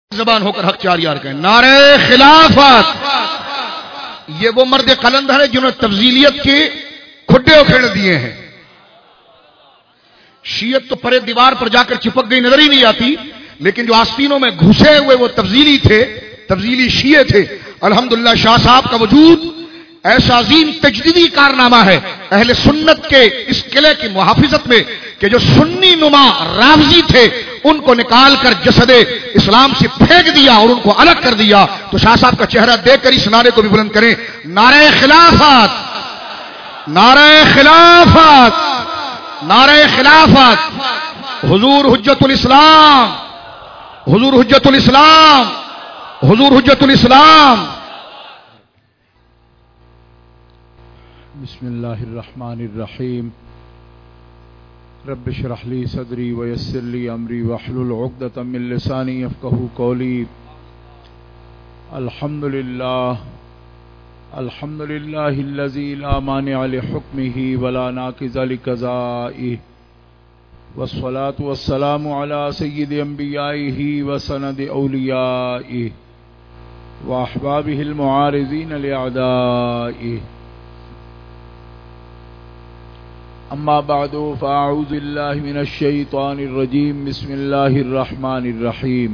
زبان ہو کر حق چار یار کہیں نعرہ خلافت. یہ وہ مرد قلندر ہے جنہوں نے تبذیلیت کے کھڈے اکھیڑ دیے ہیں. شیعت تو پرے دیوار پر جا کر چپک گئی نظر ہی نہیں آتی، لیکن جو آستینوں میں گھسے ہوئے وہ تبذیلی تھے، تبذیلی شیعہ تھے. الحمدللہ شاہ صاحب کا وجود ایسا عظیم تجدیدی کارنامہ ہے اہل سنت کے اس قلعے کی محافظت میں کہ جو سنی نما رافضی تھے ان کو نکال کر جسد اسلام سے پھینک دیا اور ان کو الگ کر دیا. تو شاہ صاحب کا چہرہ دیکھ کر اس نعرے کو بھی بلند کریں، نعرہ خلافت، نعرہ خلافت، نعرہ خلافت. حضور حجت الاسلام، حضور حجت الاسلام، حضور حجت الاسلام. بسم اللہ الرحمن الرحیم. رب اشرح لی صدری ویسر لی امری واحلل عقدۃ من لسانی یفقہوا قولی. الحمدللہ الذی لا مانع لحکمہ ولا ناقض لقضائہ، والصلاة والسلام علی سید انبیائہ وسند اولیائہ واحبابہ المعارضین لاعدائہ. اما بعد فاعوذ باللہ من الشیطان الرجیم. بسم اللہ الرحمن الرحیم.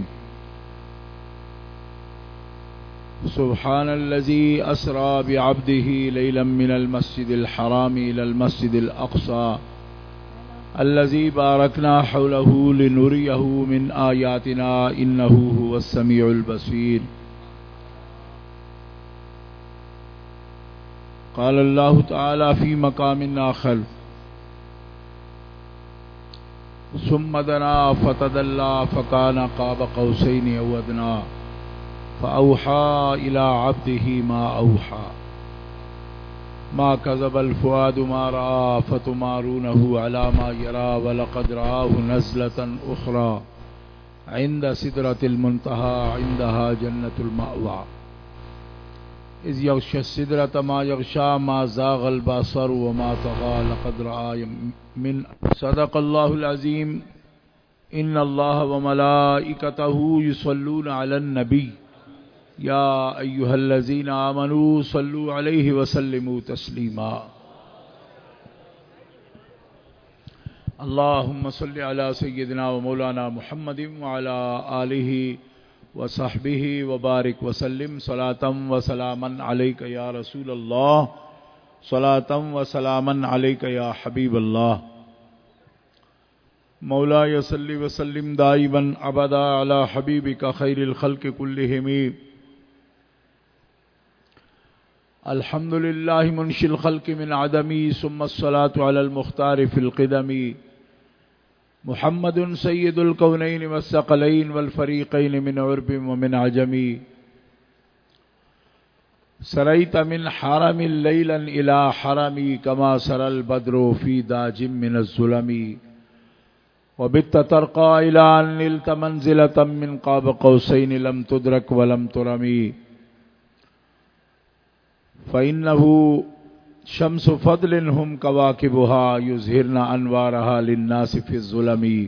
سبحان الذی اسری بعبدہ لیلا من المسجد الحرام الى المسجد الاقصى الذی بارکنا حولہ لنریہ من آیاتنا انہ هو السمیع البصیر. قال اللہ تعالی فی مقام آخر ثم دنا فتدلى فكان قاب قوسين أو أدنى فأوحى إلى عبده ما أوحى ما كذب الفؤاد ما رأى فتمارونه على ما يرى ولقد رآه نزلة أخرى عند سدرة المنتهى عندها جنة المأوى إذ يغشى السدرة ما يغشى ما زاغ البصر وما طغى لقد رأى من. صدق اللہ العظیم. ان اللہ وملائکتہ یصلون علی النبی یا ایہا الذین آمنوا صلوا علیہ وسلموا تسلیما. اللہم صل علی سیدنا ومولانا محمد وعلی آلہ وصحبہ وبارک وسلم صلاۃ وسلاما علیک یا رسول اللہ، صلاۃ وسلاما علیک یا حبیب اللہ. مولاي صل وسلم دائما ابدا على حبيبك خير الخلق كلهم. الحمد لله منشئ الخلق من عدم ثم الصلاة على المختار في القدم محمد سيد الكونين والثقلين والفريقين من عرب ومن عجم. سريت من حرم ليلا إلى حرمي كما سرى البدر في داج من الظلم وبت ترقى إلى أن نلت منزلة من قاب قوسين لم تدرك ولم ترمي. فإنه شمس فضل هم كواكبها يظهرن أنوارها للناس في الظلم.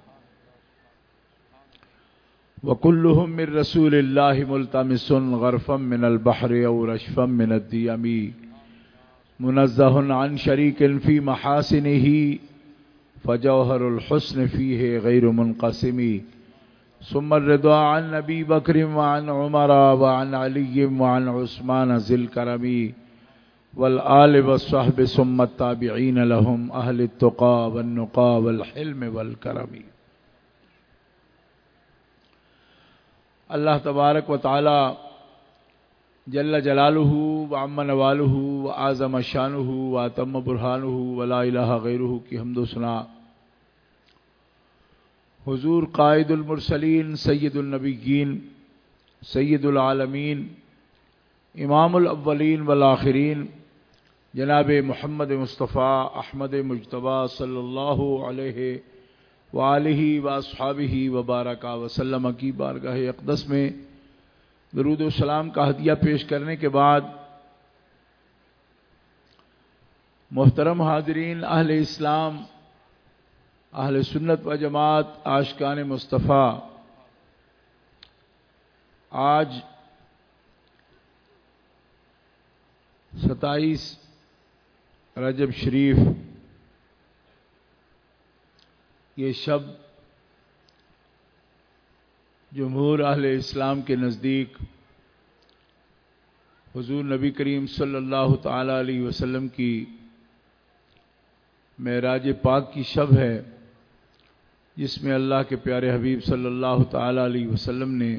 وكلهم من رسول الله ملتمس غرفا من البحر أو رشفا من الديم منزه عن شريك في محاسنه فجوهر الحسن فيه غير منقسم. ثم الرضا عن نبي بكر وعن عمر وعن علي وعن عثمان ذي الكرم والآل والصحب ثم التابعين لهم أهل التقى والنقى والحلم والكرم. اللہ تبارک و تعالی جل جلالہ وعم نوالہ وعظم شانہ واتم برہانہ ولا الہ غیرہ کی حمد و ثنا حضور قائد المرسلین سید النبیین سید العالمین امام الاولین والآخرین جناب محمد مصطفیٰ احمد مجتبیٰ صلی اللہ علیہ وآلہ واصحابہ وبارک وسلم کی بارگاہ اقدس میں درود و سلام کا ہدیہ پیش کرنے کے بعد محترم حاضرین، اہل اسلام، اہل سنت و جماعت، عاشقان مصطفیٰ، آج 27 رجب شریف یہ شب جمہور اہل اسلام کے نزدیک حضور نبی کریم صلی اللہ تعالی علیہ وسلم کی معراج پاک کی شب ہے، جس میں اللہ کے پیارے حبیب صلی اللہ تعالی علیہ وسلم نے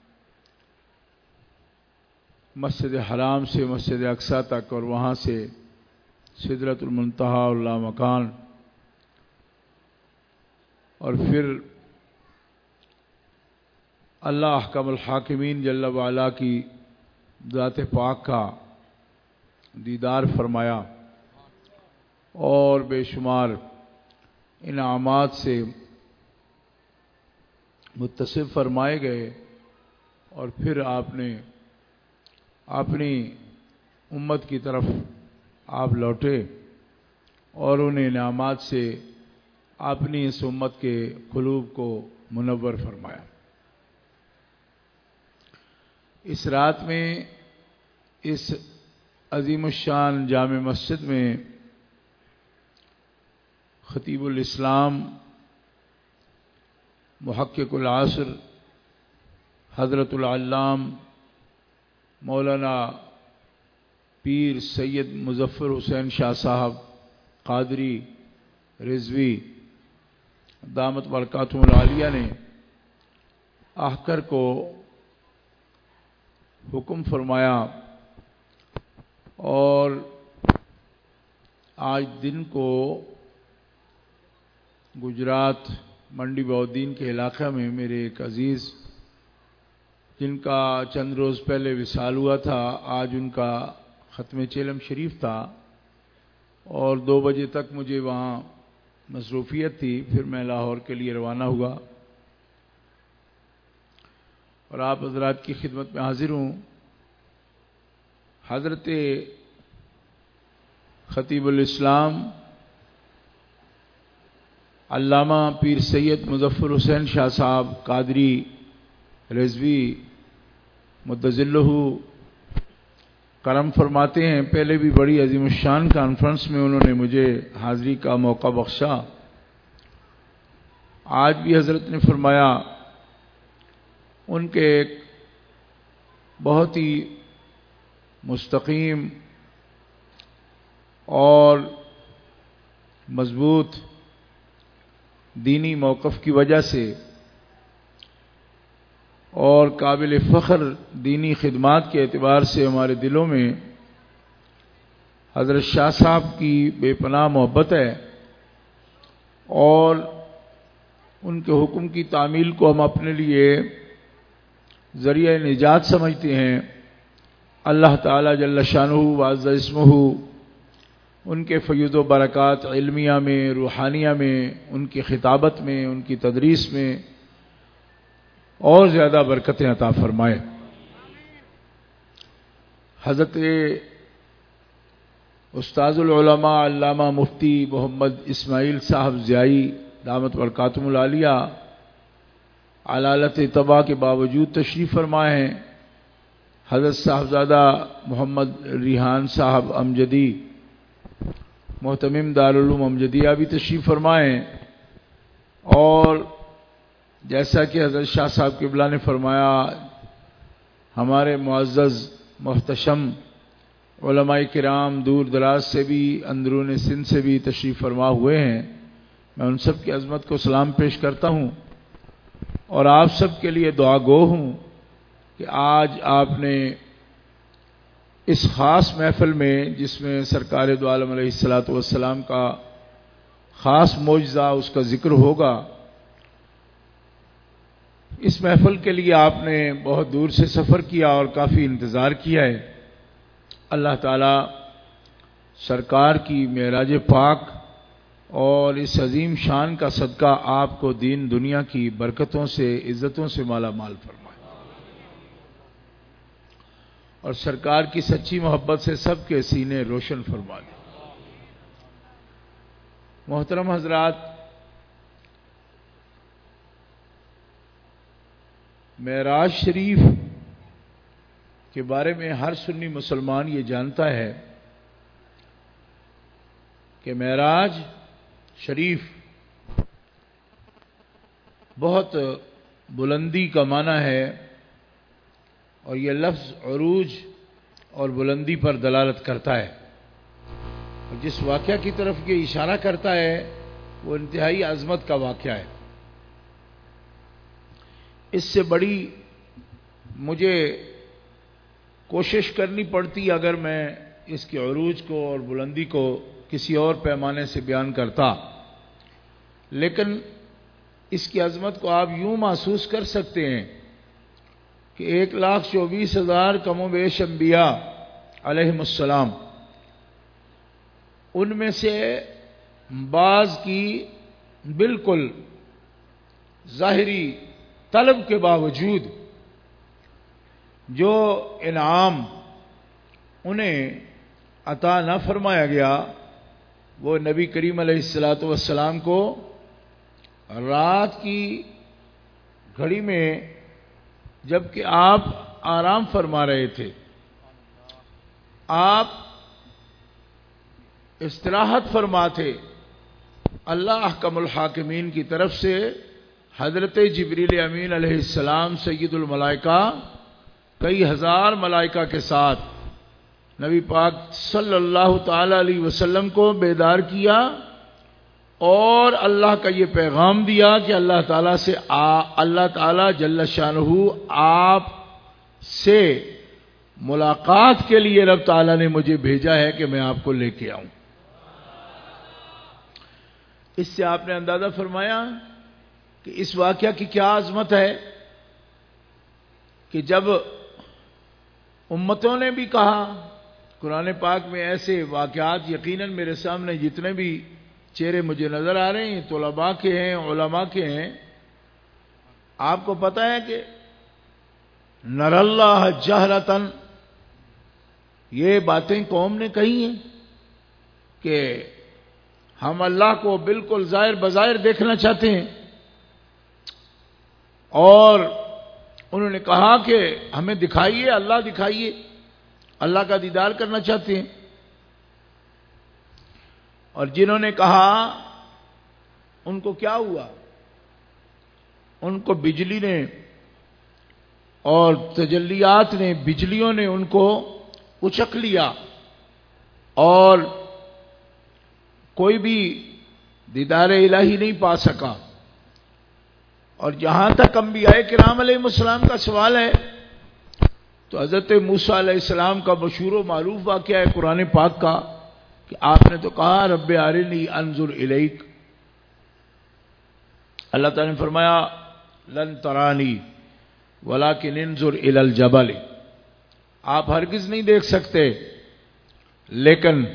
مسجد حرام سے مسجد اقصی تک اور وہاں سے سدرۃ المنتہی اور لامکان اور پھر اللہ احکم الحاکمین جل وعلا کی ذات پاک کا دیدار فرمایا اور بے شمار انعامات سے متصف فرمائے گئے، اور پھر آپ نے اپنی امت کی طرف آپ لوٹے اور ان انعامات سے اپنی اس امت کے قلوب کو منور فرمایا۔ اس رات میں اس عظیم الشان جامع مسجد میں خطیب الاسلام محقق العصر حضرت العلام مولانا پیر سید مظفر حسین شاہ صاحب قادری رضوی دامت برکاتہم العالیہ نے آ کر کو حکم فرمایا، اور آج دن کو گجرات منڈی بہودین کے علاقہ میں میرے ایک عزیز جن کا چند روز پہلے وصال ہوا تھا، آج ان کا ختم چیلم شریف تھا، اور 2 بجے تک مجھے وہاں مصروفیت تھی، پھر میں لاہور کے لیے روانہ ہوا اور آپ حضرات کی خدمت میں حاضر ہوں۔ حضرت خطیب الاسلام علامہ پیر سید مظفر حسین شاہ صاحب قادری رضوی مدظلہ کرم فرماتے ہیں، پہلے بھی بڑی عظیم الشان کانفرنس میں انہوں نے مجھے حاضری کا موقع بخشا، آج بھی حضرت نے فرمایا ان کے ایک بہت ہی مستقیم اور مضبوط دینی موقف کی وجہ سے اور قابل فخر دینی خدمات کے اعتبار سے ہمارے دلوں میں حضرت شاہ صاحب کی بے پناہ محبت ہے، اور ان کے حکم کی تعمیل کو ہم اپنے لیے ذریعہ نجات سمجھتے ہیں۔ اللہ تعالی جل شانہ وعز اسمہ ان کے فیض و برکات علمیہ میں، روحانیہ میں، ان کی خطابت میں، ان کی تدریس میں اور زیادہ برکتیں عطا فرمائے۔ حضرت استاذ العلماء علامہ مفتی محمد اسماعیل صاحب ضیائی دامت برکاتہم العالیہ علالت طبع کے باوجود تشریف فرمائے ہیں، حضرت صاحبزادہ محمد ریحان صاحب امجدی محتمم دارالعلوم امجدیہ بھی تشریف فرمائے ہیں، اور جیسا کہ حضرت شاہ صاحب قبلہ نے فرمایا ہمارے معزز محتشم علماء کرام دور دراز سے بھی اندرون سندھ سے بھی تشریف فرما ہوئے ہیں، میں ان سب کی عظمت کو سلام پیش کرتا ہوں اور آپ سب کے لیے دعا گو ہوں کہ آج آپ نے اس خاص محفل میں جس میں سرکار دو عالم علیہ الصلوۃ والسلام کا خاص معجزہ اس کا ذکر ہوگا، اس محفل کے لیے آپ نے بہت دور سے سفر کیا اور کافی انتظار کیا ہے۔ اللہ تعالی سرکار کی معراج پاک اور اس عظیم شان کا صدقہ آپ کو دین دنیا کی برکتوں سے عزتوں سے مالا مال فرمائے، اور سرکار کی سچی محبت سے سب کے سینے روشن فرما دے۔ محترم حضرات، معراج شریف کے بارے میں ہر سنی مسلمان یہ جانتا ہے کہ معراج شریف بہت بلندی کا معنی ہے، اور یہ لفظ عروج اور بلندی پر دلالت کرتا ہے، اور جس واقعہ کی طرف یہ اشارہ کرتا ہے وہ انتہائی عظمت کا واقعہ ہے۔ اس سے بڑی مجھے کوشش کرنی پڑتی اگر میں اس کے عروج کو اور بلندی کو کسی اور پیمانے سے بیان کرتا، لیکن اس کی عظمت کو آپ یوں محسوس کر سکتے ہیں کہ 1,24,000 کم و بیش انبیاء علیہم السلام، ان میں سے بعض کی بالکل ظاہری طلب کے باوجود جو انعام انہیں عطا نہ فرمایا گیا وہ نبی کریم علیہ الصلوۃ والسلام کو رات کی گھڑی میں جبکہ آپ آرام فرما رہے تھے، آپ استراحت فرماتے، اللہ احکم الحاکمین کی طرف سے حضرت جبریل امین علیہ السلام سید الملائکہ کئی ہزار ملائکہ کے ساتھ نبی پاک صلی اللہ تعالی علیہ وسلم کو بیدار کیا اور اللہ کا یہ پیغام دیا کہ اللہ تعالی جل شانہ آپ سے ملاقات کے لیے رب تعالی نے مجھے بھیجا ہے کہ میں آپ کو لے کے آؤں۔ اس سے آپ نے اندازہ فرمایا کہ اس واقعہ کی کیا عظمت ہے کہ جب امتوں نے بھی کہا، قرآن پاک میں ایسے واقعات یقیناً میرے سامنے جتنے بھی چہرے مجھے نظر آ رہے ہیں طلباء کے ہیں، علماء کے ہیں، آپ کو پتہ ہے کہ نر اللہ جہرتن، یہ باتیں قوم نے کہی ہیں کہ ہم اللہ کو بالکل ظاہر بظاہر دیکھنا چاہتے ہیں، اور انہوں نے کہا کہ ہمیں دکھائیے، اللہ دکھائیے، اللہ کا دیدار کرنا چاہتے ہیں۔ اور جنہوں نے کہا ان کو کیا ہوا؟ ان کو بجلی نے اور تجلیات نے، بجلیوں نے ان کو اچک لیا اور کوئی بھی دیدار الہی نہیں پا سکا۔ اور جہاں تک انبیاء کرام علیہ السلام کا سوال ہے تو حضرت موسیٰ علیہ السلام کا مشہور و معروف واقعہ ہے قرآن پاک کا کہ آپ نے تو کہا رب ارنی انظر الیک، اللہ تعالی نے فرمایا لن ترانی ولکن انظر الی الجبل، آپ ہرگز نہیں دیکھ سکتے، لیکن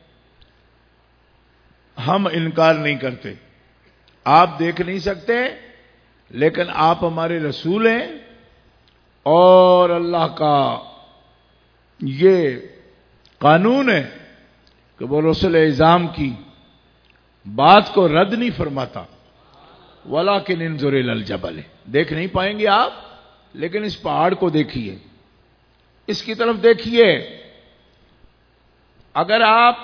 ہم انکار نہیں کرتے، آپ دیکھ نہیں سکتے لیکن آپ ہمارے رسول ہیں، اور اللہ کا یہ قانون ہے کہ وہ رسول اعظام کی بات کو رد نہیں فرماتا۔ وَلَكِنْ انظُرْ إِلَى الْجَبَلِ، دیکھ نہیں پائیں گے آپ، لیکن اس پہاڑ کو دیکھیے، اس کی طرف دیکھیے، اگر آپ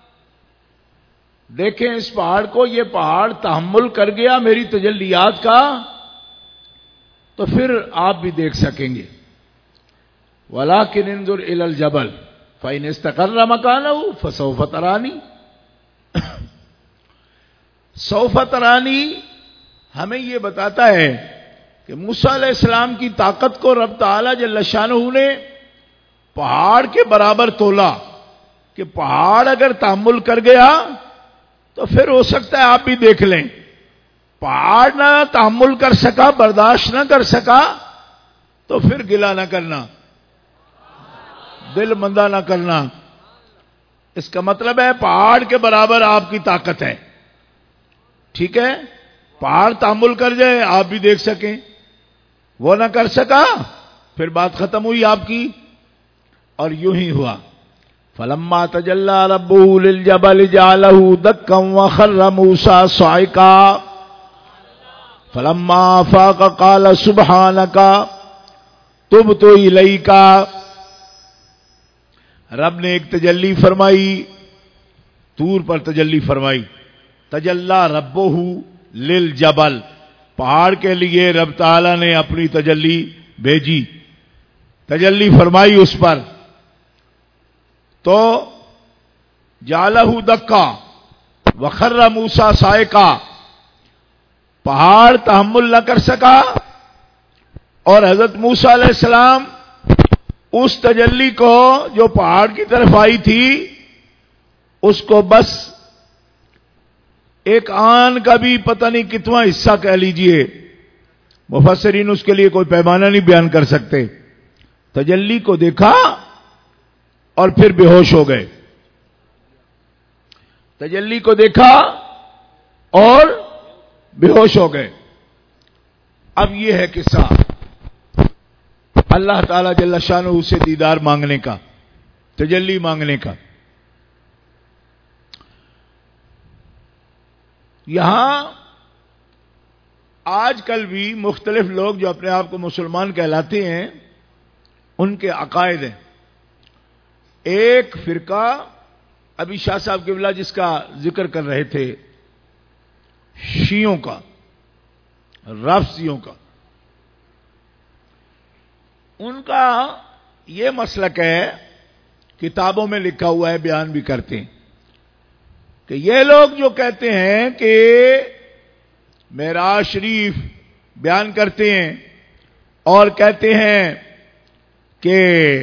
دیکھیں اس پہاڑ کو، یہ پہاڑ تحمل کر گیا میری تجلیات کا، تو پھر آپ بھی دیکھ سکیں گے۔ وَلَكِنْ انظُرْ إِلَى الْجَبَلِ فَإِنِ اسْتَقَرَّ مَكَانَهُ فَسَوْفَ تَرَانِي، سوف ترانی ہمیں یہ بتاتا ہے کہ موسیٰ علیہ السلام کی طاقت کو رب تعالی جل شانہ نے پہاڑ کے برابر تولا کہ پہاڑ اگر تحمل کر گیا تو پھر ہو سکتا ہے آپ بھی دیکھ لیں، پہاڑ نہ تحمل کر سکا، برداشت نہ کر سکا، تو پھر گلہ نہ کرنا، دل مندہ نہ کرنا۔ اس کا مطلب ہے پہاڑ کے برابر آپ کی طاقت ہے، ٹھیک ہے؟ پہاڑ تحمل کر جائے آپ بھی دیکھ سکیں، وہ نہ کر سکا پھر بات ختم ہوئی آپ کی، اور یوں ہی ہوا۔ فلما تجلى ربه للجبل جعله دكا وخر موسى صعقا فلما افاق قال سبحانك تبت اليك رب نے ایک تجلی فرمائی، طور پر تجلی فرمائی، تجلی ربہ للجبل، پہاڑ کے لیے رب تعالی نے اپنی تجلی بھیجی، تجلی فرمائی اس پر، تو جعلہ دکا وخر موسیٰ صاعقا، پہاڑ تحمل نہ کر سکا اور حضرت موسیٰ علیہ السلام اس تجلی کو جو پہاڑ کی طرف آئی تھی اس کو بس ایک آن کا بھی پتہ نہیں کتنا حصہ کہہ لیجئے، مفسرین اس کے لیے کوئی پیمانہ نہیں بیان کر سکتے، تجلی کو دیکھا اور پھر بے ہوش ہو گئے، تجلی کو دیکھا اور بے ہوش ہو گئے۔ اب یہ ہے قصہ اللہ تعالی جل شانہ سے دیدار مانگنے کا، تجلی مانگنے کا۔ یہاں آج کل بھی مختلف لوگ جو اپنے آپ کو مسلمان کہلاتے ہیں ان کے عقائد ہیں۔ ایک فرقہ ابھی شاہ صاحب قبلہ جس کا ذکر کر رہے تھے، شیعوں کا، رافضیوں کا، ان کا یہ مسلک ہے، کتابوں میں لکھا ہوا ہے، بیان بھی کرتے ہیں کہ یہ لوگ جو کہتے ہیں کہ معراج شریف بیان کرتے ہیں اور کہتے ہیں کہ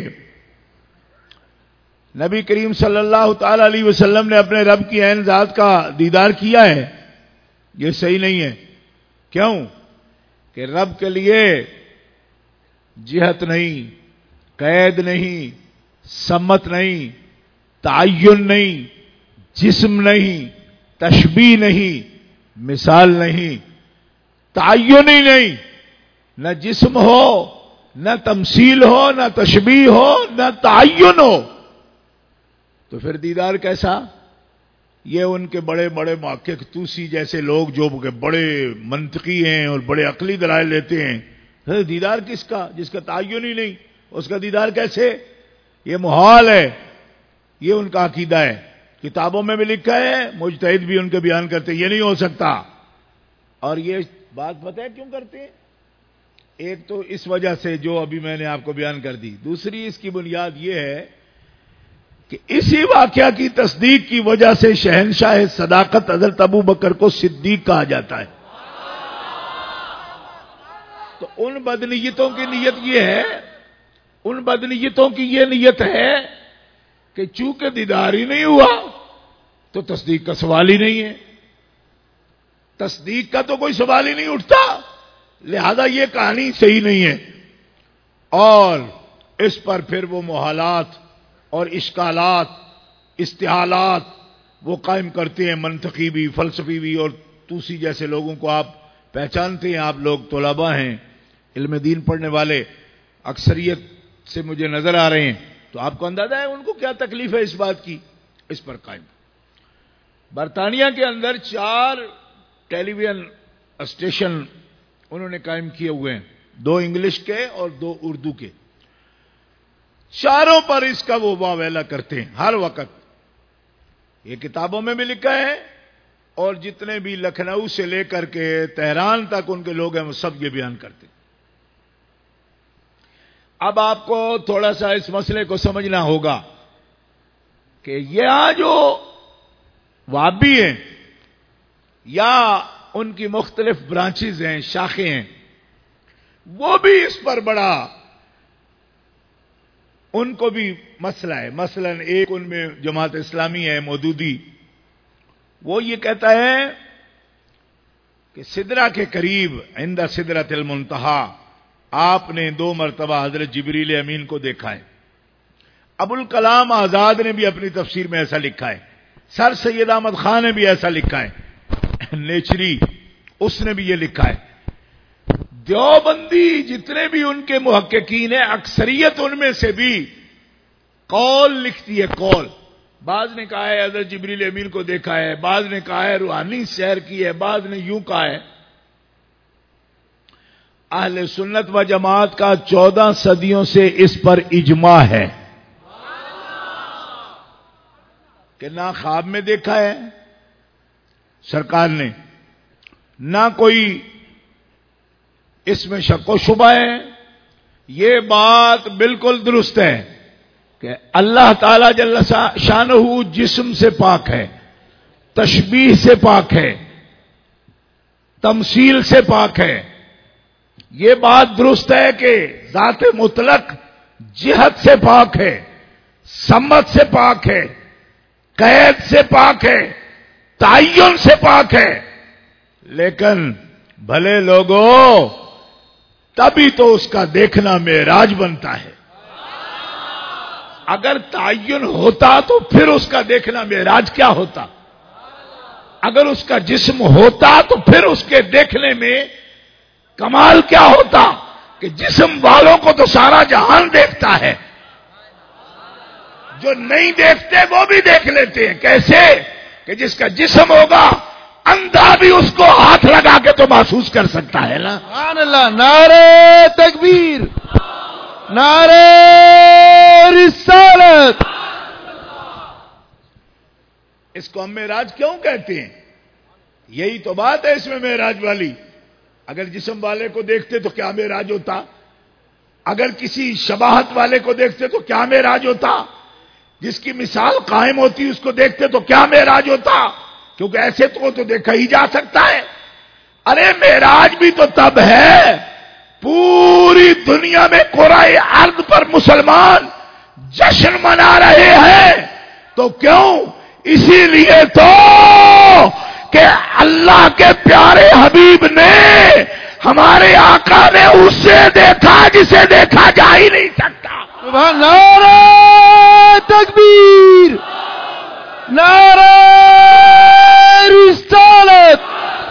نبی کریم صلی اللہ تعالی علیہ وسلم نے اپنے رب کی عین ذات کا دیدار کیا ہے، یہ صحیح نہیں ہے۔ کیوں؟ کہ رب کے لیے جہت نہیں، قید نہیں، سمت نہیں، تعین نہیں، جسم نہیں، تشبیہ نہیں، مثال نہیں، تعین ہی نہیں، نہ جسم ہو، نہ تمثیل ہو، نہ تشبیہ ہو، نہ تعین ہو، تو پھر دیدار کیسا؟ یہ ان کے بڑے بڑے محقق توسی جیسے لوگ جو کہ بڑے منطقی ہیں اور بڑے عقلی دلائل لیتے ہیں، دیدار کس کا جس کا تعین ہی نہیں، اس کا دیدار کیسے؟ یہ محال ہے، یہ ان کا عقیدہ ہے، کتابوں میں بھی لکھا ہے، مجتہد بھی ان کے بیان کرتے ہیں، یہ نہیں ہو سکتا۔ اور یہ بات پتہ ہے کیوں کرتے ہیں؟ ایک تو اس وجہ سے جو ابھی میں نے آپ کو بیان کر دی، دوسری اس کی بنیاد یہ ہے کہ اسی واقعہ کی تصدیق کی وجہ سے شہنشاہ صداقت حضرت ابو بکر کو صدیق کہا جاتا ہے۔ تو ان بدنیتوں کی نیت یہ ہے، ان بدنیتوں کی یہ نیت ہے کہ چونکہ دیدار ہی نہیں ہوا تو تصدیق کا سوال ہی نہیں ہے، تصدیق کا تو کوئی سوال ہی نہیں اٹھتا، لہذا یہ کہانی صحیح نہیں ہے۔ اور اس پر پھر وہ محالات اور اشکالات، استحالات وہ قائم کرتے ہیں، منطقی بھی، فلسفی بھی، اور توسی جیسے لوگوں کو آپ پہچانتے ہیں، آپ لوگ طلباء ہیں، علم دین پڑھنے والے اکثریت سے مجھے نظر آ رہے ہیں، تو آپ کو اندازہ ہے ان کو کیا تکلیف ہے اس بات کی، اس پر قائم۔ برطانیہ کے اندر 4 ٹیلی ویژن اسٹیشن انہوں نے قائم کیے ہوئے ہیں، 2 انگلش کے اور 2 اردو کے، چاروں پر اس کا وہ واویلا کرتے ہیں ہر وقت، یہ کتابوں میں بھی لکھا ہے، اور جتنے بھی لکھنؤ سے لے کر کے تہران تک ان کے لوگ ہیں وہ سب یہ بیان کرتے ہیں۔ اب آپ کو تھوڑا سا اس مسئلے کو سمجھنا ہوگا کہ یہاں جو وہابی ہیں یا ان کی مختلف برانچز ہیں، شاخیں ہیں، وہ بھی اس پر بڑا ان کو بھی مسئلہ ہے۔ مثلا ایک ان میں جماعت اسلامی ہے مودودی، وہ یہ کہتا ہے کہ سدرہ کے قریب عند سدرۃ المنتہا آپ نے 2 مرتبہ حضرت جبریل امین کو دیکھا ہے۔ ابوالکلام آزاد نے بھی اپنی تفسیر میں ایسا لکھا ہے، سر سید احمد خان نے بھی ایسا لکھا ہے، نیچری اس نے بھی یہ لکھا ہے۔ دیوبندی جتنے بھی ان کے محققین ہیں، اکثریت ان میں سے بھی قول لکھتی ہے، قول، بعض نے کہا ہے حضرت جبریل امین کو دیکھا ہے، بعض نے کہا ہے روحانی سیر کی ہے، بعض نے یوں کہا ہے۔ اہل سنت و جماعت کا 14 صدیوں سے اس پر اجماع ہے، کہ نہ خواب میں دیکھا ہے سرکار نے، نہ کوئی اس میں شک و شبہ ہے. یہ بات بالکل درست ہے کہ اللہ تعالی جل شانہ جسم سے پاک ہے، تشبیہ سے پاک ہے، تمثیل سے پاک ہے. یہ بات درست ہے کہ ذات مطلق جہت سے پاک ہے، سمت سے پاک ہے، قید سے پاک ہے، تعین سے پاک ہے. لیکن بھلے لوگوں تبھی تو اس کا دیکھنا معراج بنتا ہے. اگر تعین ہوتا تو پھر اس کا دیکھنا معراج کیا ہوتا؟ اگر اس کا جسم ہوتا تو پھر اس کے دیکھنے میں کمال کیا ہوتا کہ جسم والوں کو تو سارا جہان دیکھتا ہے، جو نہیں دیکھتے وہ بھی دیکھ لیتے ہیں. کیسے؟ کہ جس کا جسم ہوگا اندھا بھی اس کو ہاتھ لگا کے تو محسوس کر سکتا ہے نا. سبحان اللہ. نعرہ تکبیر، نعرہ رسالت. اس کو ہم معراج کیوں کہتے ہیں؟ یہی تو بات ہے اس میں معراج والی. اگر جسم والے کو دیکھتے تو کیا معراج ہوتا؟ اگر کسی شباہت والے کو دیکھتے تو کیا معراج ہوتا؟ جس کی مثال قائم ہوتی اس کو دیکھتے تو کیا معراج ہوتا؟ کیونکہ ایسے تو دیکھا ہی جا سکتا ہے. ارے معراج بھی تو تب ہے پوری دنیا میں قرائے ارض پر مسلمان جشن منا رہے ہیں. تو کیوں؟ اسی لیے تو کہ اللہ کے پیارے حبیب نے، ہمارے آقا نے اسے دیکھا جسے دیکھا جا ہی نہیں سکتا. نعرہ تکبیر، نعرہ رسالت.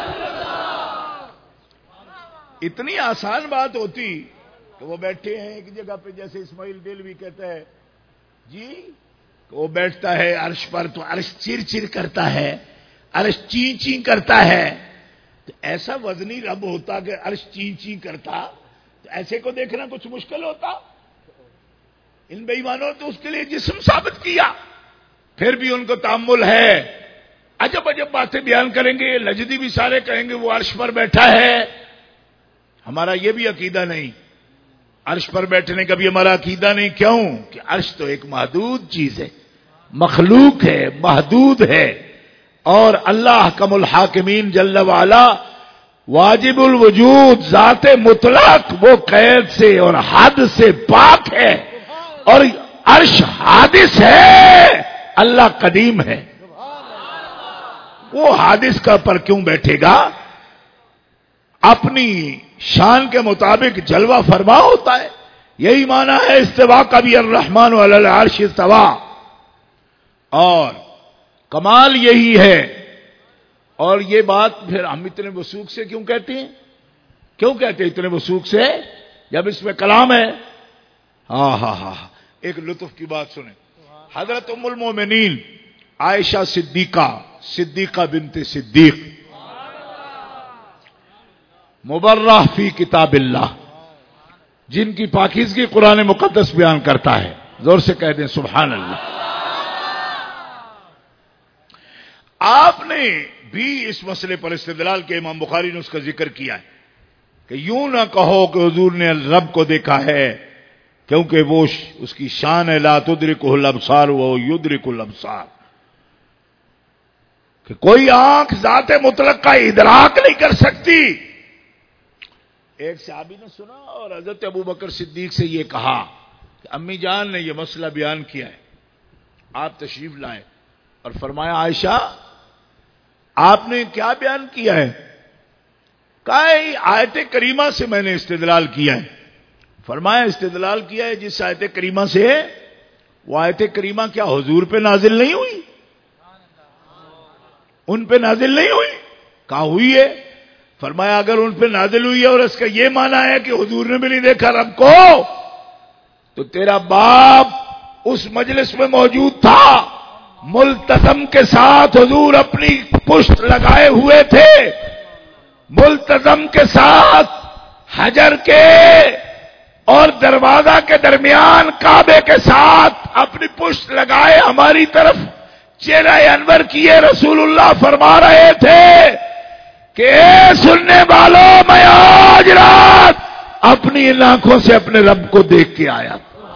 اتنی آسان بات ہوتی کہ وہ بیٹھے ہیں ایک جگہ پہ، جیسے اسماعیل دلوی کہتا ہے جی کہ وہ بیٹھتا ہے عرش پر تو عرش چیر چیر کرتا ہے، عرش چین چین کرتا ہے. تو ایسا وزنی رب ہوتا کہ عرش چین چین کرتا تو ایسے کو دیکھنا کچھ مشکل ہوتا؟ ان بے ایمانوں تو اس کے لیے جسم ثابت کیا، پھر بھی ان کو تأمل ہے. عجب عجب باتیں بیان کریں گے. لجدی بھی سارے کہیں گے وہ عرش پر بیٹھا ہے. ہمارا یہ بھی عقیدہ نہیں، عرش پر بیٹھنے کا بھی ہمارا عقیدہ نہیں. کیوں؟ کہ عرش تو ایک محدود چیز ہے، مخلوق ہے، محدود ہے. اور اللہ حکم الحاکمین جل وعلا واجب الوجود ذات مطلق وہ قید سے اور حد سے پاک ہے. اور عرش حادث ہے، اللہ قدیم ہے. وہ حادث کا پر کیوں بیٹھے گا؟ اپنی شان کے مطابق جلوہ فرما ہوتا ہے. یہی معنی ہے استوا کا بھی، الرحمن علی العرش استوا. اور کمال یہی ہے. اور یہ بات پھر ہم اتنے وثوق سے کیوں کہتے ہیں؟ کیوں کہتے ہیں اتنے وثوق سے جب اس میں کلام ہے؟ ہاں ایک لطف کی بات سنیں. حضرت ام المومنین عائشہ صدیقہ بنت صدیق مبرہ فی کتاب اللہ، جن کی پاکیزگی قرآن مقدس بیان کرتا ہے. زور سے کہہ دیں سبحان اللہ. آپ نے بھی اس مسئلے پر استدلال کے، امام بخاری نے اس کا ذکر کیا ہے کہ یوں نہ کہو کہ حضور نے رب کو دیکھا ہے، کیونکہ وہ اس کی شان ہے لا تدرکہ الابصار وہو یدرک الابصار، کہ کوئی آنکھ ذات مطلق کا ادراک نہیں کر سکتی. ایک صحابی نے سنا اور حضرت ابوبکر صدیق سے یہ کہا کہ امی جان نے یہ مسئلہ بیان کیا ہے. آپ تشریف لائے اور فرمایا عائشہ آپ نے کیا بیان کیا ہے؟ کہا آیت کریمہ سے میں نے استدلال کیا ہے. فرمایا استدلال کیا ہے جس آیت کریمہ سے، وہ آیت کریمہ کیا حضور پہ نازل نہیں ہوئی؟ ان پہ نازل نہیں ہوئی؟ کہا ہوئی ہے. فرمایا اگر ان پہ نازل ہوئی ہے اور اس کا یہ معنی ہے کہ حضور نے بھی نہیں دیکھا رب کو، تو تیرا باپ اس مجلس میں موجود تھا، ملتزم کے ساتھ حضور اپنی پشت لگائے ہوئے تھے، ملتزم کے ساتھ حجر کے اور دروازہ کے درمیان کعبے کے ساتھ اپنی پشت لگائے ہماری طرف چہرہ انور کیے رسول اللہ فرما رہے تھے کہ اے سننے والوں میں آج رات اپنی ان آنکھوں سے اپنے رب کو دیکھ کے آیا.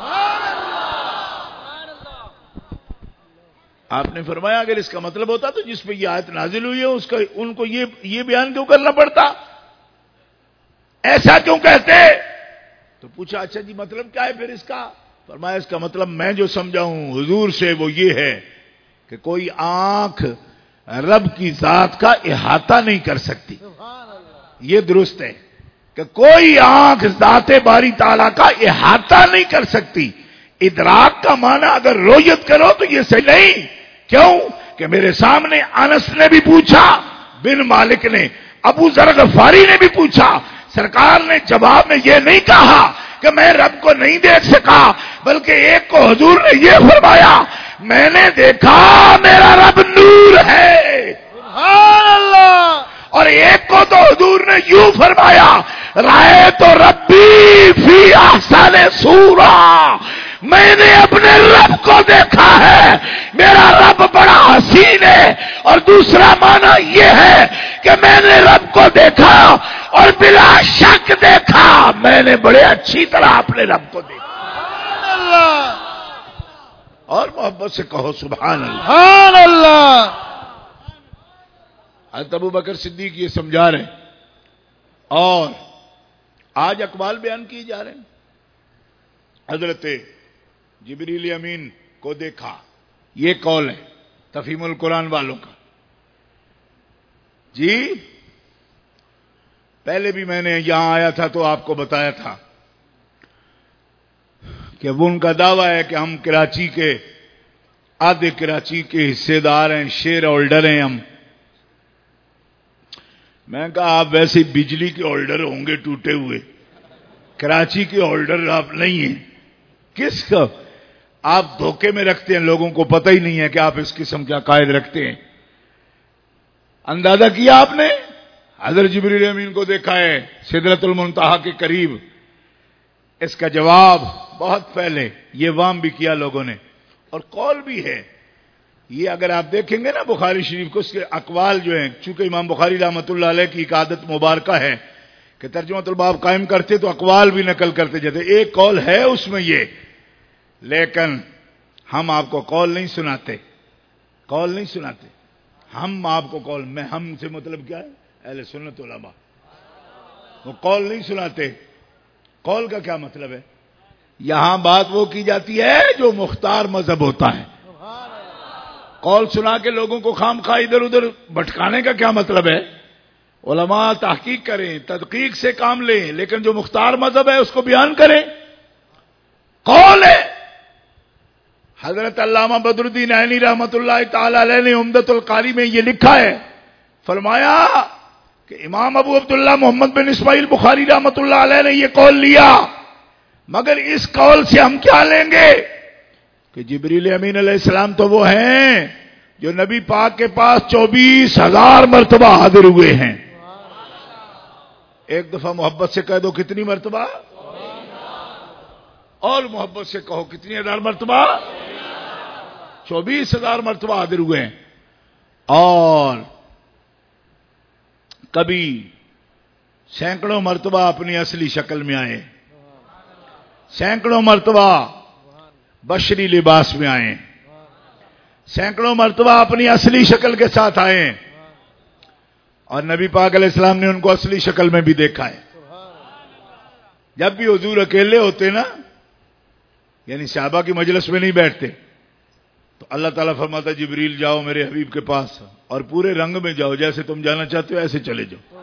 آپ نے فرمایا اگر اس کا مطلب ہوتا تو جس پہ یہ آیت نازل ہوئی ہے اس کا ان کو یہ بیان کیوں کرنا پڑتا, ایسا کیوں کہتے؟ تو پوچھا اچھا جی مطلب کیا ہے پھر اس کا؟ فرمایا اس کا مطلب میں جو سمجھا ہوں حضور سے وہ یہ ہے کہ کوئی آنکھ رب کی ذات کا احاطہ نہیں کر سکتی. یہ درست ہے کہ کوئی آنکھ ذات باری تعالیٰ کا احاطہ نہیں کر سکتی. ادراک کا معنی اگر رویت کرو تو یہ صحیح نہیں. کیوں کہ میرے سامنے انس نے بھی پوچھا, بن مالک نے, ابو ذر غفاری نے بھی پوچھا. سرکار نے جواب میں یہ نہیں کہا کہ میں رب کو نہیں دیکھ سکا, بلکہ ایک کو حضور نے یہ فرمایا میں نے دیکھا میرا رب نور ہے, سبحان اللہ. اور ایک کو تو حضور نے یوں فرمایا رائے تو ربی فی احسن صورہ, میں نے اپنے رب کو دیکھا ہے, میرا رب بڑا حسین ہے. اور دوسرا معنی یہ ہے کہ میں نے رب کو دیکھا اور بلا شک دیکھا, میں نے بڑے اچھی طرح اپنے رب کو دیکھا. سبحان اللہ. اور محبت سے کہو سبحان اللہ. سبحان اللہ. حضرت ابو بکر صدیق یہ سمجھا رہے ہیں اور آج اقوال بیان کیے جا رہے ہیں. حضرت جبریل امین کو دیکھا, یہ قول ہے تفہیم القرآن والوں کا. جی پہلے بھی میں نے یہاں آیا تھا تو آپ کو بتایا تھا کہ وہ ان کا دعویٰ ہے کہ ہم کراچی کے آدھے کراچی کے حصے دار ہیں, شیئر ہولڈر ہیں ہم. میں کہا آپ ویسے بجلی کے ہولڈر ہوں گے ٹوٹے ہوئے, کراچی کے ہولڈر آپ نہیں ہیں. کس کا آپ دھوکے میں رکھتے ہیں, لوگوں کو پتہ ہی نہیں ہے کہ آپ اس قسم کے عقائد رکھتے ہیں. اندازہ کیا آپ نے؟ حضرت جبریل امین کو دیکھا ہے سدرۃ المنتہا کے قریب. اس کا جواب بہت پہلے یہ وام بھی کیا لوگوں نے, اور قول بھی ہے. یہ اگر آپ دیکھیں گے نا بخاری شریف کو, اس کے اقوال جو ہیں, چونکہ امام بخاری رحمۃ اللہ علیہ کی ایک عادت مبارکہ ہے کہ ترجمۃ الباب قائم کرتے تو اقوال بھی نقل کرتے جاتے. ایک قول ہے اس میں یہ, لیکن ہم آپ کو قول نہیں سناتے, قول نہیں سناتے. ہم آپ کو قول, میں ہم سے مطلب کیا ہے, اہل سنت علماء, وہ قول نہیں سناتے. قول کا کیا مطلب ہے؟ یہاں بات وہ کی جاتی ہے جو مختار مذہب ہوتا ہے. قول سنا کے لوگوں کو خام خواہ ادھر ادھر بھٹکانے کا کیا مطلب ہے؟ علماء تحقیق کریں, تدقیق سے کام لیں, لیکن جو مختار مذہب ہے اس کو بیان کریں. قول ہے. حضرت علامہ بدر الدین عینی رحمۃ اللہ تعالی علیہ نے عمدۃ القاری میں یہ لکھا ہے, فرمایا کہ امام ابو عبداللہ محمد بن اسماعیل بخاری رحمۃ اللہ علیہ نے یہ قول لیا, مگر اس قول سے ہم کیا لیں گے کہ جبریل امین علیہ السلام تو وہ ہیں جو نبی پاک کے پاس 24,000 مرتبہ حاضر ہوئے ہیں. ایک دفعہ محبت سے کہہ دو کتنی مرتبہ, اور محبت سے کہو کتنی ہزار مرتبہ, 24,000 مرتبہ حاضر ہوئے ہیں. اور کبھی سینکڑوں مرتبہ اپنی اصلی شکل میں آئے, سینکڑوں مرتبہ بشری لباس میں آئے, سینکڑوں مرتبہ اپنی اصلی شکل کے ساتھ آئے, اور نبی پاک علیہ السلام نے ان کو اصلی شکل میں بھی دیکھا ہے. جب بھی حضور اکیلے ہوتے نا, یعنی صحابہ کی مجلس میں نہیں بیٹھتے, تو اللہ تعالیٰ فرماتا جبریل جاؤ میرے حبیب کے پاس اور پورے رنگ میں جاؤ, جیسے تم جانا چاہتے ہو ایسے چلے جاؤ.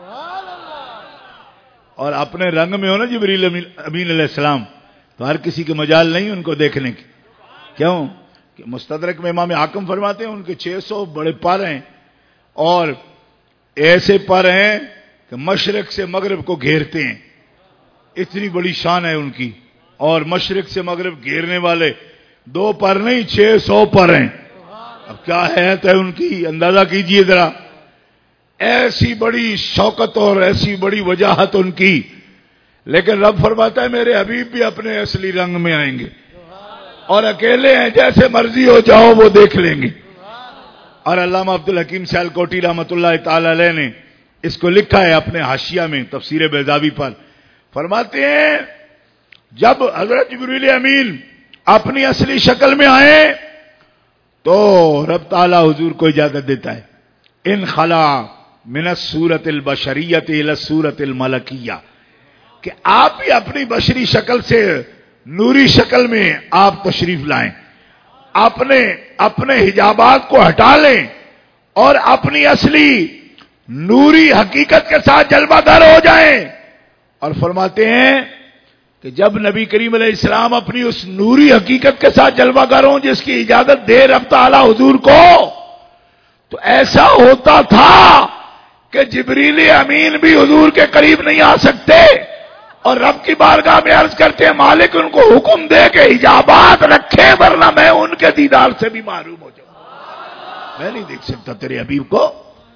اور اپنے رنگ میں ہو نا جبریل امین علیہ السلام, تو ہر کسی کے مجال نہیں ان کو دیکھنے کی. کیوں کہ مستدرک میں امام حاکم فرماتے ہیں ان کے 600 بڑے پر ہیں, اور ایسے پر ہیں کہ مشرق سے مغرب کو گھیرتے ہیں. اتنی بڑی شان ہے ان کی, اور مشرق سے مغرب گھیرنے والے 2 پر نہیں 600 پر ہیں. اب کیا حیرت ہے ان کی, اندازہ کیجئے ذرا. ایسی بڑی شوکت اور ایسی بڑی وجاہت ان کی, لیکن رب فرماتا ہے میرے حبیب بھی اپنے اصلی رنگ میں آئیں گے, اور اکیلے ہیں جیسے مرضی ہو جاؤ وہ دیکھ لیں گے. اور علامہ عبدالحکیم سیالکوٹی رحمۃ اللہ تعالی علیہ نے اس کو لکھا ہے اپنے حاشیہ میں تفسیر بیضاوی پر. فرماتے ہیں جب حضرت جبریل امین اپنی اصلی شکل میں آئے تو رب تعالی حضور کو اجازت دیتا ہے ان خلا من الصورت البشریت الى الصورت الملکیہ کہ آپ بھی اپنی بشری شکل سے نوری شکل میں آپ تشریف لائیں, اپنے حجابات کو ہٹا لیں اور اپنی اصلی نوری حقیقت کے ساتھ جلوہ گر ہو جائیں. اور فرماتے ہیں کہ جب نبی کریم علیہ السلام اپنی اس نوری حقیقت کے ساتھ جلوہ گر ہوں جس کی اجازت دے رب تعالی حضور کو, تو ایسا ہوتا تھا کہ جبریل امین بھی حضور کے قریب نہیں آ سکتے اور رب کی بارگاہ میں عرض کرتے ہیں مالک ان کو حکم دے کہ حجابات رکھے ورنہ میں ان کے دیدار سے بھی محروم ہو جاؤں, میں نہیں دیکھ سکتا تیرے حبیب کو.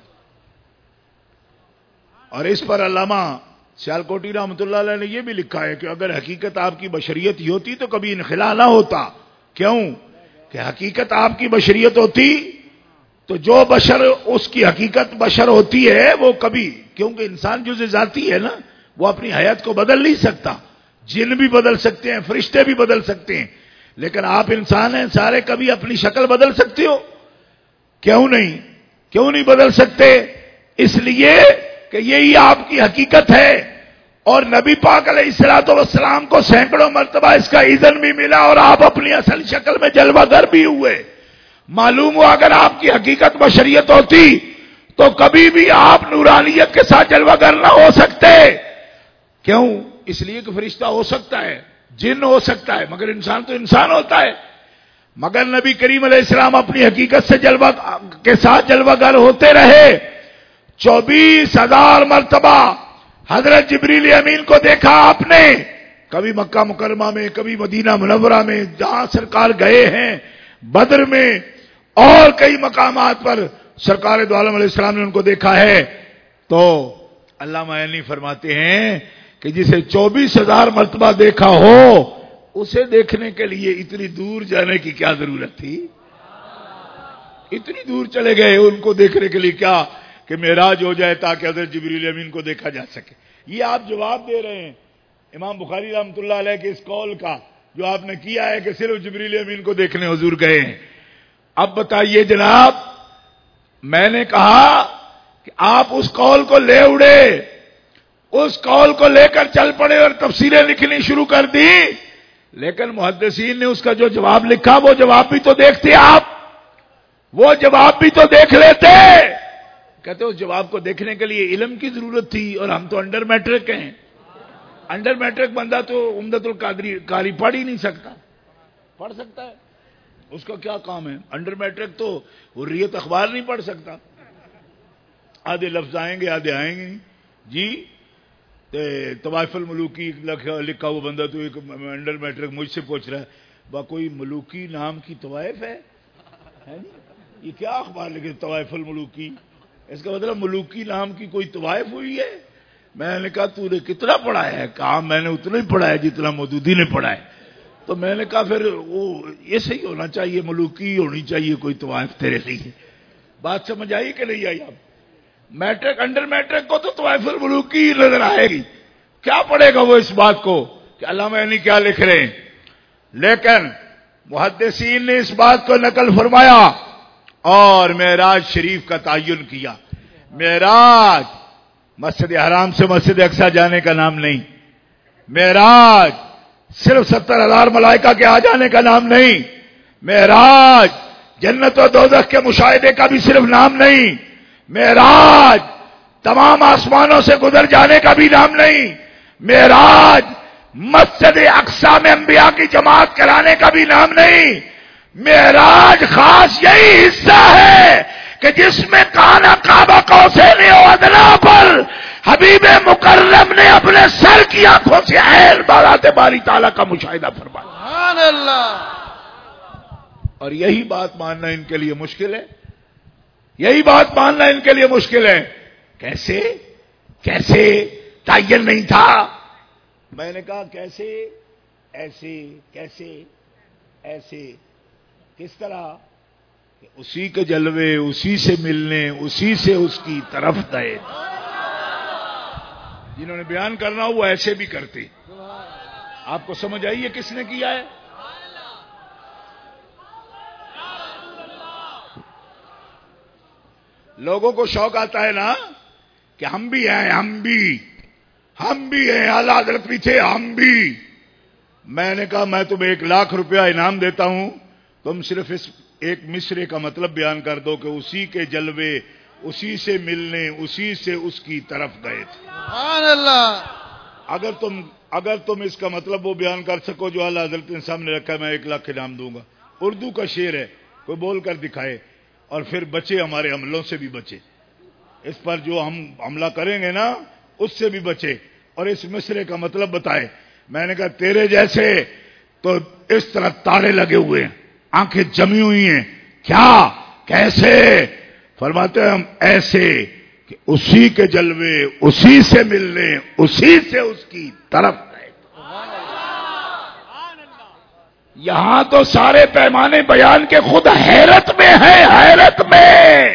اور اس پر علامہ سیالکوٹی رحمۃ اللہ علیہ نے یہ بھی لکھا ہے کہ اگر حقیقت آپ کی بشریت ہی ہوتی تو کبھی انخلا نہ ہوتا. کیوں کہ حقیقت آپ کی بشریت ہوتی تو جو بشر اس کی حقیقت بشر ہوتی ہے وہ کبھی, کیونکہ انسان جو ذاتی ہے نا وہ اپنی حیات کو بدل نہیں سکتا, جن بھی بدل سکتے ہیں فرشتے بھی بدل سکتے ہیں, لیکن آپ انسان ہیں سارے, کبھی اپنی شکل بدل سکتے ہو؟ کیوں نہیں بدل سکتے؟ اس لیے کہ یہی آپ کی حقیقت ہے. اور نبی پاک علیہ الصلوۃ والسلام کو سینکڑوں مرتبہ اس کا اذن بھی ملا اور آپ اپنی اصل شکل میں جلوہ گر بھی ہوئے. معلوم ہوا اگر آپ کی حقیقت بشریت ہوتی تو کبھی بھی آپ نورانیت کے ساتھ جلوہ گر نہ ہو سکتے. کیوں؟ اس لیے کہ فرشتہ ہو سکتا ہے, جن ہو سکتا ہے, مگر انسان تو انسان ہوتا ہے. مگر نبی کریم علیہ السلام اپنی حقیقت سے جلوہ کے ساتھ جلوہ گر ہوتے رہے. 24,000 مرتبہ حضرت جبریل امین کو دیکھا آپ نے, کبھی مکہ مکرمہ میں, کبھی مدینہ منورہ میں جہاں سرکار گئے ہیں, بدر میں اور کئی مقامات پر سرکار دو عالم علیہ السلام نے ان کو دیکھا ہے. تو علامہ عینی فرماتے ہیں کہ جسے 24,000 مرتبہ دیکھا ہو اسے دیکھنے کے لیے اتنی دور جانے کی کیا ضرورت تھی؟ اتنی دور چلے گئے ان کو دیکھنے کے لیے کیا کہ معراج ہو جائے تاکہ حضرت جبریل امین کو دیکھا جا سکے. یہ آپ جواب دے رہے ہیں امام بخاری رحمۃ اللہ علیہ کے اس قول کا جو آپ نے کیا ہے کہ صرف جبریل امین کو دیکھنے حضور گئے ہیں. اب بتائیے جناب, میں نے کہا کہ آپ اس قول کو لے اڑے, اس قول کو لے کر چل پڑے اور تفسیریں لکھنی شروع کر دی, لیکن محدثین نے اس کا جو جواب لکھا وہ جواب بھی تو دیکھتے آپ, وہ جواب بھی تو دیکھ لیتے. کہتے اس جواب کو دیکھنے کے لیے علم کی ضرورت تھی اور ہم تو انڈر میٹرک ہیں. انڈر میٹرک بندہ تو عمدۃ القاری پڑھ ہی نہیں سکتا. پڑھ سکتا ہے؟ اس کا کیا کام ہے؟ انڈر میٹرک تو حریت اخبار نہیں پڑھ سکتا. آدھے لفظ آئیں گے آدھے آئیں گے نہیں. جی طوائف الملوکی لکھا ہوا بندہ تو ایک انڈر میٹرک مجھ سے پوچھ رہا ہے با کوئی ملوکی نام کی طوائف ہے؟ یہ کیا اخبار لکھے طوائف الملوکی؟ اس کا مطلب ملوکی نام کی کوئی طوائف ہوئی ہے. میں نے کہا تو نے کتنا پڑھا ہے؟ کہا میں نے اتنا ہی پڑھا ہے جتنا مودودی نے پڑھا ہے. تو میں نے کہا پھر وہ یہ صحیح ہونا چاہیے, ملوکی ہونی چاہیے کوئی طوائف تیرے لیے. بات سمجھ آئی کہ نہیں آئی؟ آپ میٹرک انڈر میٹرک کو تو طوائف الملوکی نظر آئے گی. کیا پڑھے گا وہ اس بات کو کہ علامہ عینی کیا لکھ رہے ہیں؟ لیکن محدثین نے اس بات کو نقل فرمایا اور معراج شریف کا تعین کیا. معراج مسجد حرام سے مسجد اقصی جانے کا نام نہیں, معراج صرف 70,000 ملائکہ کے آ جانے کا نام نہیں, معراج جنت و دوزخ کے مشاہدے کا بھی صرف نام نہیں, معراج تمام آسمانوں سے گزر جانے کا بھی نام نہیں, معراج مسجد اقصی میں انبیاء کی جماعت کرانے کا بھی نام نہیں. معراج خاص یہی حصہ ہے کہ جس میں کانا کعبہ قوسین و ادنی پر حبیب مکرم نے اپنے سر کی آنکھوں سے عین بارات باری تعالیٰ کا مشاہدہ فرمایا. سبحان اللہ. اور یہی بات ماننا ان کے لیے مشکل ہے, یہی بات ماننا ان کے لیے مشکل ہے. کیسے تعین نہیں تھا؟ میں نے کہا کیسے, ایسے کیسے, ایسے کس طرح اسی کے جلوے اسی سے ملنے اسی سے اس کی طرف گئے. جنہوں نے بیان کرنا ہو وہ ایسے بھی کرتے. آپ کو سمجھ آئی ہے کس نے کیا ہے؟ لوگوں کو شوق آتا ہے نا کہ ہم بھی ہیں، ہم بھی ہیں، اعلیٰ حضرت بھی تھے، ہم بھی. میں نے کہا میں تمہیں 1,00,000 روپیہ انعام دیتا ہوں، تم صرف اس ایک مصرے کا مطلب بیان کر دو کہ اسی کے جلوے اسی سے ملنے اسی سے اس کی طرف گئے تھے. سبحان اللہ. اگر تم اس کا مطلب وہ بیان کر سکو جو اعلیٰ حضرت نے سامنے رکھا ہے، میں 1,00,000 انعام دوں گا. اردو کا شعر ہے، کوئی بول کر دکھائے اور پھر بچے، ہمارے حملوں سے بھی بچے، اس پر جو ہم حملہ کریں گے نا اس سے بھی بچے، اور اس مصرے کا مطلب بتائے. میں نے کہا تیرے جیسے تو اس طرح تارے لگے ہوئے ہیں، آنکھیں جمی ہوئی ہیں. کیا کیسے؟ فرماتے ہیں ہم ایسے کہ اسی کے جلوے اسی سے ملنے اسی سے اس کی طرف گئے. یہاں تو سارے پیمانے بیان کے خود حیرت میں ہیں، حیرت میں.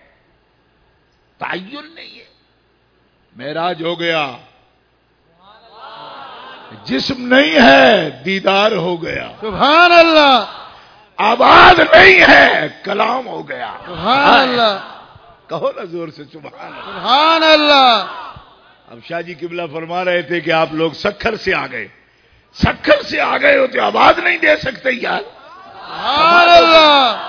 تعین نہیں ہے. معراج ہو گیا، جسم نہیں ہے، دیدار ہو گیا. سبحان اللہ. آواز نہیں ہے، کلام ہو گیا. سبحان اللہ. کہو نا زور سے سبحان اللہ. سبحان اللہ. اب شاہ جی قبلہ فرما رہے تھے کہ آپ لوگ سکھر سے آ گئے، سکھر سے آ گئے ہوتے آواز نہیں دے سکتے یار. سبحان اللہ.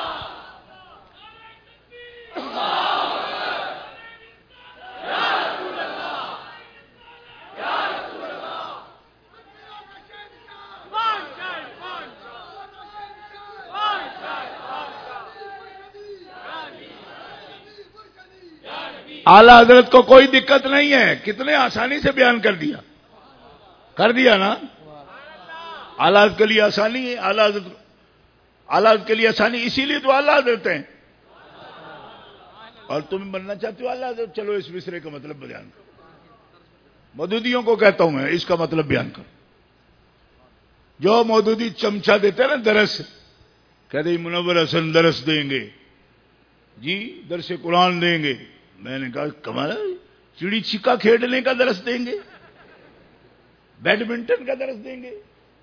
اعلیٰ حضرت کو کوئی دقت نہیں ہے، کتنے آسانی سے بیان کر دیا نا. اعلیٰ حضرت کے لیے آسانی ہے، اعلیٰ حضرت کے لیے آسانی، اسی لیے تو اعلیٰ حضرت ہیں. اور تم بننا چاہتے ہو اعلیٰ حضرت، چلو اس مصرے کا مطلب بیان کرو. مودودیوں کو کہتا ہوں میں اس کا مطلب بیان کرو. جو مودودی چمچہ دیتے ہیں نا درس، کہتے ہیں منور حسن درس دیں گے جی، درس قرآن دیں گے. میں نے کہا کمال ہے، چڑی چھکا کھیلنے کا درس دیں گے، بیڈمنٹن کا درس دیں گے.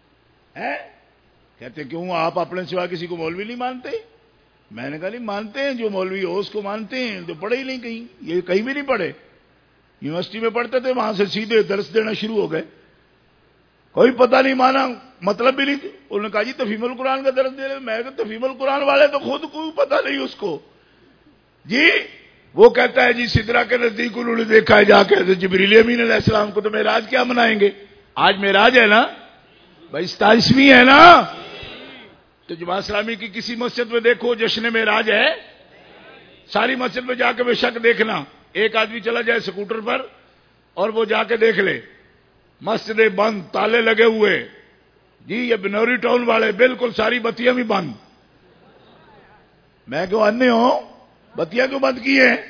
کہتے کیوں آپ اپنے سوا کسی کو مولوی نہیں مانتے؟ میں نے کہا نہیں مانتے ہیں، جو مولوی ہو اس کو مانتے ہیں، تو پڑھے ہی نہیں کہیں، یہ کہیں بھی نہیں پڑھے. یونیورسٹی میں پڑھتے تھے، وہاں سے سیدھے درس دینا شروع ہو گئے، کوئی پتہ نہیں مانا، مطلب بھی نہیں. انہوں نے کہا جی تفہیم القرآن کا درس دے رہے. میں کہا تفہیم القرآن والے تو خود کوئی پتہ نہیں اس کو جی. وہ کہتا ہے جی سدرا کے نزدیک انہوں نے دیکھا ہے جا کے جبریل امین علیہ السلام کو. تو معراج کیا منائیں گے؟ آج معراج ہے نا بھائی، 27ویں ہے نا. تو جماعت اسلامی کی کسی مسجد میں دیکھو جشن معراج ہے، ساری مسجد میں جا کے بے شک دیکھنا. ایک آدمی چلا جائے سکوٹر پر اور وہ جا کے دیکھ لے، مسجدیں بند، تالے لگے ہوئے جی. یہ بنوری ٹاؤن والے بالکل ساری بتیاں بھی بند. میں کیوں انے ہوں، بتیاں کیوں بند کی ہیں؟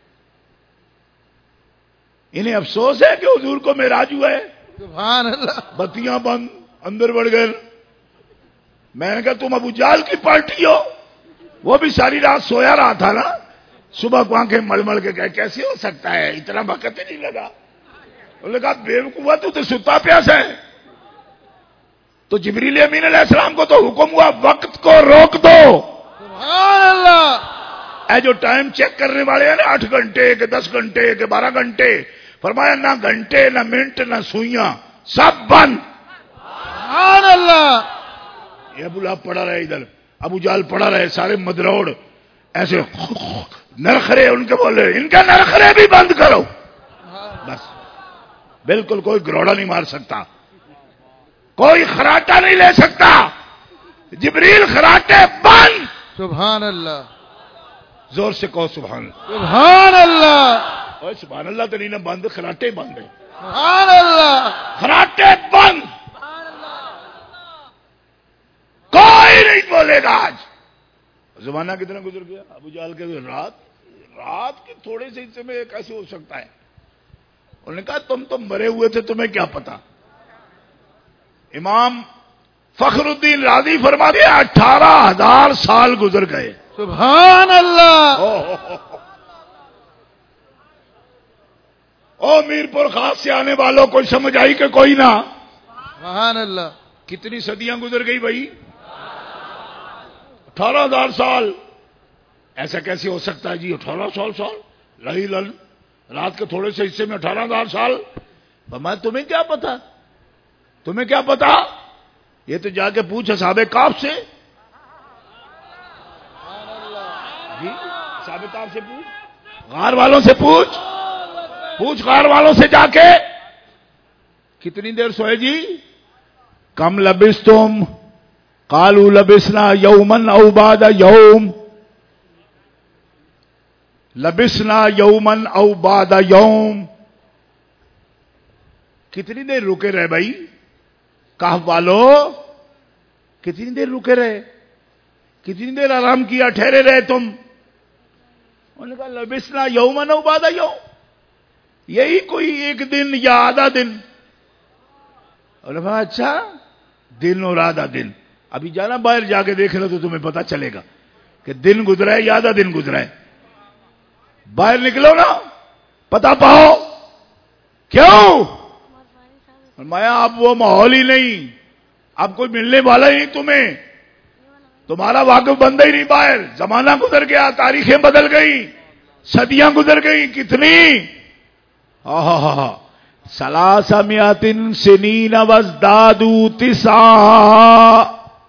انہیں افسوس ہے کہ حضور کو معراج ہوا ہے. سبحان اللہ. بتیاں بند، اندر بڑھ گئے. میں نے کہا تم ابو جہل کی پارٹی ہو، وہ بھی ساری رات سویا رہا تھا نا، صبح کو آنکھیں مل مل کے کہے کیسے ہو سکتا ہے، اتنا وقت ہی نہیں لگا. انہوں نے کہا بیوقوف تو ستا پیاس ہے. تو جبریل امین علیہ السلام کو تو حکم ہوا وقت کو روک دو. سبحان اللہ. اے جو ٹائم چیک کرنے والے ہیں نا، 8 گھنٹے کہ 10 گھنٹے کہ 12 گھنٹے، فرمایا نہ گھنٹے نہ منٹ نہ سوئیاں، سب بند. سبحان اللہ. یہ ابو لہب پڑا رہے، ادھر ابو جہل پڑا رہے، سارے مدروڑ ایسے نرخرے ان کے بولے، ان کے نرخرے بھی بند کرو. بس بالکل کوئی گروڑا نہیں مار سکتا، کوئی خراٹا نہیں لے سکتا. جبریل خراٹے بند. سبحان اللہ. زور سے کہو سبحان اللہ. سبحان اللہ. اوے سبحان اللہ تو نہیں نا بند، خراٹے بند ہے. سبحان اللہ. خراٹے بند. کوئی نہیں بولے گا. آج زمانہ کتنا گزر گیا. ابو جہل کے رات کے تھوڑے سے حصے میں کیسے ہو سکتا ہے؟ انہوں نے کہا تم تو مرے ہوئے تھے، تمہیں کیا پتا. امام فخر الدین رازی فرماتے ہیں 18,000 سال گزر گئے. سبحان اللہ. او میرپور خاص سے آنے والوں کو سمجھ آئی کہ کوئی نہ؟ سبحان اللہ. کتنی صدیاں گزر گئی بھائی؟ 18,000 سال. ایسا کیسے ہو سکتا ہے جی 1800 سال؟ لہی لل رات کے تھوڑے سے حصے میں 18,000 سال. میں تمہیں کیا پتا؟ تمہیں کیا پتا؟ یہ تو جا کے پوچھ اصحاب کہف سے. جی اصحاب کہف سے پوچھ، غار والوں سے پوچھ غار والوں سے جا کے. کتنی دیر سوئے جی؟ کم لبستم قالوا لبسنا یومن او بعد یوم. لبسنا یومن او بعد یوم. کتنی دیر رکے رہے بھائی کہف والوں؟ کتنی دیر رکے رہے؟ کتنی دیر آرام کیا، ٹھہرے رہے تم؟ انہوں نے کہا لبسنا یومن او بعد یوم، یہی کوئی ایک دن یا آدھا دن. اور اچھا دن اور آدھا دن. ابھی جانا باہر جا کے دیکھ لو تو تمہیں پتا چلے گا کہ دن گزرا ہے یا آدھا دن گزرا ہے. باہر نکلو نا پتا پاؤ. کیوں؟ فرمایا اب وہ ماحول ہی نہیں، اب کوئی ملنے والا ہی نہیں تمہیں، تمہارا واقف بندہ ہی نہیں باہر. زمانہ گزر گیا، تاریخیں بدل گئی، صدیاں گزر گئی. کتنی؟ ثلاثمائۃ سنین وازدادوا تسعا.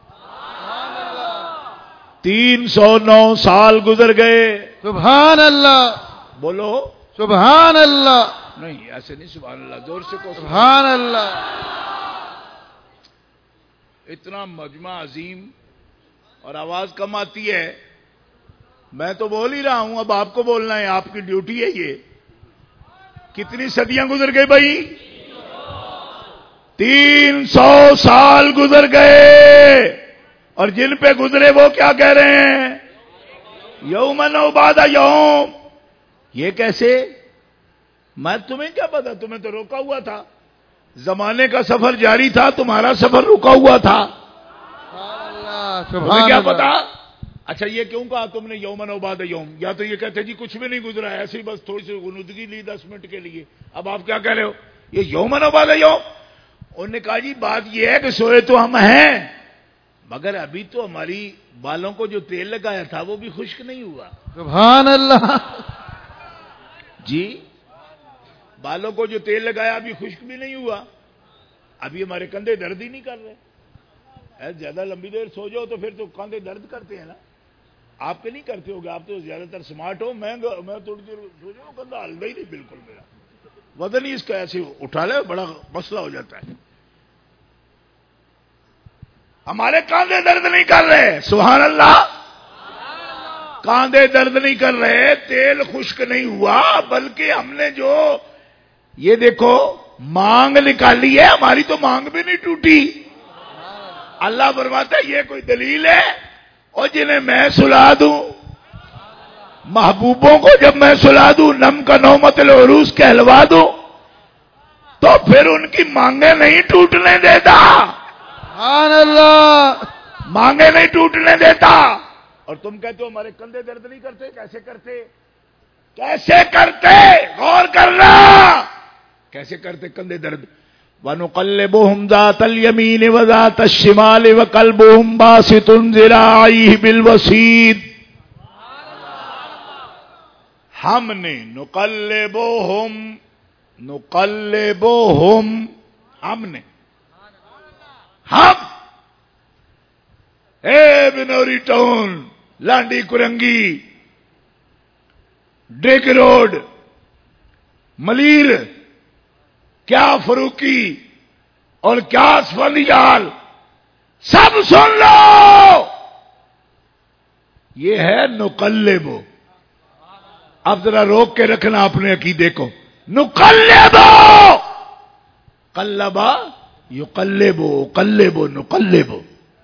309 سال گزر گئے. سبحان اللہ. بولو سبحان اللہ. نہیں ایسے نہیں، سبحان اللہ زور سے کو. سبحان اللہ. اتنا مجمع عظیم اور آواز کم آتی ہے. میں تو بول ہی رہا ہوں، اب آپ کو بولنا ہے، آپ کی ڈیوٹی ہے یہ. کتنی صدیاں گزر گئی بھائی؟ 300 سال گزر گئے. اور جن پہ گزرے وہ کیا کہہ رہے ہیں؟ یومن او بعد یوم. یہ کیسے؟ میں تمہیں کیا پتا؟ تمہیں تو روکا ہوا تھا، زمانے کا سفر جاری تھا، تمہارا سفر رکا ہوا تھا. تمہیں کیا پتا؟ اچھا یہ کیوں کہا تم نے یومن او بعد یوم؟ یا تو یہ کہتے جی کچھ بھی نہیں گزرا ہے، ایسے ہی بس تھوڑی سی غنودگی لی 10 منٹ کے لیے. اب آپ کیا کہہ رہے ہو؟ یہ یومن او بعد یوم. انہوں نے کہا جی بات یہ ہے کہ سوئے تو ہم ہیں، مگر ابھی تو ہماری بالوں کو جو تیل لگایا تھا وہ بھی خشک نہیں ہوا. سبحان اللہ. جی بالوں کو جو تیل لگایا ابھی خشک بھی نہیں ہوا. ابھی ہمارے کندھے درد ہی نہیں کر رہے. زیادہ لمبی دیر سو جاؤ تو پھر تو کندھے درد کرتے ہیں نا. آپ کے نہیں کرتے ہوگے، آپ تو زیادہ تر سمارٹ ہو. میں تھوڑی دیر سو جاؤں کندھا ہلدا ہی نہیں بالکل. میرا وزن ہی اس کا ایسے اٹھا لے بڑا مسئلہ ہو جاتا ہے. ہمارے کاندھے درد نہیں کر رہے. سبحان اللہ. کاندھے درد نہیں کر رہے، تیل خشک نہیں ہوا، بلکہ ہم نے جو یہ دیکھو مانگ نکالی ہے، ہماری تو مانگ بھی نہیں ٹوٹی. اللہ فرماتا ہے یہ کوئی دلیل ہے؟ اور جنہیں میں سلا دوں، محبوبوں کو جب میں سلا دوں، نم کا نومت العروس کہلوا دوں، تو پھر ان کی مانگیں نہیں ٹوٹنے دیتا. سبحان اللہ. مانگیں نہیں ٹوٹنے دیتا. اور تم کہتے ہو ہمارے کندھے درد نہیں کرتے. کیسے کرتے؟ کیسے کرتے؟ غور کرنا. کیسے کرتے کندھے درد؟ وَنُقَلِّبُهُمْ ذَاتَ الْيَمِينِ وَذَاتَ الشِّمَالِ وَقَلْبُهُمْ بَاسِطٌ ذِرَاعَيْهِ بِالْوَسِيدِ. ہم نے نقلبوہم ہم نے بنوری ٹاؤن، لانڈی کرنگی، ڈیک روڈ، ملیر، کیا فروکی اور کیا اسفندیال، سب سن لو. یہ ہے نقلبو. اب ذرا روک کے رکھنا اپنے عقیدے کو. نقلبو، قلبا یقلبو، قلبو نقلبو.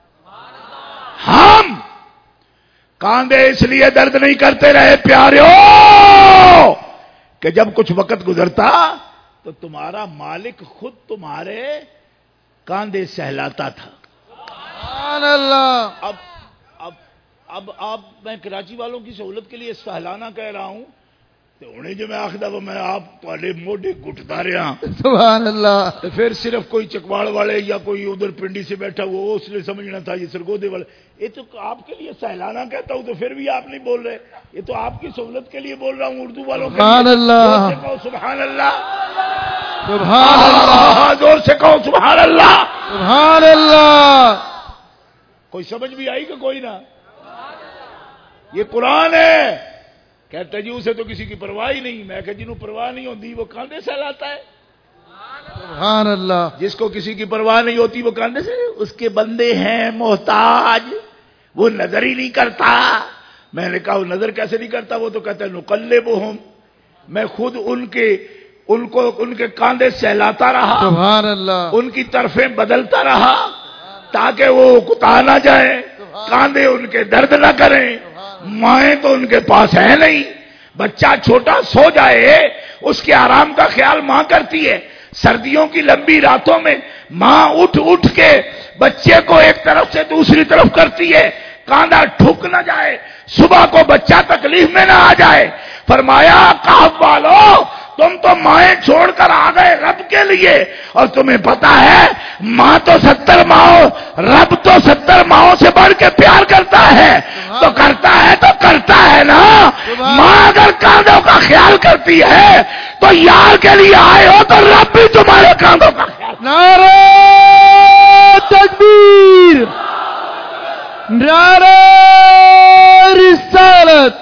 ہم کاندھے اس لیے درد نہیں کرتے رہے پیاریو کہ جب کچھ وقت گزرتا تو تمہارا مالک خود تمہارے کاندھے سہلاتا تھا. سبحان اللہ. اب آپ میں کراچی والوں کی سہولت کے لیے سہلانہ کہہ رہا ہوں تو انہیں جو میں آخدا وہ میں آپ تھوڑے موڈے گٹتا رہا سبحان اللہ. تو پھر صرف کوئی چکواڑ والے یا کوئی ادھر پنڈی سے بیٹھا وہ اس نے سمجھنا تھا یہ سرگودے والے. یہ تو آپ کے لیے سہلانہ کہتا ہوں تو پھر بھی آپ نہیں بول رہے. یہ تو آپ کی سہولت کے لیے بول رہا ہوں اردو والوں کے سبحان لیے. اللہ. زور سے کہو سبحان اللہ. سبحان اللہ. زور سے کہو سبحان اللہ. سبحان اللہ. کوئی سمجھ بھی آئی کہ کوئی نہ. یہ قرآن ہے. کہتا جی اسے تو کسی کی پرواہ ہی نہیں. میں کہ جنہوں پرواہ نہیں ہوتی وہ کاندھے سے لاتا ہے. سبحان اللہ. جس کو کسی کی پرواہ نہیں ہوتی وہ کاندھے سے. اس کے بندے ہیں محتاج, وہ نظر ہی نہیں کرتا. میں نے کہا وہ نظر کیسے نہیں کرتا؟ وہ تو کہتا ہے نقلبہم, میں خود ان کے کاندھے سہلاتا رہا, سبحان اللہ. ان کی طرفیں بدلتا رہا تاکہ وہ کتا نہ جائیں, کاندھے ان کے درد نہ کریں. مائیں تو ان کے پاس ہے نہیں. بچہ چھوٹا سو جائے اس کے آرام کا خیال ماں کرتی ہے. سردیوں کی لمبی راتوں میں ماں اٹھ اٹھ کے بچے کو ایک طرف سے دوسری طرف کرتی ہے, کاندھا ٹھک نہ جائے, صبح کو بچہ تکلیف میں نہ آ جائے. فرمایا کہف والو تم تو مائیں چھوڑ کر آ گئے رب کے لیے, اور تمہیں پتا ہے ماں تو 70 ماؤں, رب تو 70 ماؤں سے بڑھ کے پیار کرتا ہے. تو کرتا ہے نا. ماں اگر کاندھوں کا خیال کرتی ہے تو یار کے لیے آئے ہو تو رب بھی تمہارے کاندھوں کا خیال. نعرہ تکبیر, نعرہ رسالت.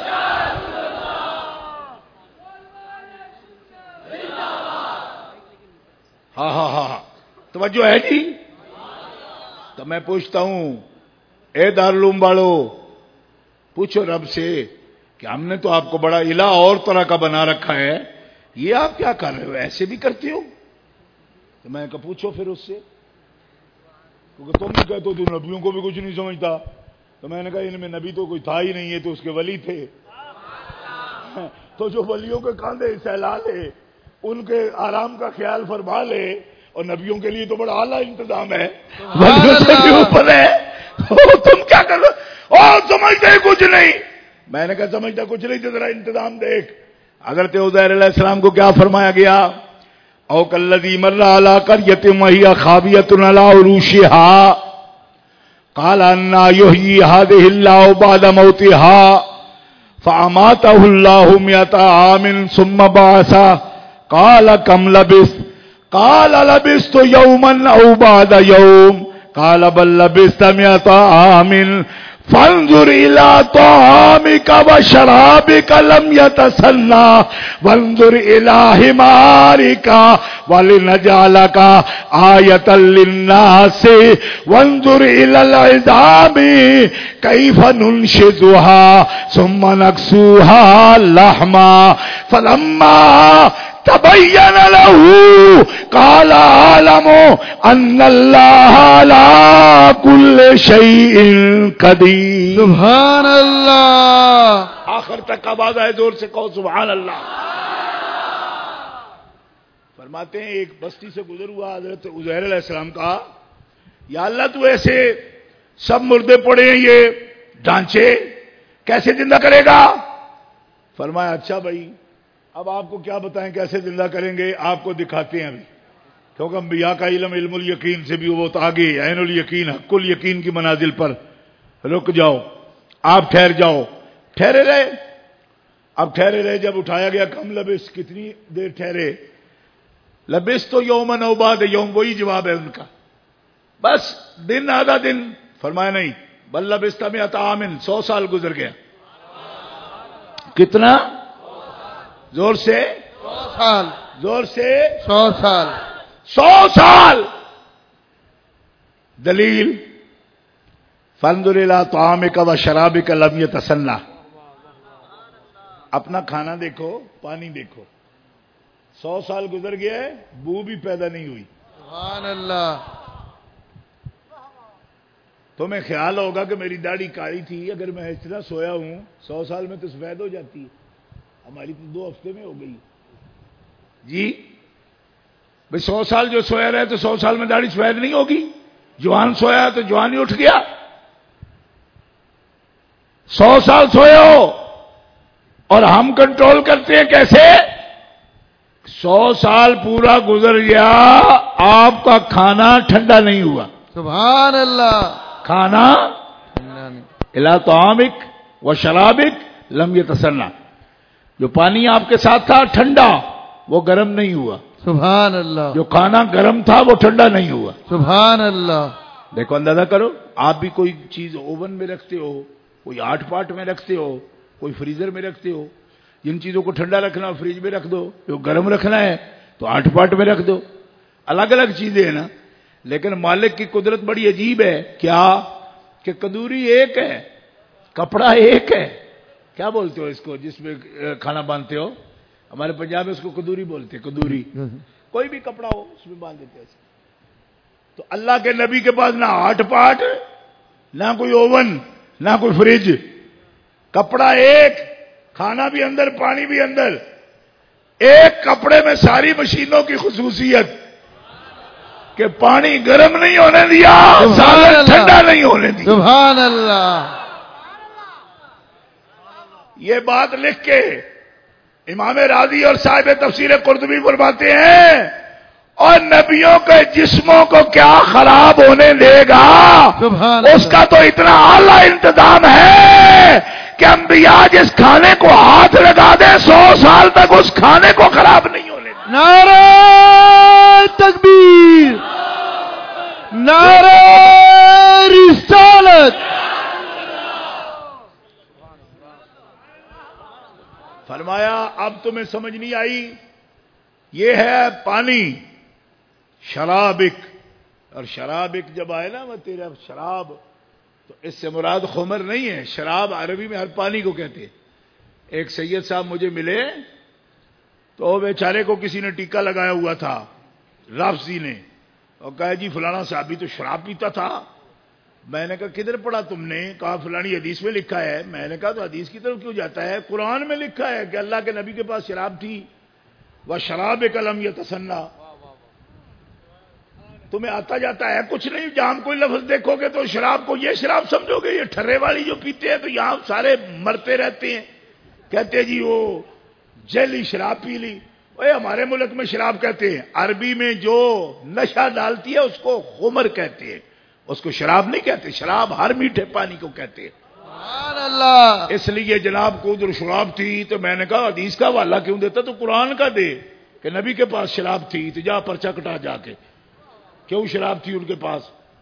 ہاں ہاں ہاں ہاں توجہ ہے جی. تو میں پوچھتا ہوں اے دارالعلوم والو, پوچھو رب سے کہ ہم نے تو آپ کو بڑا الہ اور طرح کا بنا رکھا ہے, یہ آپ کیا کر رہے ہو, ایسے بھی کرتے ہو؟ تو میں کہا پوچھو پھر اس سے, کیونکہ تم بھی کہتے ہو تو نبیوں کو بھی کچھ نہیں سمجھتا. تو میں نے کہا ان میں نبی تو کوئی تھا ہی نہیں ہے, تو اس کے ولی تھے. تو جو ولیوں کے کاندھے سہلا لے, ان کے آرام کا خیال فرما لے, اور نبیوں کے لیے تو بڑا اعلیٰ انتظام ہے, ولیوں سے بھی اوپر ہے. تم کیا کر رہے ہو؟ سمجھتے کچھ نہیں. میں نے کہا سمجھتا کچھ نہیں تو ذرا انتظام دیکھ. حضرت عزیر علیہ السلام کو کیا فرمایا گیا؟ او کالذی مر علی قریۃ وہی خاویۃ علی عروشها قال انا یحیی هذه الله بعد موتها فاماته الله 100 عام ثم بعثه قال كم لبثت قال لبثت يوما او بعد يوم قال بل لبثت 100 عام فانظر الى طعامك وشرابك لم يتسنى وانظر الى حمارك ولنجعلك آية للناس وانظر الى العظام كيف ننشزها ثم نكسوها لحما فلما تبين له قال اعلم ان الله على كل شيء قدیر. سبحان اللہ. آخر تک آواز آئے زور سے کہو سبحان اللہ. فرماتے ہیں ایک بستی سے گزر ہوا حضرت عزیر علیہ السلام کا, یا اللہ تو ایسے سب مردے پڑے ہیں یہ ڈھانچے کیسے زندہ کرے گا؟ فرمایا اچھا بھائی اب آپ کو کیا بتائیں کیسے زندہ کریں گے, آپ کو دکھاتے ہیں ابھی, کیونکہ انبیاء کا علم علم الیقین سے بھی بہت آگے, عین الیقین حق الیقین کی منازل پر. رک جاؤ, آپ ٹھہر جاؤ. ٹھہرے رہے. اب ٹھہرے رہے, جب اٹھایا گیا کم لبس, کتنی دیر ٹھہرے؟ لبس تو یومن او بعد یوم, وہی جواب ہے ان کا, بس دن آدھا دن. فرمایا نہیں, بل لبست 100 عام, 100 سال گزر گیا. کتنا؟ زور سے 100 سال. زور سے 100 سال. 100 سال. دلیل فانظر الى طعامك وشرابك لم يتسنى. اپنا کھانا دیکھو, پانی دیکھو. 100 سال گزر گیا ہے, بو بھی پیدا نہیں ہوئی. سبحان اللہ. تمہیں خیال ہوگا کہ میری داڑھی کالی تھی, اگر میں اس طرح سویا ہوں 100 سال میں تو سفید ہو جاتی ہے. ہماری تو 2 ہفتے میں ہو گئی جی. بھائی 100 سال جو سویا رہے تو 100 سال میں داڑھی سفید نہیں ہوگی. جوان سویا تو جوان ہی اٹھ گیا. 100 سال سوئے ہو اور ہم کنٹرول کرتے ہیں کیسے؟ 100 سال پورا گزر گیا، آپ کا کھانا ٹھنڈا نہیں ہوا. سبحان اللہ. کھانا الا طعامک و شرابک لم یتسنہ، جو پانی آپ کے ساتھ تھا ٹھنڈا، وہ گرم نہیں ہوا. سبحان اللہ. جو کھانا گرم تھا وہ ٹھنڈا نہیں ہوا. سبحان اللہ. دیکھو اندازہ کرو، آپ بھی کوئی چیز اوون میں رکھتے ہو، کوئی آٹھ پاٹ میں رکھتے ہو، کوئی فریزر میں رکھتے ہو. جن چیزوں کو ٹھنڈا رکھنا فریج میں رکھ دو، جو گرم رکھنا ہے تو آٹھ پاٹ میں رکھ دو. الگ الگ چیزیں ہیں نا، لیکن مالک کی قدرت بڑی عجیب ہے. کیا کہ کدوری ایک ہے، کپڑا ایک ہے. کیا بولتے ہو اس کو جس میں کھانا باندھتے ہو؟ ہمارے پنجاب میں اس کو کدوری بولتے. کدوری کوئی بھی کپڑا ہو اس میں باندھ دیتے ہیں. تو اللہ کے نبی کے پاس نہ آٹھ پاٹ، نہ کوئی اوون، نہ کوئی فریج. کپڑا ایک، کھانا بھی اندر، پانی بھی اندر. ایک کپڑے میں ساری مشینوں کی خصوصیت کہ پانی گرم نہیں ہونے دیا، سالن ٹھنڈا نہیں ہونے دیا. سبحان اللہ. یہ بات لکھ کے امام راضی اور صاحب تفسیر قرطبی فرماتے ہیں، اور نبیوں کے جسموں کو کیا خراب ہونے دے گا؟ اس کا تو اتنا اعلیٰ انتظام ہے کہ انبیاء جس کھانے کو ہاتھ لگا دیں 100 سال تک اس کھانے کو خراب نہیں ہونے دیں. نعرہ تکبیر، نعرہ رسالت. فرمایا اب تمہیں سمجھ نہیں آئی؟ یہ ہے پانی. شرابک، اور شرابک جب آئے نا وہ تیرا شراب، تو اس سے مراد خمر نہیں ہے. شراب عربی میں ہر پانی کو کہتے ہیں. ایک سید صاحب مجھے ملے تو بیچارے کو کسی نے ٹیکا لگایا ہوا تھا، رافضی نے، اور کہا جی فلانا صاحب بھی تو شراب پیتا تھا. میں نے کہا کدھر پڑھا تم نے؟ کہا فلانی حدیث میں لکھا ہے. میں نے کہا تو حدیث کی طرف کیوں جاتا ہے؟ قرآن میں لکھا ہے کہ اللہ کے نبی کے پاس شراب تھی. وَشَرَابِكَ لَمْ يَتَسَنَّى. تمہیں آتا جاتا ہے کچھ نہیں. جہاں کوئی لفظ دیکھو گے تو شراب کو یہ شراب سمجھو گے، یہ ٹھرے والی جو پیتے ہیں تو یہاں سارے مرتے رہتے ہیں. کہتے جی وہ جیلی شراب پی لی. اوے ہمارے ملک میں شراب کہتے ہیں، عربی میں جو نشہ ڈالتی ہے اس کو خمر کہتے ہیں، اس کو شراب نہیں کہتے. شراب ہر میٹھے پانی کو کہتے ہیں. سبحان اللہ. اس لیے جناب کو ادھر شراب تھی تو میں نے کہا حدیث کا حوالہ کیوں دیتا؟ تو قرآن کا دے کہ نبی کے پاس شراب تھی، تو جا پرچہ کٹا جا کے. کیوں شراب تھی ان کے پاس؟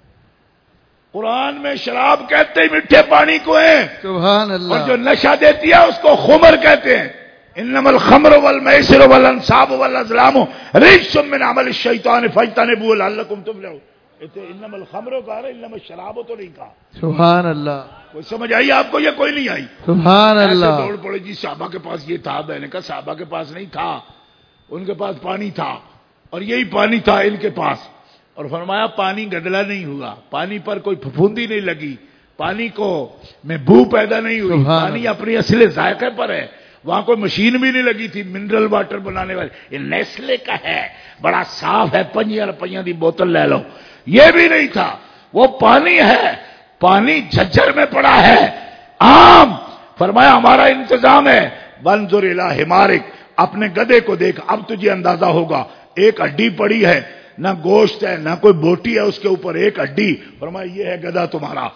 قرآن میں شراب کہتے ہی میٹھے پانی کو ہیں. سبحان اللہ. اور جو نشہ دیتی ہے اس کو خمر کہتے ہیں. انما الخمر والمیسر والانصاب والازلام رجس من عمل الشیطان فاجتنبوه لعلکم تفلحون. انما الخمر کہا رہا، انما الشراب تو نہیں کہا. سبحان اللہ. کوئی سمجھ آئی آپ کو یا کوئی نہیں آئی؟ سبحان اللہ. دوڑ پڑے جی صحابہ کے پاس یہ تھا. میں نے کہا صحابہ کے پاس نہیں تھا، ان کے پاس پانی تھا، اور یہی پانی تھا ان کے پاس. اور فرمایا پانی گدلا نہیں ہوا، پانی پر کوئی پھپھوندی نہیں لگی، پانی کو میں بو پیدا نہیں ہوئی. پانی اپنی اصل ذائقے پر ہے. وہاں کوئی مشین بھی نہیں لگی تھی منرل واٹر بنانے والی. یہ نیسلے کا ہے، بڑا صاف ہے، 5 روپیہ دی بوتل لے لو. یہ بھی نہیں تھا. وہ پانی ہے، پانی جھجھر میں پڑا ہے عام. فرمایا ہمارا انتظام ہے. وانظر الی حمارک، اپنے گدھے کو دیکھ. اب تجھے اندازہ ہوگا. ایک ہڈی پڑی ہے، نہ گوشت ہے نہ کوئی بوٹی ہے اس کے اوپر، ایک ہڈی. فرمایا یہ ہے گدھا تمہارا.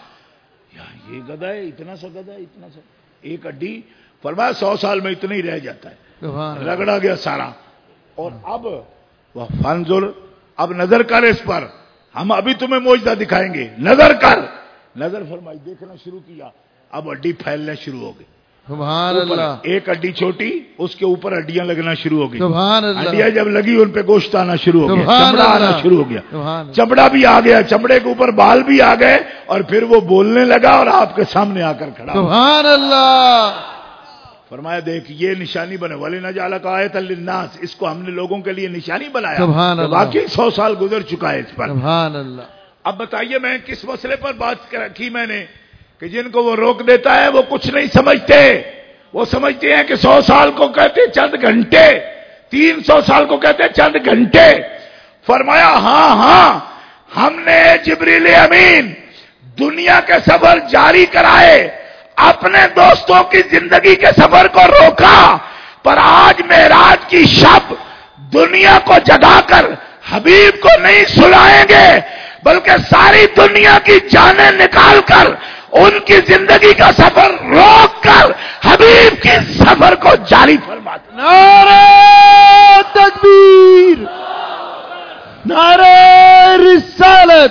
یہ گدھا ہے، اتنا سا گدھا ہے، اتنا سا ایک ہڈی. فرمایا 100 سال میں اتنا ہی رہ جاتا ہے، رگڑا گیا سارا. اور اب وہ فانظر، اب نظر کر اس پر، ہم ابھی تمہیں معجزہ دکھائیں گے. نظر کر. نظر فرمائی، دیکھنا شروع کیا. اب ہڈی پھیلنا شروع ہو گئی. سبحان اللہ. ایک ہڈی چھوٹی، اس کے اوپر ہڈیاں لگنا شروع ہو گئی. سبحان اللہ. ہڈیاں جب لگی ان پہ گوشت آنا شروع ہو گیا، سبحان چمڑا آنا اللہ. شروع ہو گیا، سبحان چمڑا بھی آ گیا، چمڑے کے اوپر بال بھی آ گئے، اور پھر وہ بولنے لگا اور آپ کے سامنے آ کر کھڑا. سبحان اللہ. فرمایا دیکھ یہ نشانی بنے. وَلِنَجْعَلَكَ آیَةً لِلنَّاسِ، اس کو ہم نے لوگوں کے لیے نشانی بنایا. سبحان اللہ. واقعی 100 سال گزر چکا ہے اس پر. سبحان اللہ. اب بتائیے میں کس مسئلے پر بات رکھی میں نے کہ جن کو وہ روک دیتا ہے وہ کچھ نہیں سمجھتے. وہ سمجھتے ہیں کہ 100 سال کو کہتے چند گھنٹے، 300 سال کو کہتے چند گھنٹے. فرمایا ہاں ہاں، ہم نے جبریل امین دنیا کے سفر جاری کرائے. اپنے دوستوں کی زندگی کے سفر کو روکا، پر آج معراج کی شب دنیا کو جگا کر حبیب کو نہیں سلائیں گے، بلکہ ساری دنیا کی جانیں نکال کر ان کی زندگی کا سفر روک کر حبیب کی سفر کو جاری فرما دیں۔ نعرہ تکبیر، نعرہ رسالت،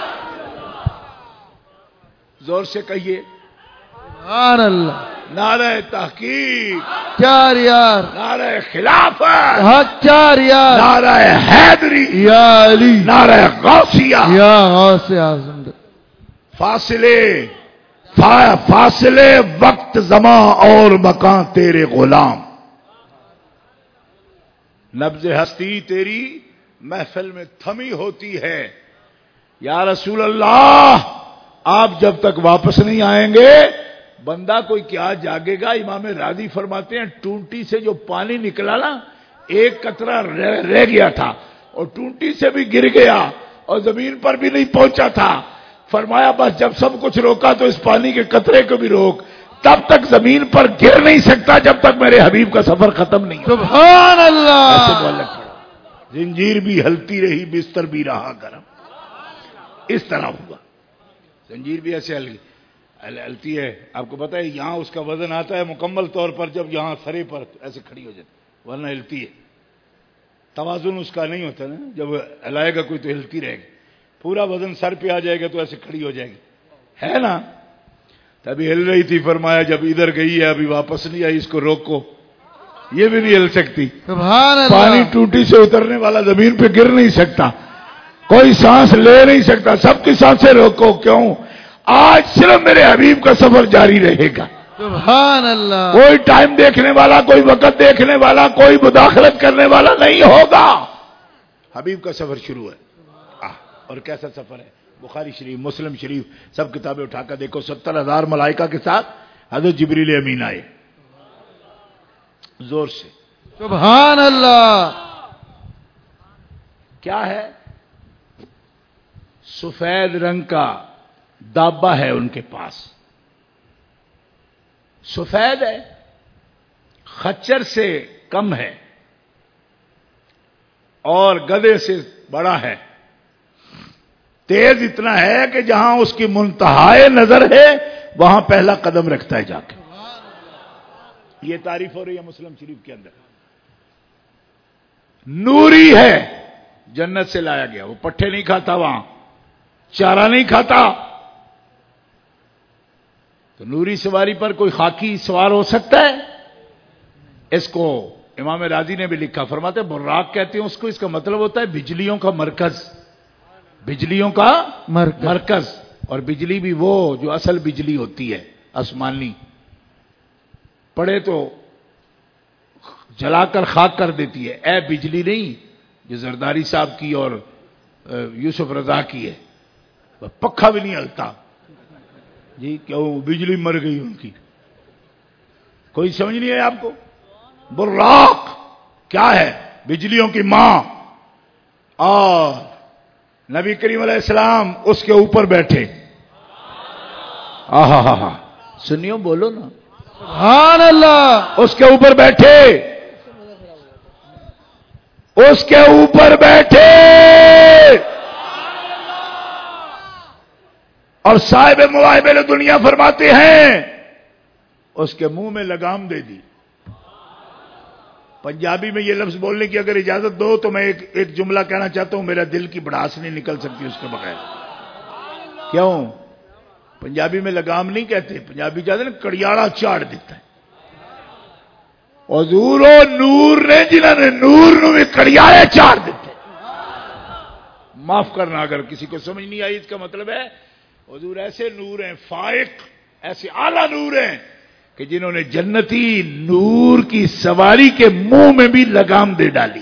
زور سے کہیے سبحان اللہ، نعرہ تحقیق، چار یار، نعرہ خلافت، حق چار یار، نعرہ حیدری، یا علی، نعرہ غوثیہ، یا غوث اعظم۔ فاصلے وقت زمان اور مکان تیرے غلام، نبض ہستی تیری محفل میں تھمی ہوتی ہے۔ یا رسول اللہ، آپ جب تک واپس نہیں آئیں گے بندہ کوئی کیا جاگے گا۔ امام راضی فرماتے ہیں ٹونٹی سے جو پانی نکلا نا، ایک قطرہ رہ گیا تھا اور ٹونٹی سے بھی گر گیا اور زمین پر بھی نہیں پہنچا تھا۔ فرمایا بس جب سب کچھ روکا تو اس پانی کے قطرے کو بھی روک، تب تک زمین پر گر نہیں سکتا جب تک میرے حبیب کا سفر ختم نہیں ہو۔ سبحان اللہ، ایسے معلق پڑھا، زنجیر بھی ہلتی رہی بستر بھی رہا گرم، اس طرح ہوا۔ زنجیر بھی ایسے ہلتی ہے، آپ کو پتا ہے یہاں اس کا وزن آتا ہے مکمل طور پر جب یہاں سرے پر ایسے کھڑی ہو جاتی، ورنہ ہلتی ہے، توازن اس کا نہیں ہوتا نا، جب ہلائے گا کوئی تو ہلتی رہے گی، پورا وزن سر پہ آ جائے گا تو ایسے کھڑی ہو جائے گی، ہے نا؟ تبھی ہل رہی تھی، فرمایا جب ادھر گئی ہے ابھی واپس نہیں آئی، اس کو روکو، یہ بھی نہیں ہل سکتی۔ سبحان اللہ، پانی ٹوٹی سے اترنے والا زمین پہ گر نہیں سکتا، کوئی سانس لے نہیں سکتا، سب کی سانسیں روکو۔ کیوں؟ آج صرف میرے حبیب کا سفر جاری رہے گا۔ سبحان اللہ، کوئی ٹائم دیکھنے والا، کوئی وقت دیکھنے والا، کوئی مداخلت کرنے والا نہیں ہوگا۔ حبیب کا سفر شروع ہے۔ اور کیسا سفر ہے؟ بخاری شریف، مسلم شریف، سب کتابیں اٹھا کر دیکھو، 70,000 ملائکہ کے ساتھ حضرت جبریل امین آئے، زور سے سبحان اللہ۔ کیا ہے؟ سفید رنگ کا دابا ہے ان کے پاس، سفید ہے، خچر سے کم ہے اور گدھے سے بڑا ہے، تیز اتنا ہے کہ جہاں اس کی منتہائے نظر ہے وہاں پہلا قدم رکھتا ہے جا کے۔ یہ تعریف ہو رہی ہے مسلم شریف کے اندر۔ نوری ہے، جنت سے لایا گیا، وہ پٹھے نہیں کھاتا، وہاں چارہ نہیں کھاتا، تو نوری سواری پر کوئی خاکی سوار ہو سکتا ہے؟ اس کو امام راضی نے بھی لکھا، فرماتے ہیں براق کہتے ہیں اس کو، اس کا مطلب ہوتا ہے بجلیوں کا مرکز، بجلیوں کا مرکز، اور بجلی بھی وہ جو اصل بجلی ہوتی ہے آسمانی، پڑے تو جلا کر خاک کر دیتی ہے، اے بجلی نہیں جو زرداری صاحب کی اور یوسف رضا کی ہے، پکھا بھی نہیں ہلتا جی، کیوں؟ بجلی مر گئی ان کی، کوئی سمجھ نہیں ہے آپ کو؟ براق کیا ہے؟ بجلیوں کی ماں، اور نبی کریم علیہ السلام اس کے اوپر بیٹھے، آہا، سنیو بولو نا، سبحان اللہ، اس کے اوپر بیٹھے، اس کے اوپر بیٹھے، اور صاحب مواہب دنیا فرماتے ہیں اس کے منہ میں لگام دے دی۔ پنجابی میں یہ لفظ بولنے کی اگر اجازت دو تو میں ایک جملہ کہنا چاہتا ہوں، میرا دل کی بڑاس نہیں نکل سکتی اس کے بغیر۔ کیوں؟ پنجابی میں لگام نہیں کہتے، پنجابی کہتے ہیں کڑیاڑا چاڑ دیتا ہے۔ حضور و نور نے جنہوں نے نور نو بھی کڑیاڑے چاڑ دیتے۔ معاف کرنا اگر کسی کو سمجھ نہیں آئی، اس کا مطلب ہے حضور ایسے نور ہیں، فائق، ایسے اعلیٰ نور ہیں کہ جنہوں نے جنتی نور کی سواری کے منہ میں بھی لگام دے ڈالی۔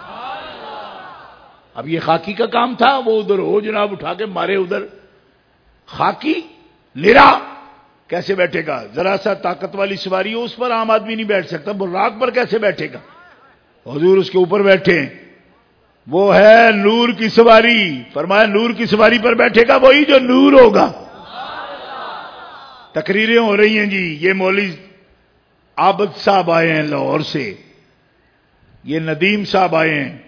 اب یہ خاکی کا کام تھا، وہ ادھر ہو جناب اٹھا کے مارے ادھر، خاکی نرا کیسے بیٹھے گا؟ ذرا سا طاقت والی سواری ہو اس پر عام آدمی نہیں بیٹھ سکتا، براق پر کیسے بیٹھے گا؟ حضور اس کے اوپر بیٹھے، وہ ہے نور کی سواری، فرمایا نور کی سواری پر بیٹھے گا وہی جو نور ہوگا۔ تقریریں ہو رہی ہیں جی. یہ مولوی عابد صاحب آئے ہیں لاہور سے, یہ ندیم صاحب آئے ہیں,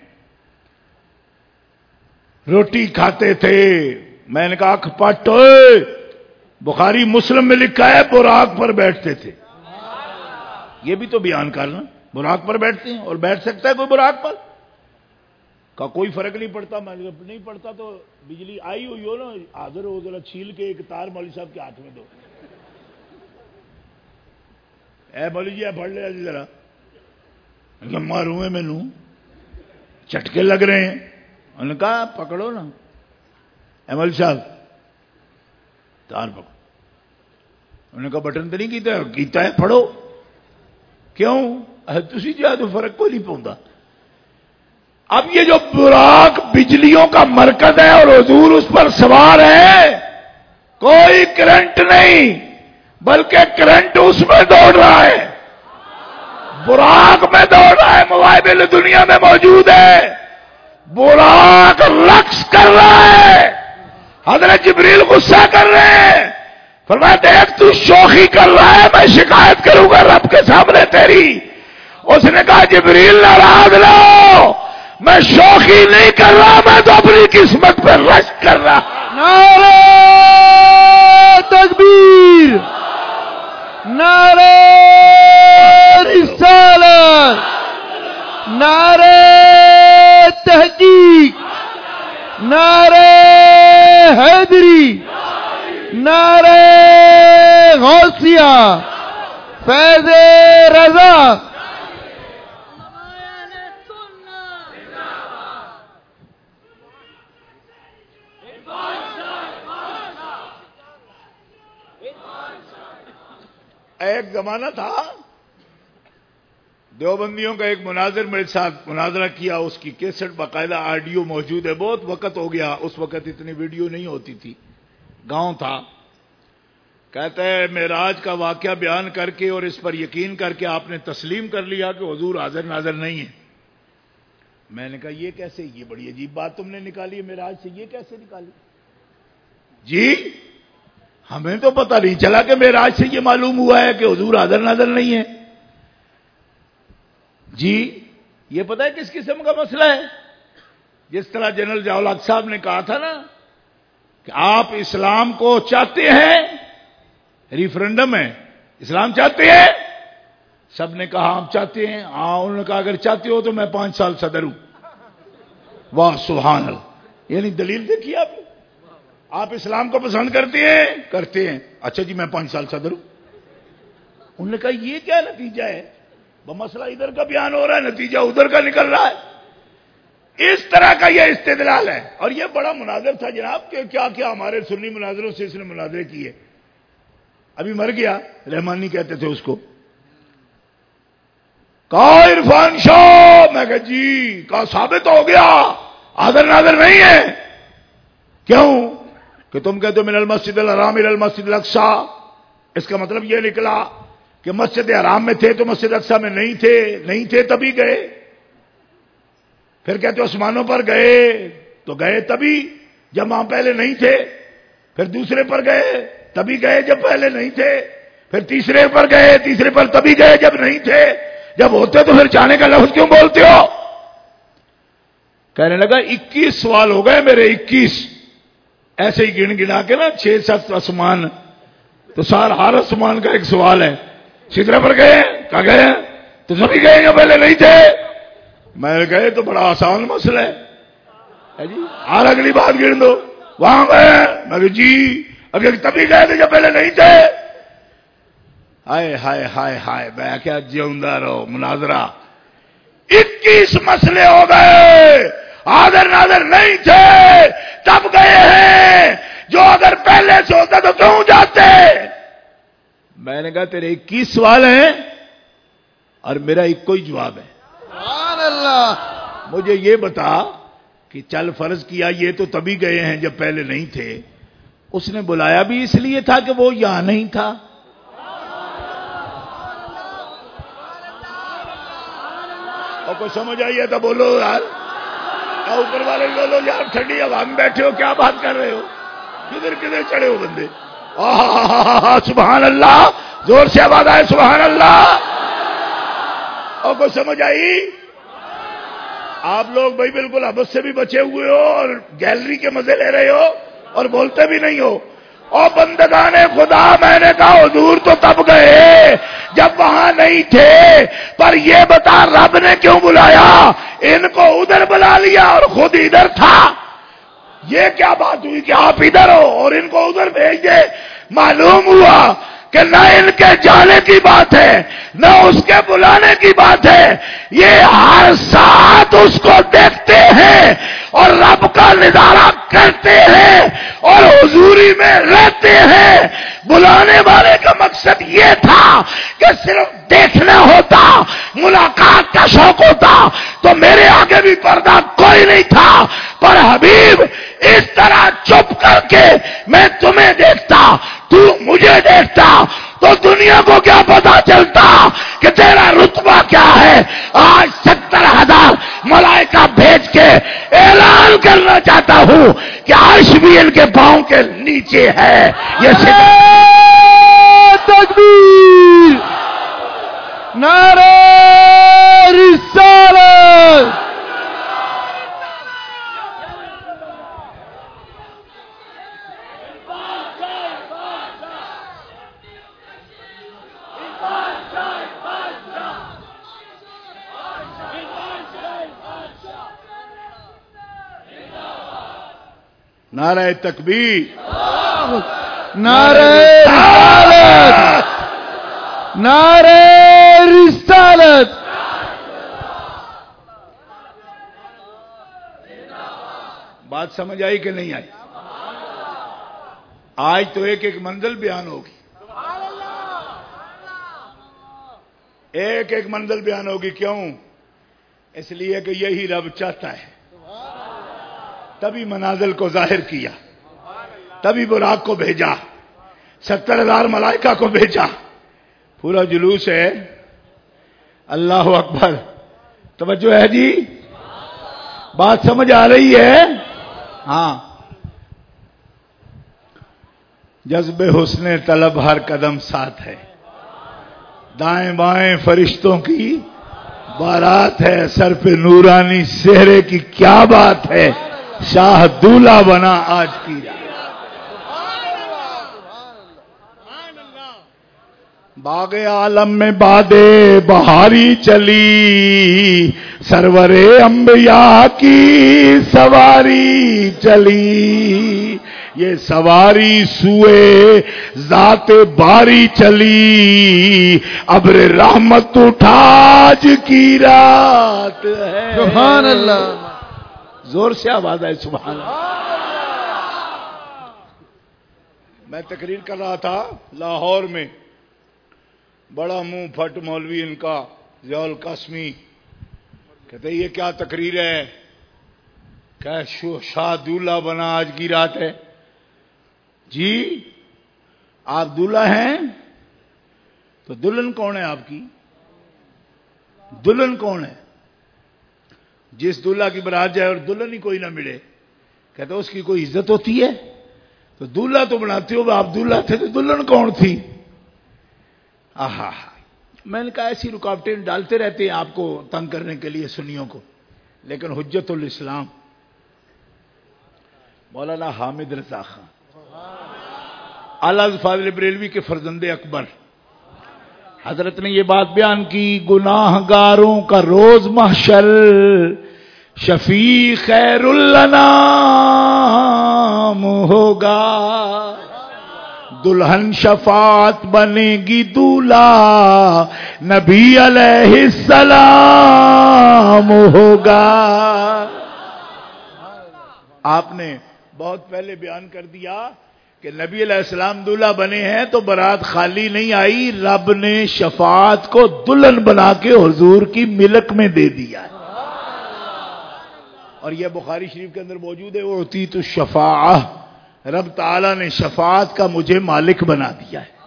روٹی کھاتے تھے. میں نے کہا اکھ پٹ, بخاری مسلم میں لکھا ہے براق پر بیٹھتے تھے. یہ بھی تو بیان کرنا, براق پر بیٹھتے ہیں اور بیٹھ سکتا ہے کوئی براق پر؟ کا کوئی فرق نہیں پڑتا. میں نہیں پڑتا تو بجلی آئی ہوئی ہو نا, حاضر ہو ذرا چھیل کے ایک تار مولوی صاحب کے ہاتھ میں دو. اے مولوی جی پڑھ لیا جی ذرا, ماروں ہے مینو, چٹکے لگ رہے ہیں. انہوں نے کہا پکڑو نا. اے مولوی صاحب تار پکڑو. انہوں نے کہا بٹن تو نہیں کیتا ہے, پڑھو. کیوں تسی جا تو فرق کوئی نہیں پاؤں. اب یہ جو براق بجلیوں کا مرکز ہے اور حضور اس پر سوار ہے, کوئی کرنٹ نہیں بلکہ کرنٹ اس میں دوڑ رہا ہے, براق میں دوڑ رہا ہے. موبائل دنیا میں موجود ہے. براق رقص کر رہا ہے. حضرت جبریل غصہ کر رہے ہیں, فرمایا دیکھ تو شوخی کر رہا ہے, میں شکایت کروں گا رب کے سامنے تیری. اس نے کہا جبریل ناراض لو, میں شوخی نہیں کر رہا, میں تو اپنی قسمت پر رشک کر رہا. نعرہ تکبیر, نعرہ رسالت, نعرہ تحقیق, نعرہ حیدری, نعرہ غوثیہ, فیض رضا. ایک زمانہ تھا دیوبندیوں کا ایک مناظر میرے ساتھ مناظرہ کیا, اس کی کیسٹ باقاعدہ آڈیو موجود ہے. بہت وقت ہو گیا, اس وقت اتنی ویڈیو نہیں ہوتی تھی, گاؤں تھا. کہتا ہے معراج کا واقعہ بیان کر کے اور اس پر یقین کر کے آپ نے تسلیم کر لیا کہ حضور حاضر ناظر نہیں ہے. میں نے کہا یہ کیسے, یہ بڑی عجیب بات تم نے نکالی معراج سے, یہ کیسے نکالی؟ جی ہمیں تو پتہ نہیں چلا کہ معراج سے یہ معلوم ہوا ہے کہ حضور حاضر ناظر نہیں ہے. جی یہ پتہ ہے کس قسم کا مسئلہ ہے؟ جس طرح جنرل ضیاء الحق صاحب نے کہا تھا نا کہ آپ اسلام کو چاہتے ہیں, ریفرنڈم ہے, اسلام چاہتے ہیں. سب نے کہا ہم چاہتے ہیں. ہاں, انہوں نے کہا اگر چاہتے ہو تو میں 5 سال صدر ہوں. واہ سبحان اللہ. یعنی دلیل دیکھیے آپ اسلام کو پسند کرتے ہیں؟ کرتے ہیں. اچھا جی میں 5 سال صدر ہوں. انہوں نے کہا یہ کیا نتیجہ ہے؟ وہ مسئلہ ادھر کا بیان ہو رہا ہے, نتیجہ ادھر کا نکل رہا ہے. اس طرح کا یہ استدلال ہے. اور یہ بڑا مناظر تھا جناب کہ کیا کیا ہمارے سنی مناظروں سے اس نے مناظرے کیے. ابھی مر گیا, رحمانی کہتے تھے اس کو. کہا عرفان شاہ, میں کہا جی, کہا ثابت ہو گیا حاضر ناظر نہیں ہے. کیوں کہ تم کہتے ہو من المسجد الحرام الى المسجد الاقصی, اس کا مطلب یہ نکلا کہ مسجد حرام میں تھے تو مسجد اقصی میں نہیں تھے تبھی گئے. پھر کہتے ہو آسمانوں پر گئے تو گئے تبھی جب وہاں پہلے نہیں تھے. پھر دوسرے پر گئے تبھی گئے جب پہلے نہیں تھے. پھر تیسرے پر گئے, تیسرے پر تبھی گئے جب نہیں تھے. جب ہوتے تو پھر جانے کا لفظ کیوں بولتے ہو؟ کہنے لگا 21 سوال ہو گئے میرے, 21. ایسے ہی گن گنا کے نا 6-7 آسمان, تو ہر آسمان کا ایک سوال ہے. سدرے پر گئے, کہاں گئے تو سبھی گئے جو پہلے نہیں تھے. میں گئے تو بڑا آسان مسئلہ ہے جی, اور اگلی بات گن دو. وہاں گئے, میں کہ جی اگر تبھی گئے تھے جب پہلے نہیں تھے. ہائے ہائے ہائے ہائے, میں کیا جیوندا رہو مناظرہ. 21 مسئلے ہو گئے, حاضر ناظر نہیں تھے تب گئے ہیں, جو اگر پہلے سے ہوتا تو کیوں جاتے. میں نے کہا تیرے 21 سوال ہیں اور میرا ایک کوئی جواب ہے. سبحان اللہ. مجھے یہ بتا کہ چل فرض کیا یہ تو تبھی گئے ہیں جب پہلے نہیں تھے. اس نے بلایا بھی اس لیے تھا کہ وہ یہاں نہیں تھا. اور کوئی سمجھ آئیے تو بولو یار, اوپر والے بولو یار, ٹھنڈی ہوا میں بیٹھے ہو, کیا بات کر رہے ہو, کدھر کدھر چڑھے ہو بندے. سبحان اللہ، زور سے آواز آئے سبحان اللہ. اور کوئی سمجھ آئی؟ آپ لوگ بھائی بالکل حبس سے بھی بچے ہوئے ہو اور گیلری کے مزے لے رہے ہو اور بولتے بھی نہیں ہو. اور بندگان خدا، میں نے کہا حضور تو تب گئے جب وہاں نہیں تھے، پر یہ بتا رب نے کیوں بلایا؟ ان کو ادھر بلا لیا اور خود ادھر تھا. یہ کیا بات ہوئی کہ آپ ادھر ہو اور ان کو ادھر بھیج دے؟ معلوم ہوا کہ نہ ان کے جانے کی بات ہے نہ اس کے بلانے کی بات ہے. یہ ہر ساتھ اس کو دیکھتے ہیں اور رب کا نظارہ کرتے ہیں اور حضوری میں رہتے ہیں. بلانے والے کا مقصد یہ تھا کہ صرف دیکھنا ہوتا، ملاقات کا شوق ہوتا تو میرے آگے بھی پردہ کوئی نہیں تھا. پر حبیب اس طرح چپ کر کے میں تمہیں دیکھتا، تو مجھے دیکھتا، تو دنیا کو کیا پتا چلتا کہ تیرا رتبہ کیا ہے. آج 70,000 ملائکہ بھیج کے اعلان کرنا چاہتا ہوں کہ عرش بھی ان کے پاؤں کے نیچے ہے. یہ تکبیر، نعرہ رسالت. نعرہ تکبیر، نعرہ رسالت، نعرہ رسالت. بات سمجھ آئی کہ نہیں آئی؟ آج تو ایک ایک منزل بیان ہوگی، ایک ایک منزل بیان ہوگی. کیوں؟ اس لیے کہ یہی رب چاہتا ہے. تبھی منازل کو ظاہر کیا، تبھی براق کو بھیجا، 70,000 ملائکہ کو بھیجا. پورا جلوس ہے. اللہ اکبر. توجہ ہے جی؟ بات سمجھ آ رہی ہے؟ ہاں. جذب حسن طلب ہر قدم ساتھ ہے، دائیں بائیں فرشتوں کی بارات ہے، سر پہ نورانی سہرے کی کیا بات ہے، شاہ دولہ بنا آج کی رات. باغ عالم میں بادے بہاری چلی، سرور انبیاء کی سواری چلی. یہ سواری سوئے ذات باری چلی، ابر رحمت اٹھا آج کی رات ہے. سبحان اللہ. زور سے آواز آئے سبحان اللہ. میں تقریر کر رہا تھا لاہور میں، بڑا منہ پھٹ مولوی ان کا ضیاء القاسمی کہتے یہ کیا تقریر ہے کہ شاہ دولہ بنا آج کی رات ہے. جی آپ دولہ ہیں تو دلہن کون ہے آپ کی؟ دلہن کون ہے؟ جس دولہا کی برات جائے اور دلہن ہی کوئی نہ ملے، کہتے اس کی کوئی عزت ہوتی ہے؟ تو دولہا تو بناتے ہو، آپ دولہا تھے تو دلہن کون تھی؟ آہا. میں نے کہا ایسی رکاوٹیں ڈالتے رہتے ہیں آپ کو تنگ کرنے کے لیے سنیوں کو، لیکن حجت الاسلام مولانا حامد رضا خان اعلی فاضل بریلوی کے فرزند اکبر حضرت نے یہ بات بیان کی، گناہ گاروں کا روز محشر شفیع خیر الانام ہوگا، دلہن شفاعت بنے گی دولہا نبی علیہ السلام ہوگا. آپ نے بہت پہلے بیان کر دیا کہ نبی علیہ السلام دولہا بنے ہیں تو برات خالی نہیں آئی، رب نے شفاعت کو دلہن بنا کے حضور کی ملک میں دے دیا ہے. اور یہ بخاری شریف کے اندر موجود ہے، وہ اعطیت الشفاعہ، رب تعالی نے شفاعت کا مجھے مالک بنا دیا ہے،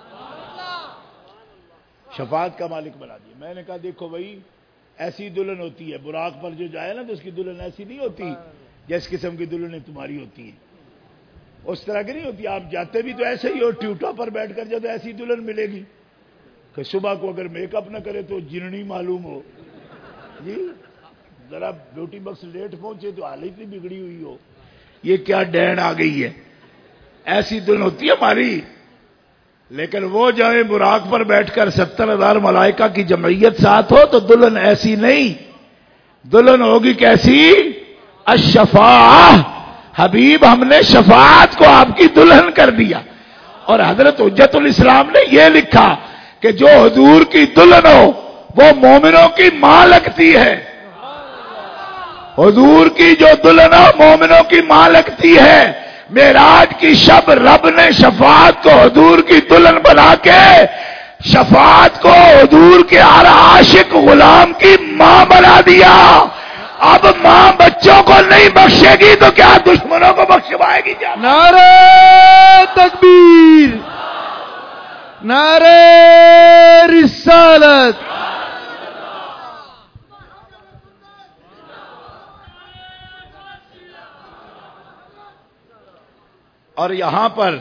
شفاعت کا مالک بنا دیا. میں نے کہا دیکھو بھائی ایسی دلہن ہوتی ہے، براق پر جو جائے نا تو اس کی دلہن ایسی نہیں ہوتی جس قسم کی دلہنیں تمہاری ہوتی ہیں. اس طرح کی نہیں ہوتی. آپ جاتے بھی تو ایسے ہی ہو, ٹیوٹا پر بیٹھ کر جب ایسی دلہن ملے گی کہ صبح کو اگر میک اپ نہ کرے تو جننی معلوم ہو جی, ذرا بیوٹی بکس لیٹ پہنچے تو حالت ہی بگڑی ہوئی ہو, یہ کیا ڈین آ گئی ہے. ایسی دلہن ہوتی ہے ہماری. لیکن وہ جائے براق پر بیٹھ کر 70,000 ملائکہ کی جمعیت ساتھ ہو تو دلہن ایسی نہیں, دلہن ہوگی کیسی؟ الشفاعہ. حبیب ہم نے شفاعت کو آپ کی دلہن کر دیا. اور حضرت حجت الاسلام نے یہ لکھا کہ جو حضور کی دلہن ہو وہ مومنوں کی ماں لگتی ہے. حضور کی جو دلہن ہو مومنوں کی ماں لگتی ہے. معراج کی شب رب نے شفاعت کو حضور کی دلہن بنا کے شفاعت کو حضور کے ہر عاشق غلام کی ماں بنا دیا. اب ماں بچوں کو نہیں بخشے گی تو کیا دشمنوں کو بخشوائے گی؟ کیا نعرہ تکبیر, نعرہ رسالت. اور یہاں پر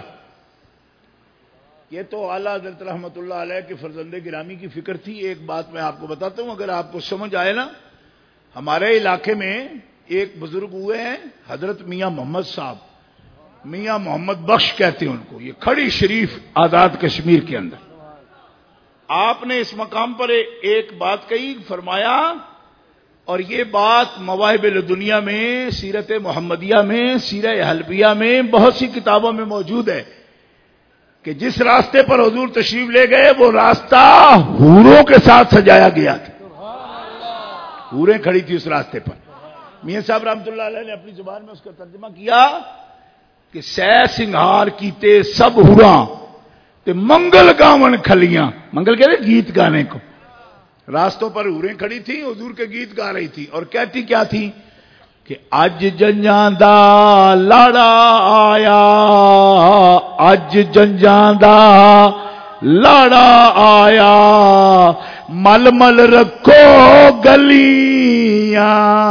یہ تو اعلیٰ حضرت رحمۃ اللہ علیہ کے فرزند گرامی کی فکر تھی. ایک بات میں آپ کو بتاتا ہوں, اگر آپ کو سمجھ آئے نا, ہمارے علاقے میں ایک بزرگ ہوئے ہیں حضرت میاں محمد صاحب, میاں محمد بخش کہتے ہیں ان کو, یہ کھڑی شریف آزاد کشمیر کے اندر. آپ نے اس مقام پر ایک بات کہی, فرمایا, اور یہ بات مواہب الدنیا میں, سیرت محمدیہ میں, سیرہ حلبیہ میں, بہت سی کتابوں میں موجود ہے کہ جس راستے پر حضور تشریف لے گئے وہ راستہ حوروں کے ساتھ سجایا گیا تھا. حوریں کھڑی تھی اس راستے پر. میاں صاحب رحمۃ اللہ علیہ نے اپنی زبان میں اس کا ترجمہ کیا کہ سہ سنگھار کیتے سب حوراں تے منگل گاون کھلیاں. منگل کہتے ہیں گیت گانے کو. راستوں پر حوریں کھڑی تھیں, حضور کے گیت گا رہی تھی, اور کہتی کیا تھی کہ اج جنجاں دا لاڑا آیا, اج جنجاں دا لاڑا آیا, مل مل رکھو گلیاں.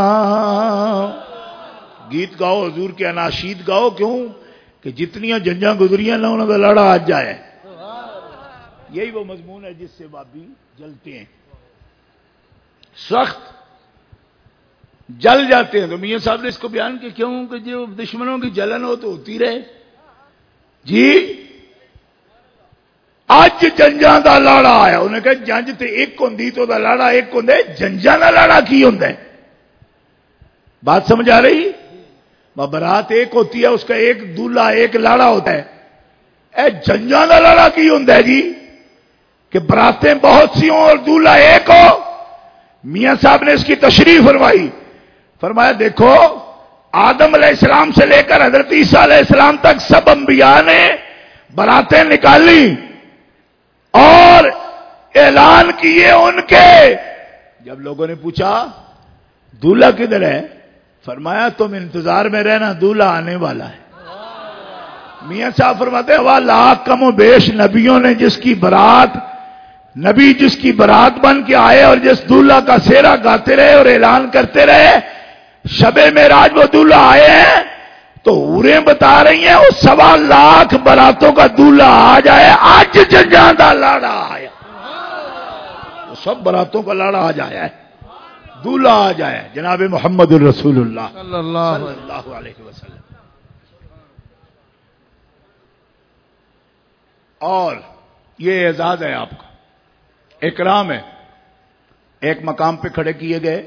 گیت گاؤ, حضور کے اناشید گاؤ. کیوں کہ جتنیاں جنجاں گزریاں نہ انہوں کا لاڑا آج جائے. یہی وہ مضمون ہے جس سے بابی جلتے ہیں, سخت جل جاتے ہیں. تو میاں صاحب نے اس کو بیان کیا, کیوں کہ جو دشمنوں کی جلن ہو تو ہوتی رہے جی. اج جنجاں دا لاڑا آیا. انہیں کہا جنج تے ایک ہوندی تو دا لاڑا ایک ہوندا ہے, جنجاں دا لاڑا کی ہوندا ہے؟ بات سمجھ آ رہی؟ برات ایک ہوتی ہے, اس کا ایک دولہا ایک لاڑا ہوتا ہے. اے جنجاں دا لاڑا کی ہوندا ہے جی کہ براتیں بہت سی ہوں اور دولہا ایک ہو. میاں صاحب نے اس کی تشریح فرمائی, فرمایا دیکھو آدم علیہ السلام سے لے کر حضرت عیسیٰ علیہ السلام تک سب انبیاء نے براتیں نکالی اور اعلان کیے ان کے. جب لوگوں نے پوچھا دولہا کدھر ہے, فرمایا تم انتظار میں رہنا, دولہا آنے والا ہے. میاں صاحب فرماتے ہیں وہ لاکھ کم و بیش نبیوں نے جس کی برات, نبی جس کی برات بن کے آئے اور جس دولہا کا سہرا گاتے رہے اور اعلان کرتے رہے, شب معراج وہ دولہا آئے ہیں تو حوریں بتا رہی ہیں وہ 1.25 لاکھ براتوں کا دولہا آ جائے. آج جنجاں دا لاڑا آیا, وہ سب براتوں کا لاڑا آ جایا ہے, دولہا آ جائے جناب محمد الرسول اللہ صلی اللہ علیہ وسلم. اور یہ اعزاز ہے آپ کا, اکرام ہے. ایک مقام پہ کھڑے کیے گئے,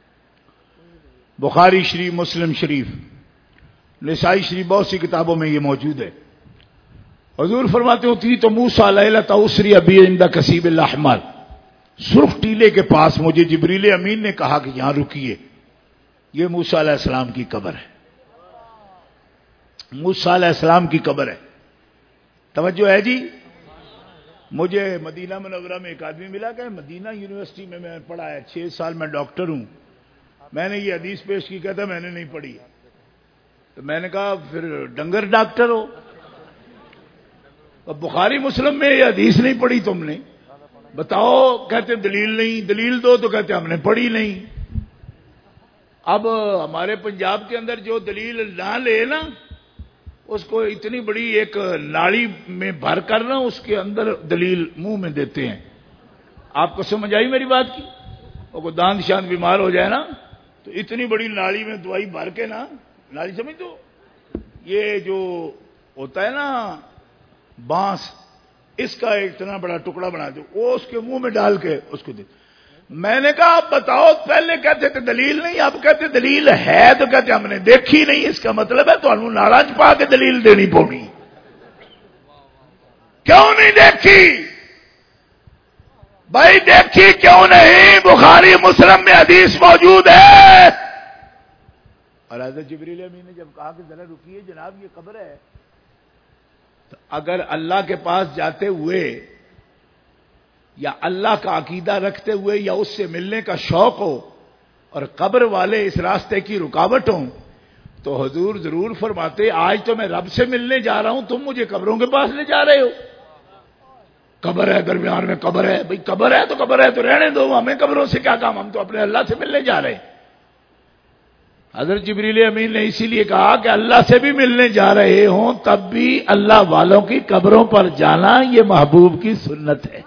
بخاری شریف, مسلم شریف, نسائی شریف, بہت سی کتابوں میں یہ موجود ہے. حضور فرماتے ہوتی تو موسیٰ لیلۃ اسری بی عند کثیب الاحمر, سرخ ٹیلے کے پاس مجھے جبریل امین نے کہا کہ یہاں رکیے, یہ موسیٰ علیہ السلام کی قبر ہے. موسیٰ علیہ السلام کی قبر ہے. توجہ ہے جی. مجھے مدینہ منورہ میں ایک آدمی ملا کہ مدینہ یونیورسٹی میں پڑھا ہے, 6 سال میں ڈاکٹر ہوں. میں نے یہ حدیث پیش کی, کہتا میں نے نہیں پڑھی. تو میں نے کہا پھر ڈنگر ڈاکٹر ہو, اب بخاری مسلم میں یہ حدیث نہیں پڑھی تم نے, بتاؤ. کہتے دلیل نہیں, دلیل دو, تو کہتے ہم نے پڑھی نہیں. اب ہمارے پنجاب کے اندر جو دلیل نہ لے نا اس کو اتنی بڑی ایک نالی میں بھر کر نا اس کے اندر دلیل منہ میں دیتے ہیں. آپ کو سمجھ آئی میری بات کی؟ وہ کوئی دانت شاند بیمار ہو جائے نا تو اتنی بڑی نالی میں دوائی بھر کے نا، نالی سمجھ دو، یہ جو ہوتا ہے نا بانس، اس کا اتنا بڑا ٹکڑا بنا دو، وہ اس کے منہ میں ڈال کے اس کو دے. میں نے کہا آپ بتاؤ، پہلے کہتے تھے دلیل نہیں، اب کہتے دلیل ہے، تو کہتے ہم نے دیکھی نہیں. اس کا مطلب ہے تو ناڑا چپا کے دلیل دینی پڑی. کیوں نہیں دیکھی بھائی؟ دیکھی کیوں نہیں؟ بخاری مسلم میں حدیث موجود ہے. اور حضرت جبریل امین نے جب کہا کہ ذرا رکیے جناب، یہ قبر ہے، تو اگر اللہ کے پاس جاتے ہوئے یا اللہ کا عقیدہ رکھتے ہوئے یا اس سے ملنے کا شوق ہو اور قبر والے اس راستے کی رکاوٹ ہوں تو حضور ضرور فرماتے آج تو میں رب سے ملنے جا رہا ہوں، تم مجھے قبروں کے پاس لے جا رہے ہو. قبر ہے درمیان میں، قبر ہے بھائی، قبر ہے تو رہنے دو، ہمیں قبروں سے کیا کام، ہم تو اپنے اللہ سے ملنے جا رہے ہیں. حضرت جبریل امین نے اسی لیے کہا کہ اللہ سے بھی ملنے جا رہے ہوں تب بھی اللہ والوں کی قبروں پر جانا یہ محبوب کی سنت ہے.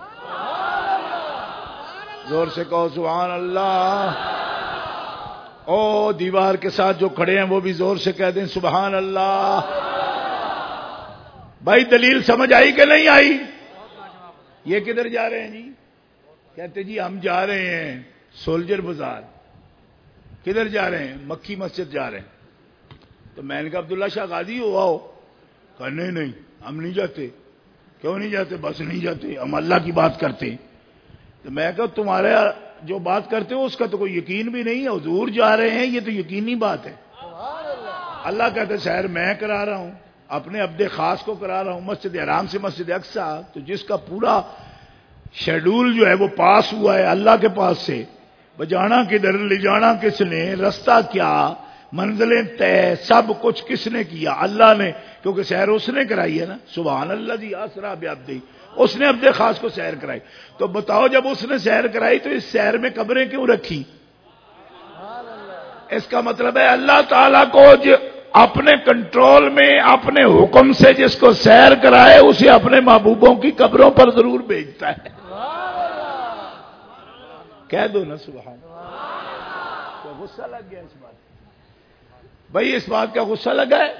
زور سے کہو سبحان اللہ. او دیوار کے ساتھ جو کھڑے ہیں وہ بھی زور سے کہہ دیں سبحان اللہ. بھائی دلیل سمجھ آئی کہ نہیں آئی؟ یہ کدھر جا رہے ہیں جی؟ کہتے جی ہم جا رہے ہیں سولجر بازار. کدھر جا رہے ہیں؟ مکی مسجد جا رہے ہیں. تو میں نے کہا عبداللہ شاہ غازی ہو آؤ. کہا نہیں ہم نہیں جاتے. کیوں نہیں جاتے؟ بس نہیں جاتے، ہم اللہ کی بات کرتے ہیں. تو میں کہا تمہارے جو بات کرتے ہو اس کا تو کوئی یقین بھی نہیں ہے، حضور جا رہے ہیں یہ تو یقینی بات ہے. اللہ کہتے سیر میں کرا رہا ہوں، اپنے عبد خاص کو کرا رہا ہوں، مسجد حرام سے مسجد اقصی، تو جس کا پورا شیڈول جو ہے وہ پاس ہوا ہے اللہ کے پاس سے. بجانا کدھر، لے جانا کس نے، رستہ کیا، منزلیں طے، سب کچھ کس نے کیا؟ اللہ نے، کیونکہ سیر اس نے کرائی ہے نا. سبحان اللہ جی آسرا بعبدہ، اس نے عبد خاص کو سیر کرائی. تو بتاؤ جب اس نے سیر کرائی تو اس سیر میں قبریں کیوں رکھی؟ اس کا مطلب ہے اللہ تعالیٰ کو اپنے کنٹرول میں اپنے حکم سے جس کو سیر کرائے اسے اپنے محبوبوں کی قبروں پر ضرور بھیجتا ہے. کہہ دو نا سبحان. تو غصہ لگ گیا اس بات بھائی، اس بات کا غصہ لگا ہے.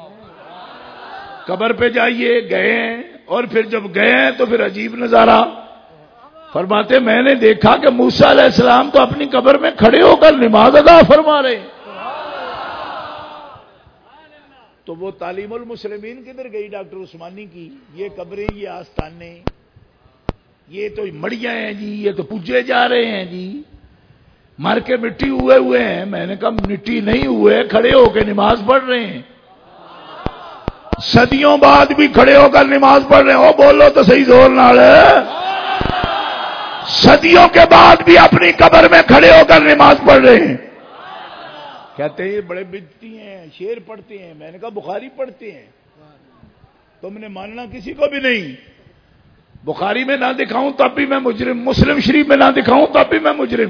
قبر پہ جائیے، گئے ہیں، اور پھر جب گئے ہیں تو پھر عجیب نظارہ. فرماتے میں نے دیکھا کہ موسیٰ علیہ السلام تو اپنی قبر میں کھڑے ہو کر نماز ادا فرما رہے ہیں. تو وہ تعلیم المسلمین کدھر گئی ڈاکٹر عثمانی کی؟ یہ قبریں، یہ آستانے، یہ تو مڑیاں ہیں جی، یہ تو پوجے جا رہے ہیں جی، مر کے مٹی ہوئے ہیں. میں نے کہا مٹی نہیں ہوئے، کھڑے ہو کے نماز پڑھ رہے ہیں. صدیوں بعد بھی کھڑے ہو کر نماز پڑھ رہے ہیں. او بولو تو صحیح زور نال. صدیوں کے بعد بھی اپنی قبر میں کھڑے ہو کر نماز پڑھ رہے ہیں. کہتے ہیں یہ بڑے بدعتی ہیں، شعر پڑھتے ہیں. میں نے کہا بخاری پڑھتے ہیں، تم نے ماننا کسی کو بھی نہیں. بخاری میں نہ دکھاؤں تب بھی میں مجرم، مسلم شریف میں نہ دکھاؤں تب بھی میں مجرم.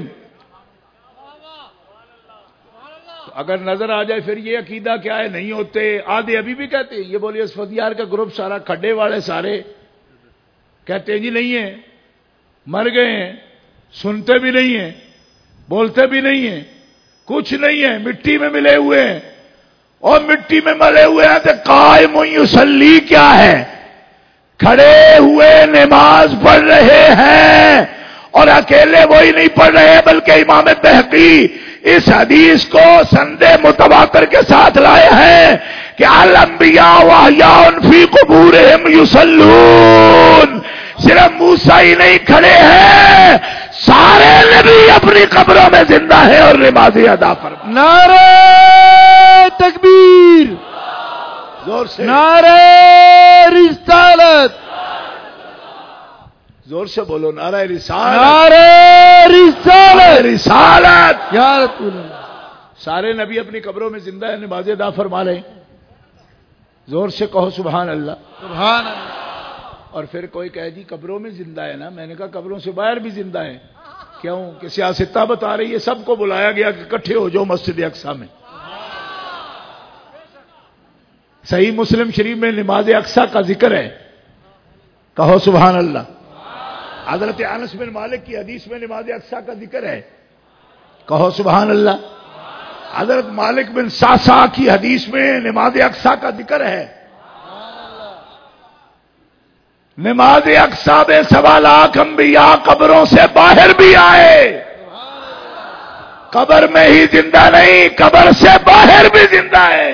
اگر نظر آ جائے پھر یہ عقیدہ کیا ہے؟ نہیں ہوتے. آدھے ابھی بھی کہتے ہیں، یہ بولیے اسفندیار کا گروپ سارا، کھڈے والے سارے کہتے ہیں جی نہیں ہیں، مر گئے ہیں، سنتے بھی نہیں ہیں، بولتے بھی نہیں ہیں، کچھ نہیں ہے، مٹی میں ملے ہوئے ہیں. اور مٹی میں ملے ہوئے ہیں تو قائم یصلی کیا ہے؟ کھڑے ہوئے نماز پڑھ رہے ہیں. اور اکیلے وہی نہیں پڑھ رہے بلکہ امام بہقی اس حدیث کو سند متواتر کے ساتھ لائے ہیں کہ الانبیاء واحیاء فی قبورہم یصلون. صرف موسیٰ ہی نہیں کھڑے ہیں، سارے نبی اپنی قبروں میں زندہ ہیں اور نمازیں ادا فرما. نعرہ تکبیر، زور سے، نعرہ رسالت، زور سے بولو نعرہ رسالت، نعرہ رسالت، رسالت. یا رسول اللہ. سارے نبی اپنی قبروں میں زندہ ہیں، نمازیں ادا فرما رہے ہیں. زور سے کہو سبحان اللہ. سبحان اللہ. اور پھر کوئی کہے جی قبروں میں زندہ ہے نا. میں نے کہا قبروں سے باہر بھی زندہ ہے. کیوں کہ سیاستہ بتا رہی ہے سب کو بلایا گیا کہ اکٹھے ہو جاؤ مسجد اقصی میں. صحیح مسلم شریف میں نماز اقصی کا ذکر ہے، کہو سبحان اللہ۔ حضرت انس بن مالک کی حدیث میں نماز اقصی کا ذکر ہے، کہو سبحان اللہ۔ حضرت مالک بن ساسا کی حدیث میں نماز اقصی کا ذکر ہے۔ نماز اقصی میں 1.25 لاکھ انبیاء قبروں سے باہر بھی آئے، قبر میں ہی زندہ نہیں، قبر سے باہر بھی زندہ ہے۔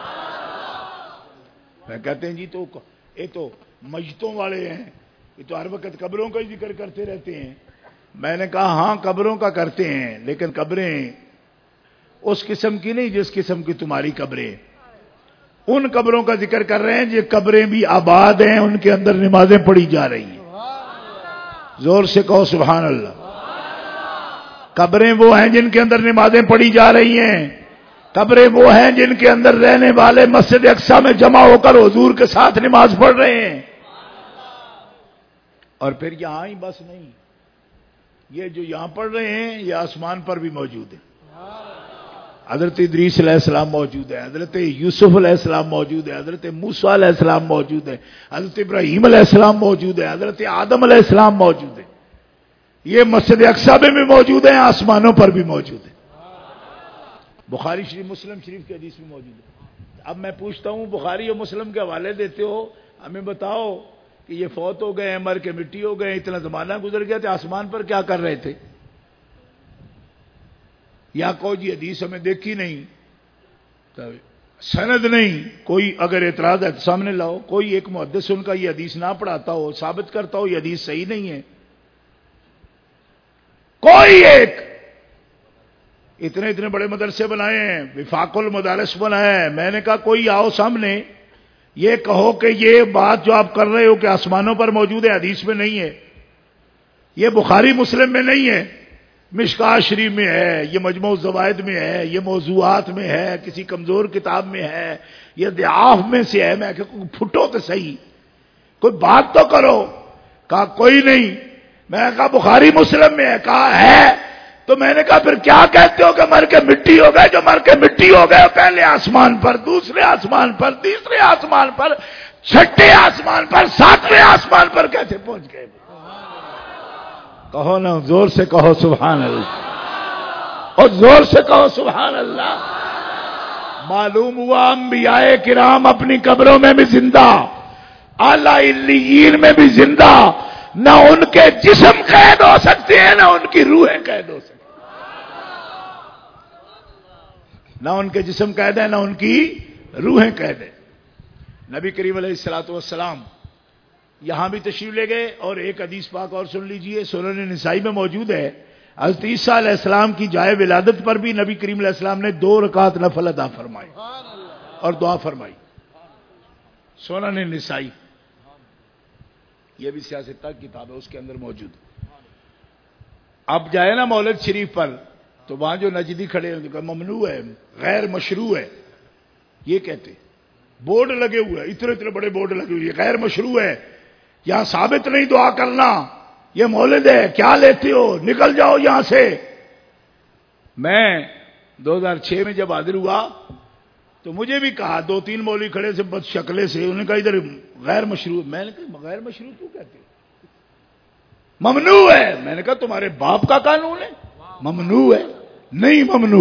میں کہتے ہیں جی تو یہ تو مجتوں والے ہیں، یہ تو ہر وقت قبروں کا ہی ذکر کرتے رہتے ہیں۔ میں نے کہا ہاں قبروں کا کرتے ہیں، لیکن قبریں اس قسم کی نہیں جس قسم کی تمہاری قبریں۔ ان قبروں کا ذکر کر رہے ہیں یہ قبریں بھی آباد ہیں، ان کے اندر نمازیں پڑھی جا رہی ہیں۔ زور سے کہو سبحان اللہ۔ قبریں وہ ہیں جن کے اندر نمازیں پڑھی جا رہی ہیں، قبریں وہ ہیں جن کے اندر رہنے والے مسجد اقصی میں جمع ہو کر حضور کے ساتھ نماز پڑھ رہے ہیں۔ اور پھر یہاں ہی بس نہیں، یہ جو یہاں پڑھ رہے ہیں یہ آسمان پر بھی موجود ہے۔ حضرت ادریس علیہ السلام موجود ہے، حضرت یوسف علیہ السلام موجود ہے، حضرت موسیٰ علیہ السلام موجود ہے، حضرت ابراہیم علیہ السلام موجود ہے، حضرت آدم علیہ السلام موجود ہے۔ یہ مسجد اقصی میں بھی موجود ہیں، آسمانوں پر بھی موجود ہے۔ بخاری شریف مسلم شریف کی حدیث میں موجود ہے۔ اب میں پوچھتا ہوں بخاری اور مسلم کے حوالے دیتے ہو، ہمیں بتاؤ کہ یہ فوت ہو گئے، مر کے مٹی ہو گئے، اتنا زمانہ گزر گیا تھا، آسمان پر کیا کر رہے تھے؟ یا کوئی جی حدیث ہمیں دیکھی نہیں، سند نہیں، کوئی اگر اعتراض ہے تو سامنے لاؤ۔ کوئی ایک محدث ان کا یہ حدیث نہ پڑھاتا ہو، ثابت کرتا ہو یہ حدیث صحیح نہیں ہے، کوئی ایک۔ اتنے بڑے مدرسے بنائے ہیں، وفاق المدارس بنایا ہے، میں نے کہا کوئی آؤ سامنے یہ کہو کہ یہ بات جو آپ کر رہے ہو کہ آسمانوں پر موجود ہے، حدیث میں نہیں ہے، یہ بخاری مسلم میں نہیں ہے، مشکاۃ شریف میں ہے، یہ مجموع الزوائد میں ہے، یہ موضوعات میں ہے، کسی کمزور کتاب میں ہے، یہ ضعاف میں سے ہے۔ میں کہا پھٹو تو صحیح، کوئی بات تو کرو۔ کہا کوئی نہیں۔ میں نے کہا بخاری مسلم میں ہے، کہا ہے۔ تو میں نے کہا پھر کیا کہتے ہو کہ مر کے مٹی ہو گئے؟ جو مر کے مٹی ہو گئے پہلے آسمان پر، دوسرے آسمان پر، تیسرے آسمان پر، چھٹے آسمان پر، ساتویں آسمان پر کیسے پہنچ گئے؟ کہو نا زور سے کہو سبحان اللہ، اور زور سے کہو سبحان اللہ۔ معلوم ہوا انبیاء کرام اپنی قبروں میں بھی زندہ، اعلیٰ علیین میں بھی زندہ، نہ ان کے جسم قید ہو سکتے ہیں، نہ ان کی روحیں قید ہو سکتی ہیں۔ نہ ان کے جسم قید ہے، نہ ان کی روحیں قید ہے۔ نبی کریم علیہ الصلوۃ والسلام یہاں بھی تشریف لے گئے، اور ایک حدیث پاک اور سن لیجئے، سنن نسائی میں موجود ہے۔ حضرت عیسیٰ علیہ السلام کی جائے ولادت پر بھی نبی کریم علیہ السلام نے 2 رکعت نفل ادا فرمائی اور دعا فرمائی، سنن نسائی، یہ بھی سیاست کی کتاب ہے، اس کے اندر موجود۔ اب جائے نا مولد شریف پر تو وہاں جو نجدی کھڑے ہیں ممنوع ہے، غیر مشروع ہے، یہ کہتے بورڈ لگے ہوئے ہیں، اتنے بڑے بورڈ لگے ہوئے، غیر مشروع ہے، یہاں ثابت نہیں دعا کرنا، یہ مولد ہے، کیا لیتے ہو، نکل جاؤ یہاں سے۔ میں 2006 میں جب حاضر ہوا تو مجھے بھی کہا، 2-3 مولوی کھڑے سے بد شکلے سے، انہوں نے کہا ادھر غیر مشروع۔ میں نے کہا غیر مشروع کیوں کہتے ہو؟ ممنوع ہے۔ میں نے کہا تمہارے باپ کا قانون ہے، ممنوع ہے؟ نہیں ممنوع۔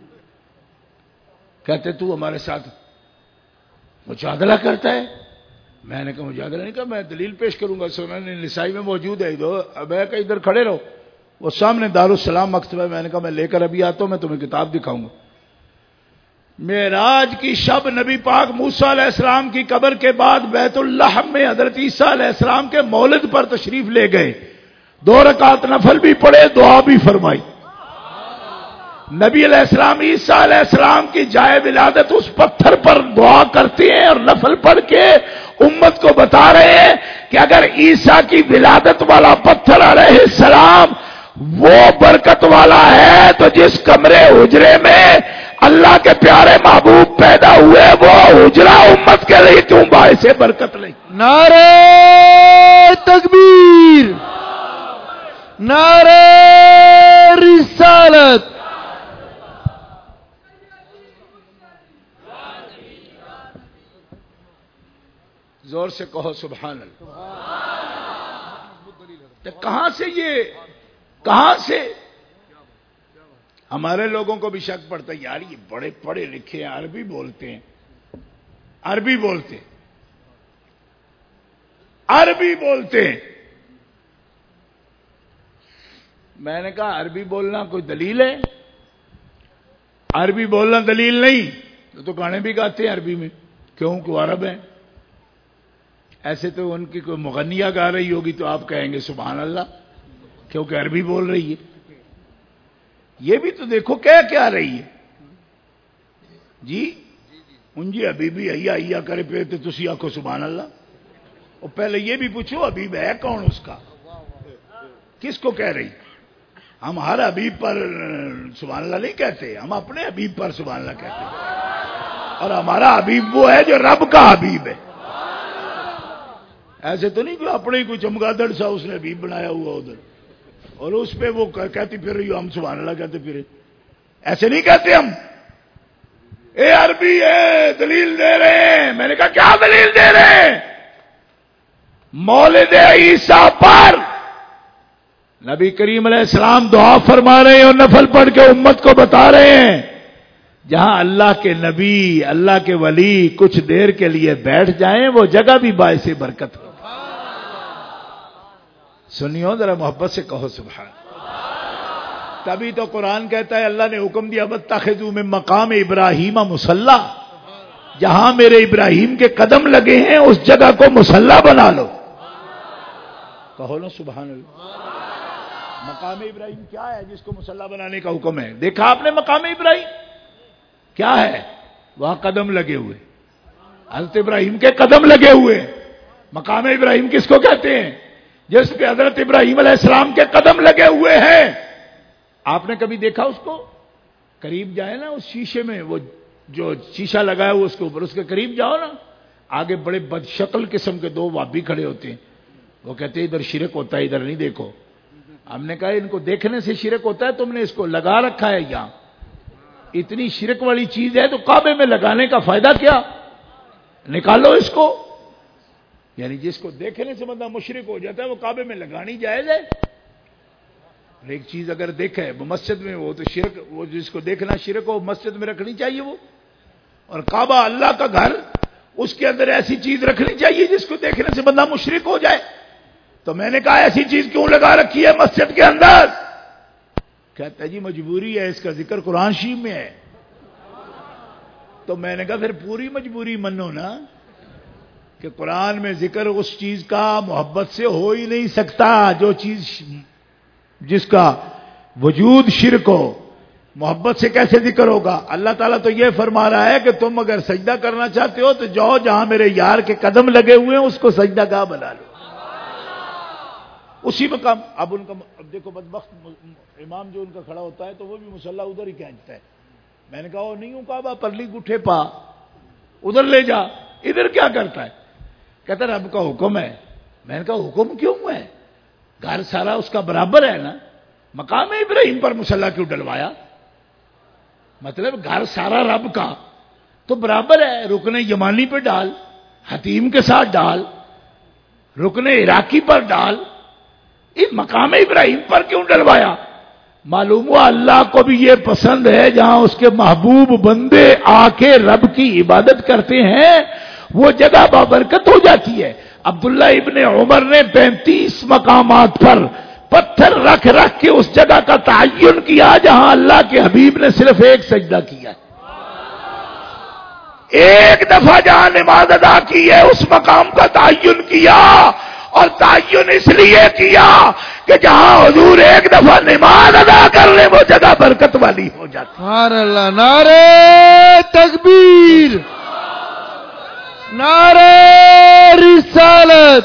کہتے تو ہمارے ساتھ مجادلہ کرتا ہے۔ میں نے کہا مجادلہ نہیں، کہا میں دلیل پیش کروں گا، سنن نسائی میں موجود ہے۔ میں کہا ادھر کھڑے رہو، وہ سامنے دارالسلام مکتبہ ہے۔ میں نے کہا میں لے کر ابھی آتا ہوں، میں تمہیں کتاب دکھاؤں گا۔ معراج کی شب نبی پاک موسیٰ علیہ السلام کی قبر کے بعد بیت اللحم میں حضرت عیسیٰ علیہ السلام کے مولد پر تشریف لے گئے، 2 رکعت نفل بھی پڑھے، دعا بھی فرمائی۔ نبی علیہ السلام عیسیٰ علیہ السلام کی جائے ولادت اس پتھر پر دعا کرتے ہیں اور نفل پڑھ کے امت کو بتا رہے ہیں کہ اگر عیسیٰ کی ولادت والا پتھر علیہ السلام وہ برکت والا ہے تو جس کمرے حجرے میں اللہ کے پیارے محبوب پیدا ہوئے وہ حجرہ امت کے لیے کیوں باعث برکت نہیں؟ نعرہ تکبیر، نعرہ رسالت۔ سے کہو سبحان اللہ. کہاں سے یہ کہاں سے ہمارے لوگوں کو بھی شک پڑتا ہے یار یہ بڑے پڑھے لکھے ہیں عربی بولتے ہیں عربی بولتے ہیں. میں نے کہا عربی بولنا کوئی دلیل ہے؟ عربی بولنا دلیل نہیں. تو گانے بھی گاتے ہیں عربی میں کیوں کہ عرب ہیں. ایسے تو ان کی کوئی مغنیہ گا رہی ہوگی تو آپ کہیں گے سبحان اللہ کیونکہ عربی بول رہی ہے. یہ بھی تو دیکھو کیا رہی ہے جی. جی حبیبی ایا کرے پہ تو تسی آکھو سبحان اللہ. اور پہلے یہ بھی پوچھو حبیب ہے کون اس کا کس کو کہہ رہی. ہم ہر حبیب پر سبحان اللہ نہیں کہتے ہم اپنے حبیب پر سبحان اللہ کہتے ہیں. اور ہمارا حبیب وہ ہے جو رب کا حبیب ہے. ایسے تو نہیں کہ اپنے ہی کوئی چمگادڑ سا اس نے حبیب بنایا ہوا ادھر اور اس پہ وہ کہتی پھر رہی ہو ہم سبحان اللہ کہتے پھر. ایسے نہیں کہتے ہم. اے عربی ہے دلیل دے رہے ہیں. میں نے کہا کیا دلیل دے رہے ہیں؟ مولد عیسیٰ پر نبی کریم علیہ السلام دعا فرما رہے ہیں اور نفل پڑھ کے امت کو بتا رہے ہیں جہاں اللہ کے نبی اللہ کے ولی کچھ دیر کے لیے بیٹھ جائیں وہ جگہ بھی باعث برکت ہو. سنیو ذرا محبت سے کہو سبحان. تبھی تو قرآن کہتا ہے اللہ نے حکم دیا واتخذوا من مقام ابراہیم مصلی. جہاں میرے ابراہیم کے قدم لگے ہیں اس جگہ کو مصلی بنا لو. کہو نا سبحان اللہ. مقام ابراہیم کیا ہے جس کو مصلی بنانے کا حکم ہے؟ دیکھا آپ نے مقام ابراہیم کیا ہے؟ وہاں قدم لگے ہوئے حضرت ابراہیم کے قدم لگے ہوئے. مقام ابراہیم کس کو کہتے ہیں؟ جس پہ حضرت ابراہیم علیہ السلام کے قدم لگے ہوئے ہیں. آپ نے کبھی دیکھا اس کو؟ قریب جائے نا اس شیشے میں وہ جو شیشہ لگا ہے اس کے اوپر اس کے قریب جاؤ نا آگے بڑے بد شکل قسم کے دو وابی کھڑے ہوتے ہیں. وہ کہتے ہیں ادھر شرک ہوتا ہے ادھر نہیں دیکھو. ہم نے کہا ان کو دیکھنے سے شرک ہوتا ہے تم نے اس کو لگا رکھا ہے یہاں. اتنی شرک والی چیز ہے تو کعبے میں لگانے کا فائدہ کیا؟ نکالو اس کو. یعنی جس کو دیکھنے سے بندہ مشرک ہو جاتا ہے وہ کعبے میں لگانی جائز ہے. ایک چیز اگر دیکھے وہ مسجد میں وہ تو شرک وہ جس کو دیکھنا شرک ہو مسجد میں رکھنی چاہیے وہ. اور کعبہ اللہ کا گھر اس کے اندر ایسی چیز رکھنی چاہیے جس کو دیکھنے سے بندہ مشرک ہو جائے. تو میں نے کہا ایسی چیز کیوں لگا رکھی ہے مسجد کے اندر؟ کہتا ہے جی مجبوری ہے اس کا ذکر قرآن شریف میں ہے. تو میں نے کہا پھر پوری مجبوری منو نا کہ قرآن میں ذکر اس چیز کا محبت سے ہو ہی نہیں سکتا جو چیز جس کا وجود شرک ہو. محبت سے کیسے ذکر ہوگا؟ اللہ تعالیٰ تو یہ فرما رہا ہے کہ تم اگر سجدہ کرنا چاہتے ہو تو جاؤ جہاں میرے یار کے قدم لگے ہوئے ہیں اس کو سجدہ گاہ بنا لو. اسی مقام اب ان کا اب دیکھو بدبخت امام جو ان کا کھڑا ہوتا ہے تو وہ بھی مصلی ادھر ہی کھینچتا ہے. میں نے کہا وہ نہیں ہوں کعبہ پرلی گٹھے پا ادھر لے جا. ادھر کیا کرتا ہے؟ کہتا رب کا حکم ہے. میں نے کہا حکم کیوں ہے؟ گھر سارا اس کا برابر ہے نا. مقام ابراہیم پر مصلی کیوں ڈلوایا؟ مطلب گھر سارا رب کا تو برابر ہے. رکن یمانی پہ ڈال حتیم کے ساتھ ڈال رکن عراقی پر ڈال. اس مقام ابراہیم پر کیوں ڈلوایا؟ معلوم ہوا اللہ کو بھی یہ پسند ہے جہاں اس کے محبوب بندے آ کے رب کی عبادت کرتے ہیں وہ جگہ بابرکت ہو جاتی ہے. عبداللہ ابن عمر نے 35 مقامات پر پتھر رکھ رکھ کے اس جگہ کا تعین کیا جہاں اللہ کے حبیب نے صرف ایک سجدہ کیا. ایک دفعہ جہاں نماز ادا کی ہے اس مقام کا تعین کیا اور تعین اس لیے کیا کہ جہاں حضور ایک دفعہ نماز ادا کر لیں وہ جگہ برکت والی ہو جاتی. سبحان اللہ. نعرہ تکبیر نعرہ رسالت.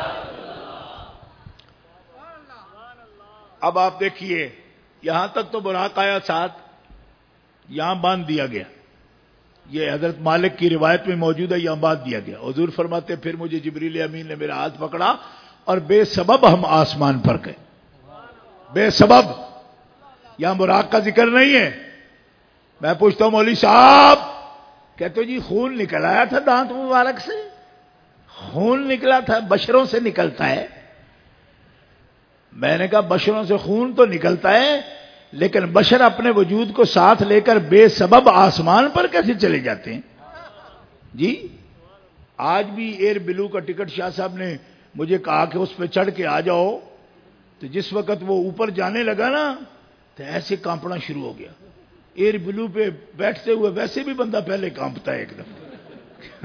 اب آپ دیکھیے یہاں تک تو براق آیا ساتھ یہاں باندھ دیا گیا. یہ حضرت مالک کی روایت میں موجود ہے. یہاں باندھ دیا گیا. حضور فرماتے پھر مجھے جبریل امین نے میرا ہاتھ پکڑا اور بے سبب ہم آسمان پر گئے. بے سبب. یہاں براق کا ذکر نہیں ہے. میں پوچھتا ہوں مولوی صاحب کہتے جی خون نکل آیا تھا دانت مبارک سے. خون نکلا تھا، بشروں سے نکلتا ہے. میں نے کہا بشروں سے خون تو نکلتا ہے، لیکن بشر اپنے وجود کو ساتھ لے کر بے سبب آسمان پر کیسے چلے جاتے ہیں؟ جی آج بھی ایئر بلو کا ٹکٹ شاہ صاحب نے مجھے کہا کہ اس پہ چڑھ کے آ جاؤ، تو جس وقت وہ اوپر جانے لگا نا تو ایسے کانپنا شروع ہو گیا. ایئر بلو پہ بیٹھتے ہوئے ویسے بھی بندہ پہلے کانپتا ہے ایک دفعہ.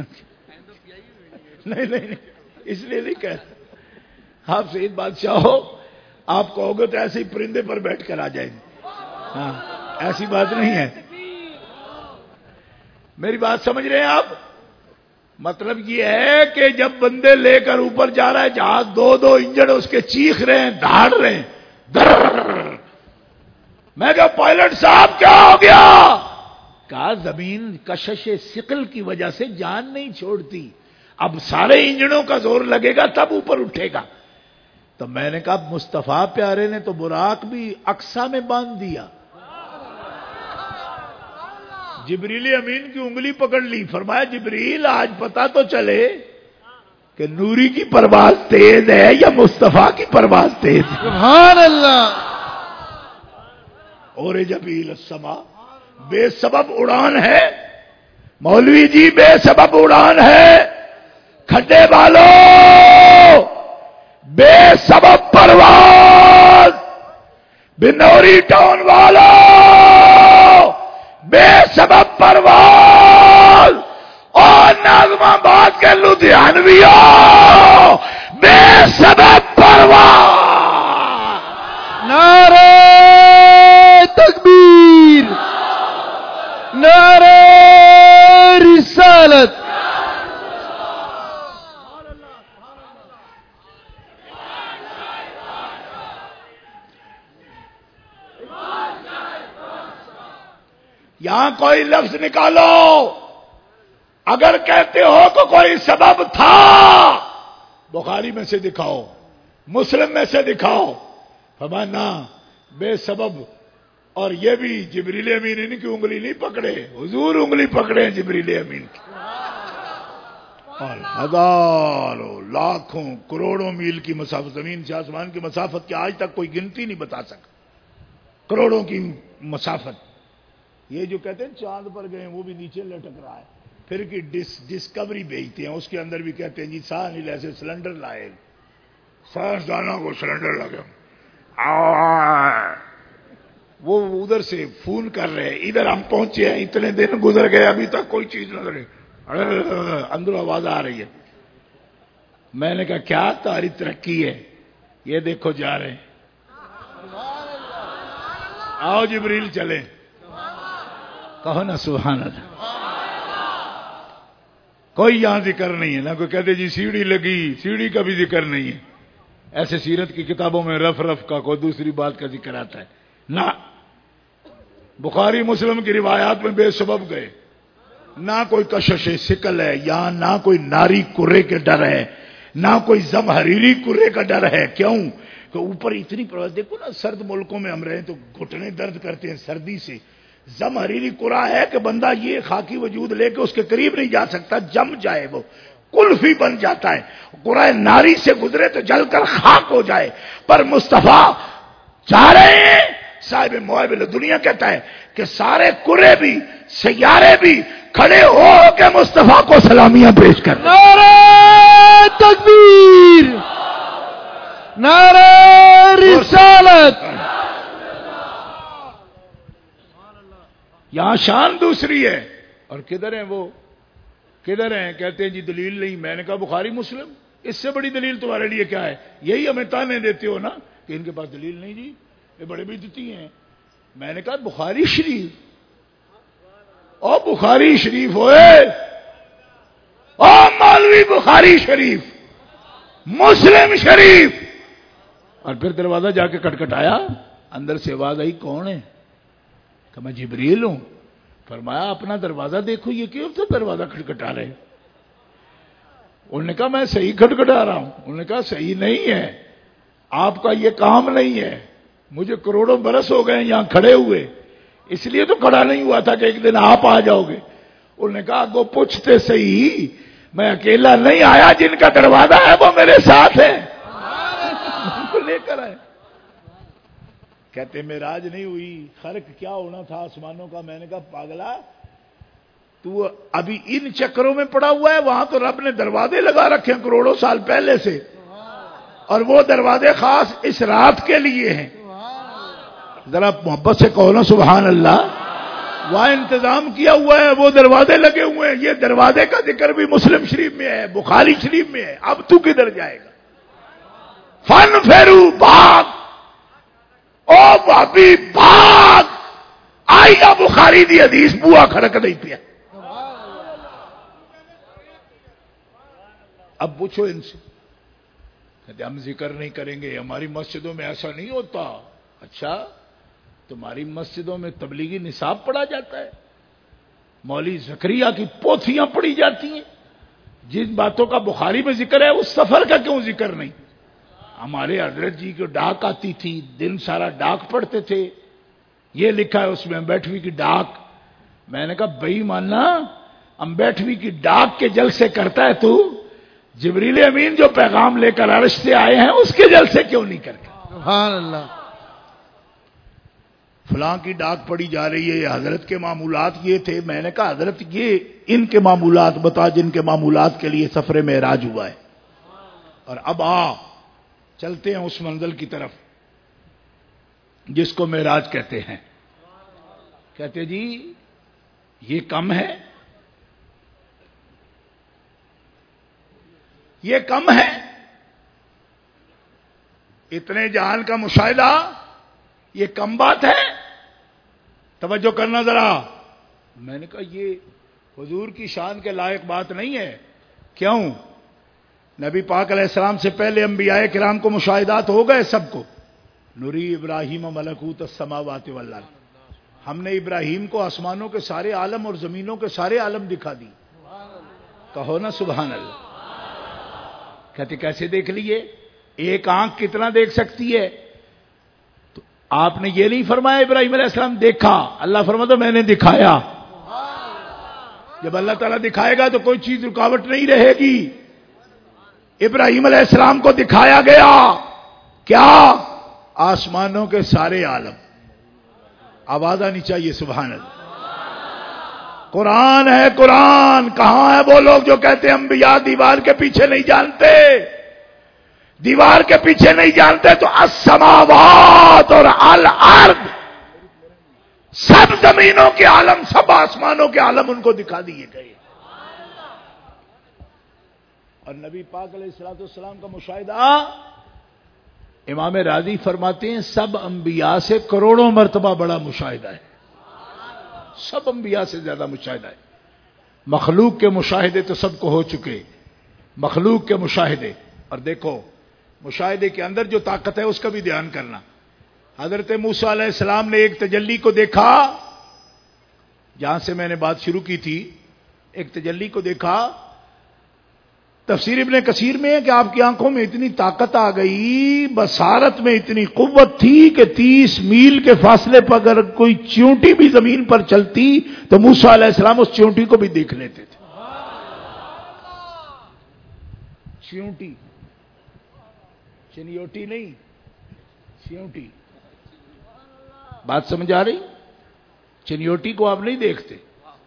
نہیں اس لیے نہیں کہتا. آپ سعید بادشاہ ہو، آپ کہو گے تو ایسے ہی پرندے پر بیٹھ کر آ جائیں گے. ہاں ایسی بات نہیں ہے. میری بات سمجھ رہے ہیں آپ؟ مطلب یہ ہے کہ جب بندے لے کر اوپر جا رہا ہے جہاز، دو انجن اس کے چیخ رہے ہیں، دھاڑ رہے ہیں. میں کہا پائلٹ صاحب کیا ہو گیا؟ کہا زمین کشش ثقل کی وجہ سے جان نہیں چھوڑتی، اب سارے انجنوں کا زور لگے گا تب اوپر اٹھے گا. تو میں نے کہا مصطفیٰ پیارے نے تو براق بھی اقصا میں باندھ دیا. جبریل امین کی انگلی پکڑ لی، فرمایا جبریل آج پتا تو چلے کہ نوری کی پرواز تیز ہے یا مصطفیٰ کی پرواز تیز ہے. سبحان اللہ. اور جبیل السما، بے سبب اڑان ہے مولوی جی، بے سبب اڑان ہے. کھڈے والوں بے سبب پرواز، بنوری ٹاؤن والوں بے سبب پرواز، اور ناظم آباد کے لدھیانویوں بے سبب پرواز. نعرہ تکبیر، نعرہ رسالت. یہاں کوئی لفظ نکالو اگر کہتے ہو تو کوئی سبب تھا، بخاری میں سے دکھاؤ، مسلم میں سے دکھاؤ. فرمانا بے سبب. اور یہ بھی جبریل امین ان کی انگلی نہیں پکڑے، حضور انگلی پکڑے جبریل امین کی. اور ہزاروں لاکھوں کروڑوں میل کی مسافت، زمین سے آسمان کی مسافت کی آج تک کوئی گنتی نہیں بتا سکا. کروڑوں کی مسافت. یہ جو کہتے ہیں چاند پر گئے وہ بھی نیچے لٹک رہا ہے. پھر کی ڈسکوری بھیجتے ہیں، اس کے اندر بھی کہتے ہیں جی ساحل ایسے سلنڈر لائے، سائنسدانوں کو سلنڈر لگے، وہ ادھر سے فون کر رہے ہیں ادھر ہم پہنچے ہیں، اتنے دن گزر گئے ابھی تک کوئی چیز نظر نہیں، اندر آواز آ رہی ہے. میں نے کہا کیا تاری ترقی ہے، یہ دیکھو جا رہے ہیں. آؤ جبریل چلے، کہو نا سبحان اللہ. کوئی یہاں ذکر نہیں ہے، نہ کوئی کہتے جی سیڑھی لگی، سیڑھی کا بھی ذکر نہیں ہے. ایسے سیرت کی کتابوں میں رف کا کوئی دوسری بات کا ذکر آتا ہے نہ. بخاری مسلم کی روایات میں بے سبب گئے. نہ کوئی کشش ثقل ہے، یہاں نہ کوئی ناری کرے کے ڈر ہے، نہ کوئی زمہریری کرے کا ڈر ہے. کیوں کہ اوپر اتنی پرواز. دیکھو نا سرد ملکوں میں ہم رہے تو گھٹنے درد کرتے ہیں سردی سے. زمہریری کرا ہے کہ بندہ یہ خاکی وجود لے کے اس کے قریب نہیں جا سکتا، جم جائے، وہ کلفی بن جاتا ہے. قرآن ناری سے گزرے تو جل کر خاک ہو جائے. پر مصطفیٰ چاہ رہے ہیں، صاحب موائب دنیا کہتا ہے کہ سارے کرے بھی سیارے بھی کھڑے ہو کے مصطفیٰ کو سلامیاں پیش کر. نعرہ تکبیر، نعرہ رسالت. یہاں شان دوسری ہے. اور کدھر ہیں وہ؟ کدھر ہیں؟ کہتے ہیں جی دلیل نہیں. میں نے کہا بخاری مسلم، اس سے بڑی دلیل تمہارے لیے کیا ہے؟ یہی ہمیں تانے دیتے ہو نا کہ ان کے پاس دلیل نہیں جی، یہ بڑے بدعتی ہیں. میں نے کہا بخاری شریف، او بخاری شریف ہوئے، او مولوی بخاری شریف، مسلم شریف. اور پھر دروازہ جا کے کٹکھٹایا، اندر سے آواز آئی کون ہے؟ کہ میں جبریل ہوں. فرمایا اپنا دروازہ دیکھو، یہ کیوں تو دروازہ کھٹکھٹا رہے؟ انہوں نے کہا میں صحیح کھٹکھٹا رہا ہوں. انہوں نے کہا صحیح نہیں ہے، آپ کا یہ کام نہیں ہے. مجھے کروڑوں برس ہو گئے یہاں کھڑے ہوئے، اس لیے تو کھڑا نہیں ہوا تھا کہ ایک دن آپ آ جاؤ گے. انہوں نے کہا گو پوچھتے صحیح، میں اکیلا نہیں آیا، جن کا دروازہ ہے وہ میرے ساتھ ہے، کو لے کر آئے۔ کہتے معراج نہیں ہوئی، خرق کیا ہونا تھا آسمانوں کا؟ میں نے کہا پاگلا، تو ابھی ان چکروں میں پڑا ہوا ہے، وہاں تو رب نے دروازے لگا رکھے ہیں کروڑوں سال پہلے سے، اور وہ دروازے خاص اس رات کے لیے ہیں۔ ذرا محبت سے کہو نا سبحان اللہ۔ وہاں انتظام کیا ہوا ہے، وہ دروازے لگے ہوئے ہیں۔ یہ دروازے کا ذکر بھی مسلم شریف میں ہے، بخاری شریف میں ہے۔ اب تو کدھر جائے گا؟ فن پھیرو بھاگ، او بابی بھاگ، آئی گا بخاری دی حدیث، بوا کھڑک نہیں پیا۔ اب پوچھو ان سے، کہتے ہم ذکر نہیں کریں گے، ہماری مسجدوں میں ایسا نہیں ہوتا۔ اچھا، تمہاری مسجدوں میں تبلیغی نصاب پڑھا جاتا ہے، مولوی زکریا کی پوتھیاں پڑھی جاتی ہیں، جن باتوں کا بخاری میں ذکر ہے اس سفر کا کیوں ذکر نہیں؟ ہمارے حضرت جی کو ڈاک آتی تھی، دن سارا ڈاک پڑھتے تھے، یہ لکھا ہے اس میں امبیٹوی کی ڈاک۔ میں نے کہا بھائی ماننا، امبیٹوی کی ڈاک کے جلسے کرتا ہے تو جبریل امین جو پیغام لے کر عرش سے آئے ہیں اس کے جلسے کیوں نہیں کرتے؟ سبحان اللہ۔ فلاں کی ڈاک پڑی جا رہی ہے، حضرت کے معمولات یہ تھے۔ میں نے کہا حضرت یہ ان کے معمولات بتا جن کے معمولات کے لیے سفر معراج ہوا ہے، اور اب چلتے ہیں اس منزل کی طرف جس کو معراج کہتے ہیں۔ کہتے جی یہ کم ہے، یہ کم ہے، اتنے جہان کا مشاہدہ یہ کم بات ہے، توجہ کرنا ذرا۔ میں نے کہا یہ حضور کی شان کے لائق بات نہیں ہے۔ کیوں؟ نبی پاک علیہ السلام سے پہلے انبیاء کرام کو مشاہدات ہو گئے سب کو۔ نوری ابراہیم ملکوت السماوات والارض، ہم نے ابراہیم کو آسمانوں کے سارے عالم اور زمینوں کے سارے عالم دکھا دی۔ کہو نا سبحان اللہ۔ کہتے کیسے دیکھ لیے؟ ایک آنکھ کتنا دیکھ سکتی ہے؟ تو آپ نے یہ نہیں فرمایا ابراہیم علیہ السلام دیکھا، اللہ فرماتا میں نے دکھایا۔ جب اللہ تعالیٰ دکھائے گا تو کوئی چیز رکاوٹ نہیں رہے گی۔ ابراہیم علیہ السلام کو دکھایا گیا کیا؟ آسمانوں کے سارے عالم۔ آواز آنی چاہیے سبحان اللہ۔ قرآن ہے، قرآن۔ کہاں ہے وہ لوگ جو کہتے ہیں انبیاء دیوار کے پیچھے نہیں جانتے؟ دیوار کے پیچھے نہیں جانتے تو السماوات اور الارض، سب زمینوں کے عالم، سب آسمانوں کے عالم ان کو دکھا دیے گئے۔ اور نبی پاک علیہ الصلوۃ والسلام کا مشاہدہ امام راضی فرماتے ہیں سب انبیاء سے کروڑوں مرتبہ بڑا مشاہدہ ہے، سب انبیاء سے زیادہ مشاہدہ ہے۔ مخلوق کے مشاہدے تو سب کو ہو چکے، مخلوق کے مشاہدے۔ اور دیکھو مشاہدے کے اندر جو طاقت ہے اس کا بھی دھیان کرنا۔ حضرت موسیٰ علیہ السلام نے ایک تجلی کو دیکھا، جہاں سے میں نے بات شروع کی تھی، ایک تجلی کو دیکھا۔ تفسیر ابن کثیر میں ہے کہ آپ کی آنکھوں میں اتنی طاقت آ گئی، بصارت میں اتنی قوت تھی کہ 30 میل کے فاصلے پر اگر کوئی چیونٹی بھی زمین پر چلتی تو موسیٰ علیہ السلام اس چیونٹی کو بھی دیکھ لیتے تھے۔ چیونٹی، چنیوٹی نہیں، چیونٹی۔ بات سمجھ آ رہی؟ چنیوٹی کو آپ نہیں دیکھتے،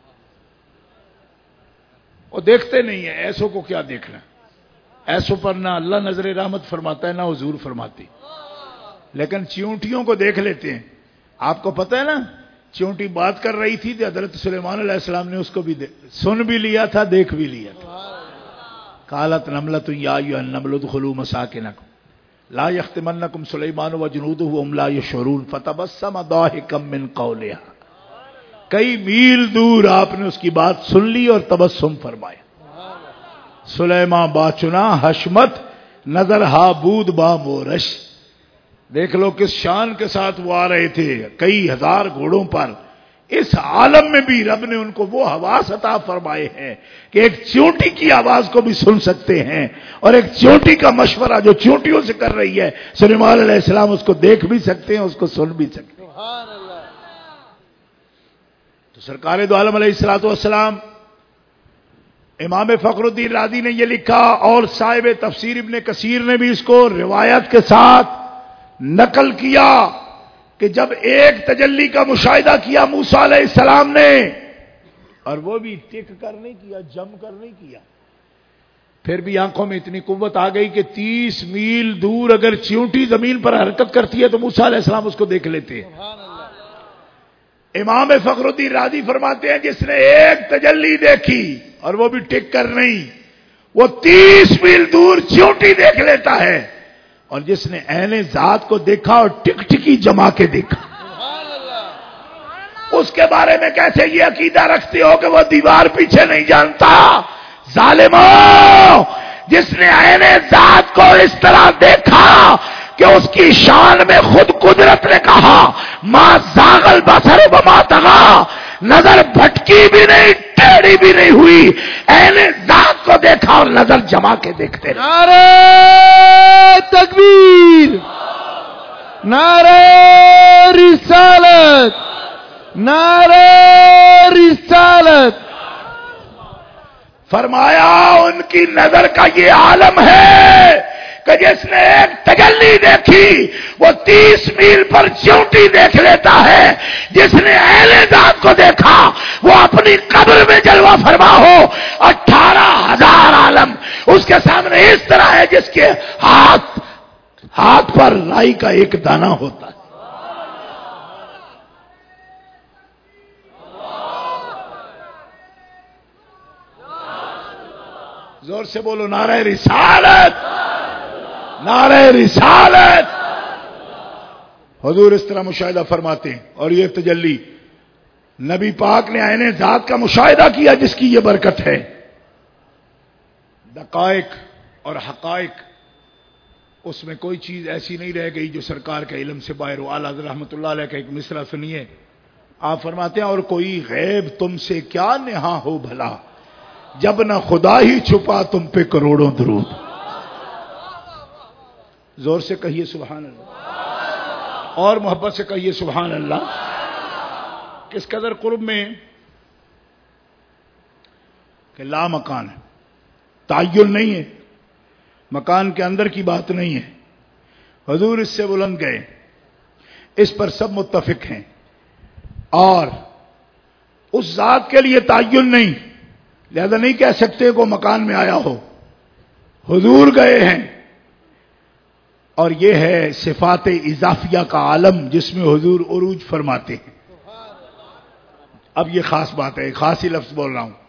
وہ دیکھتے نہیں ہیں، ایسوں کو کیا دیکھنا؟ ایسوں پر نہ اللہ نظر رحمت فرماتا ہے نہ حضور فرماتی، لیکن چیونٹیوں کو دیکھ لیتے ہیں۔ آپ کو پتہ ہے نا، چیونٹی بات کر رہی تھی تو حضرت سلیمان علیہ السلام نے اس کو بھی سن بھی لیا تھا، دیکھ بھی لیا تھا۔ قالت نملۃ یا ایھا النمل ادخلوا مساکنکم لا یختمنکم سلیمان وجنودہ وهم لا یشعرون فتبسم ضاحکا من قولها۔ کئی میل دور آپ نے اس کی بات سن لی اور تبسم فرمایا۔ سلیمان با چنا حشمت نظر ہا بود با مورش۔ دیکھ لو کس شان کے ساتھ وہ آ رہے تھے، کئی ہزار گھوڑوں پر۔ اس عالم میں بھی رب نے ان کو وہ حواس عطا فرمائے ہیں کہ ایک چیونٹی کی آواز کو بھی سن سکتے ہیں، اور ایک چیونٹی کا مشورہ جو چیونٹیوں سے کر رہی ہے سلیمان علیہ السلام اس کو دیکھ بھی سکتے ہیں، اس کو سن بھی سکتے ہیں۔ تو سرکار دو عالم علیہ الصلوۃ والسلام امام فخر الدین رازی نے یہ لکھا اور صاحب تفسیر ابن کثیر نے بھی اس کو روایت کے ساتھ نقل کیا کہ جب ایک تجلی کا مشاہدہ کیا موسیٰ علیہ السلام نے، اور وہ بھی ٹک کر نہیں کیا، جم کر نہیں کیا، پھر بھی آنکھوں میں اتنی قوت آ گئی کہ 30 میل دور اگر چیونٹی زمین پر حرکت کرتی ہے تو موسیٰ علیہ السلام اس کو دیکھ لیتے ہیں۔ امام فخر الدین رازی فرماتے ہیں جس نے ایک تجلی دیکھی اور وہ بھی ٹک کر نہیں، وہ 30 میل دور چیونٹی دیکھ لیتا ہے، اور جس نے عین ذات کو دیکھا اور ٹک ٹکی جما کے دیکھا، اس کے بارے میں کیسے یہ عقیدہ رکھتے ہو کہ وہ دیوار پیچھے نہیں جانتا؟ ظالموں، جس نے عین ذات کو اس طرح دیکھا کہ اس کی شان میں خود قدرت نے کہا ما زاغ البصر وما طغى، نظر بھٹکی بھی نہیں ٹیڑھی بھی نہیں ہوئی، عین ذات کو دیکھا اور نظر جما کے دیکھتے رہے۔ نعرہ تکبیر، نعرہ رسالت، نعرہ رسالت۔ فرمایا ان کی نظر کا یہ عالم ہے کہ جس نے ایک تجلی دیکھی وہ 30 میل پر چیونٹی دیکھ لیتا ہے، جس نے اہل ذات کو دیکھا وہ اپنی قبر میں جلوہ فرما ہو، 18,000 عالم اس کے سامنے اس طرح ہے جس کے ہاتھ پر رائی کا ایک دانہ ہوتا ہے۔ زور سے بولو نعرہ رسالت، نعرہ رسالت۔ حضور اس طرح مشاہدہ فرماتے ہیں، اور یہ تجلی نبی پاک نے عین ذات کا مشاہدہ کیا جس کی یہ برکت ہے۔ دقائق اور حقائق، اس میں کوئی چیز ایسی نہیں رہ گئی جو سرکار کے علم سے باہر ہو۔ اعلیٰ حضرت رحمۃ اللہ علیہ کا ایک مصرع سنیے، آپ فرماتے ہیں اور کوئی غیب تم سے کیا نہاں ہو بھلا، جب نہ خدا ہی چھپا تم پہ کروڑوں درود۔ زور سے کہیے سبحان اللہ، اور محبت سے کہیے سبحان اللہ۔ کس قدر قرب میں کہ لا مکان ہے، تعین نہیں ہے، مکان کے اندر کی بات نہیں ہے، حضور اس سے بلند گئے، اس پر سب متفق ہیں، اور اس ذات کے لیے تعین نہیں، لہذا نہیں کہہ سکتے کہ مکان میں آیا ہو، حضور گئے ہیں، اور یہ ہے صفات اضافیہ کا عالم جس میں حضور عروج فرماتے ہیں۔ اب یہ خاص بات ہے، خاص ہی لفظ بول رہا ہوں۔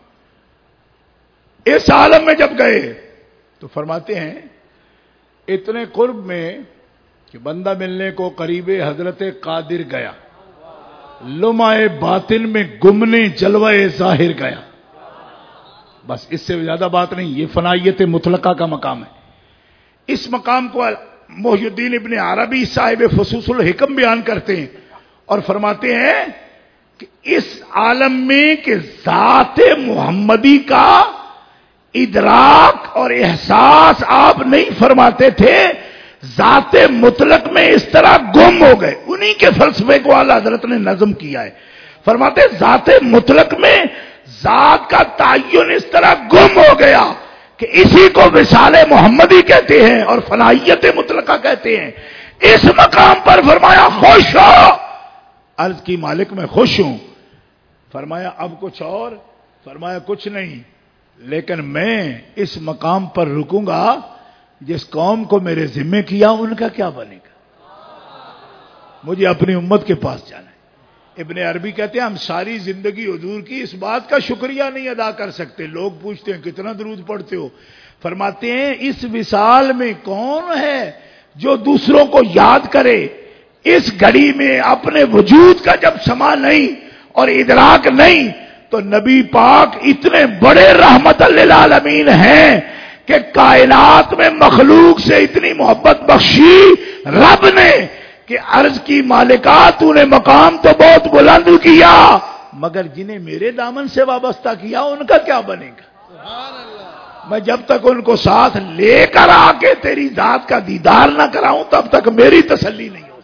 اس عالم میں جب گئے تو فرماتے ہیں اتنے قرب میں کہ بندہ ملنے کو قریب حضرت قادر گیا، لمعہ باطن میں گمنے جلوہ ظاہر گیا، بس اس سے زیادہ بات نہیں، یہ فنائیت مطلقہ کا مقام ہے۔ اس مقام کو محی الدین ابن عربی صاحب فصوص الحکم بیان کرتے ہیں اور فرماتے ہیں کہ اس عالم میں کہ ذات محمدی کا ادراک اور احساس آپ نہیں فرماتے تھے، ذات مطلق میں اس طرح گم ہو گئے۔ انہی کے فلسفے کو اعلیٰ حضرت نے نظم کیا ہے، فرماتے ذات مطلق میں ذات کا تعین اس طرح گم ہو گیا کہ اسی کو وصال محمدی کہتے ہیں اور فنائیت مطلقہ کہتے ہیں۔ اس مقام پر فرمایا خوش ہو، عرض کی مالک میں خوش ہوں، فرمایا اب کچھ اور، فرمایا کچھ نہیں، لیکن میں اس مقام پر رکوں گا، جس قوم کو میرے ذمہ کیا ان کا کیا بنے گا، مجھے اپنی امت کے پاس جانا ہے۔ ابن عربی کہتے ہیں ہم ساری زندگی حضور کی اس بات کا شکریہ نہیں ادا کر سکتے، لوگ پوچھتے ہیں کتنا درود پڑھتے ہو، فرماتے ہیں اس وصال میں کون ہے جو دوسروں کو یاد کرے، اس گھڑی میں اپنے وجود کا جب سما نہیں اور ادراک نہیں تو نبی پاک اتنے بڑے رحمت للعالمین ہیں کہ کائنات میں مخلوق سے اتنی محبت بخشی رب نے کہ عرض کی مالکہ تو نے مقام تو بہت بلند کیا، مگر جنہیں میرے دامن سے وابستہ کیا ان کا کیا بنے گا؟ میں جب تک ان کو ساتھ لے کر آ کے تیری ذات کا دیدار نہ کراؤں تب تک میری تسلی نہیں ہوتی۔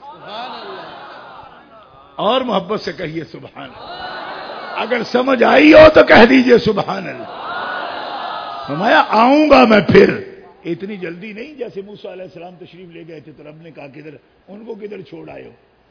اور محبت سے کہیے سبحان اللہ، اگر سمجھ آئی ہو تو کہہ دیجئے سبحان اللہ۔ فرمایا آؤں گا میں پھر. اتنی جلدی نہیں جیسے موسیٰ علیہ السلام تشریف لے گئے تھے تو رب نے کہا کدھر ان کو کدھر چھوڑ آئے ہو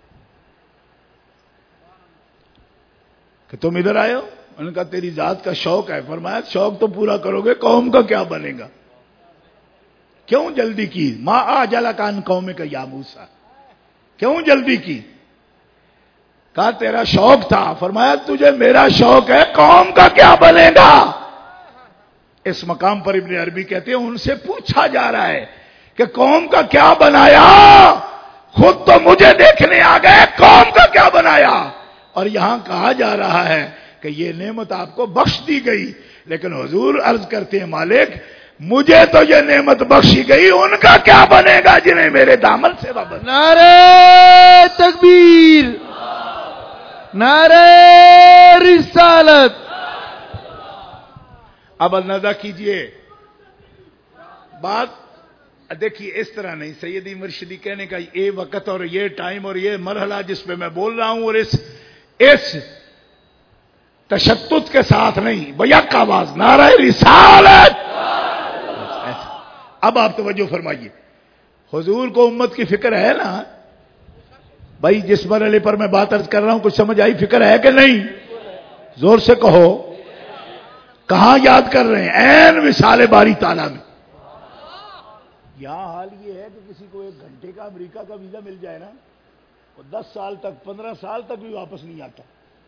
کہ تم ادھر آئے ہو. انہوں نے کہا تیری ذات کا شوق ہے. فرمایا شوق تو پورا کرو گے قوم کا کیا بنے گا. کیوں جلدی کی؟ ما آجلک عن قومک یا موسیٰ, کیوں جلدی کی؟ کہا تیرا شوق تھا. فرمایا تجھے میرا شوق ہے قوم کا کیا بنے گا. اس مقام پر ابن عربی کہتے ہیں ان سے پوچھا جا رہا ہے کہ قوم کا کیا بنایا, خود تو مجھے دیکھنے آ گئے قوم کا کیا بنایا. اور یہاں کہا جا رہا ہے کہ یہ نعمت آپ کو بخش دی گئی, لیکن حضور عرض کرتے ہیں مالک مجھے تو یہ نعمت بخشی گئی, ان کا کیا بنے گا جنہیں میرے دامن سے وابستہ. نعرہ تکبیر, نعرہ رسالت. اب اندازہ کیجئے بات دیکھیے اس طرح نہیں. سیدی مرشدی کہنے کا یہ وقت اور یہ ٹائم اور یہ مرحلہ جس پہ میں بول رہا ہوں اور اس تشدد کے ساتھ نہیں, بیک آواز نعرہ رسالت. اب آپ توجہ فرمائیے, حضور کو امت کی فکر ہے نا بھائی. جس مرحلے پر میں بات عرض کر رہا ہوں کچھ سمجھ آئی؟ فکر ہے کہ نہیں؟ زور سے کہو. کہاں یاد کر رہے ہیں؟ عین وصال باری تعالیٰ میں. یہاں حال یہ ہے کہ کسی کو 1 گھنٹے کا امریکہ کا ویزا مل جائے نا, وہ 10 سال تک 15 سال تک بھی واپس نہیں آتا.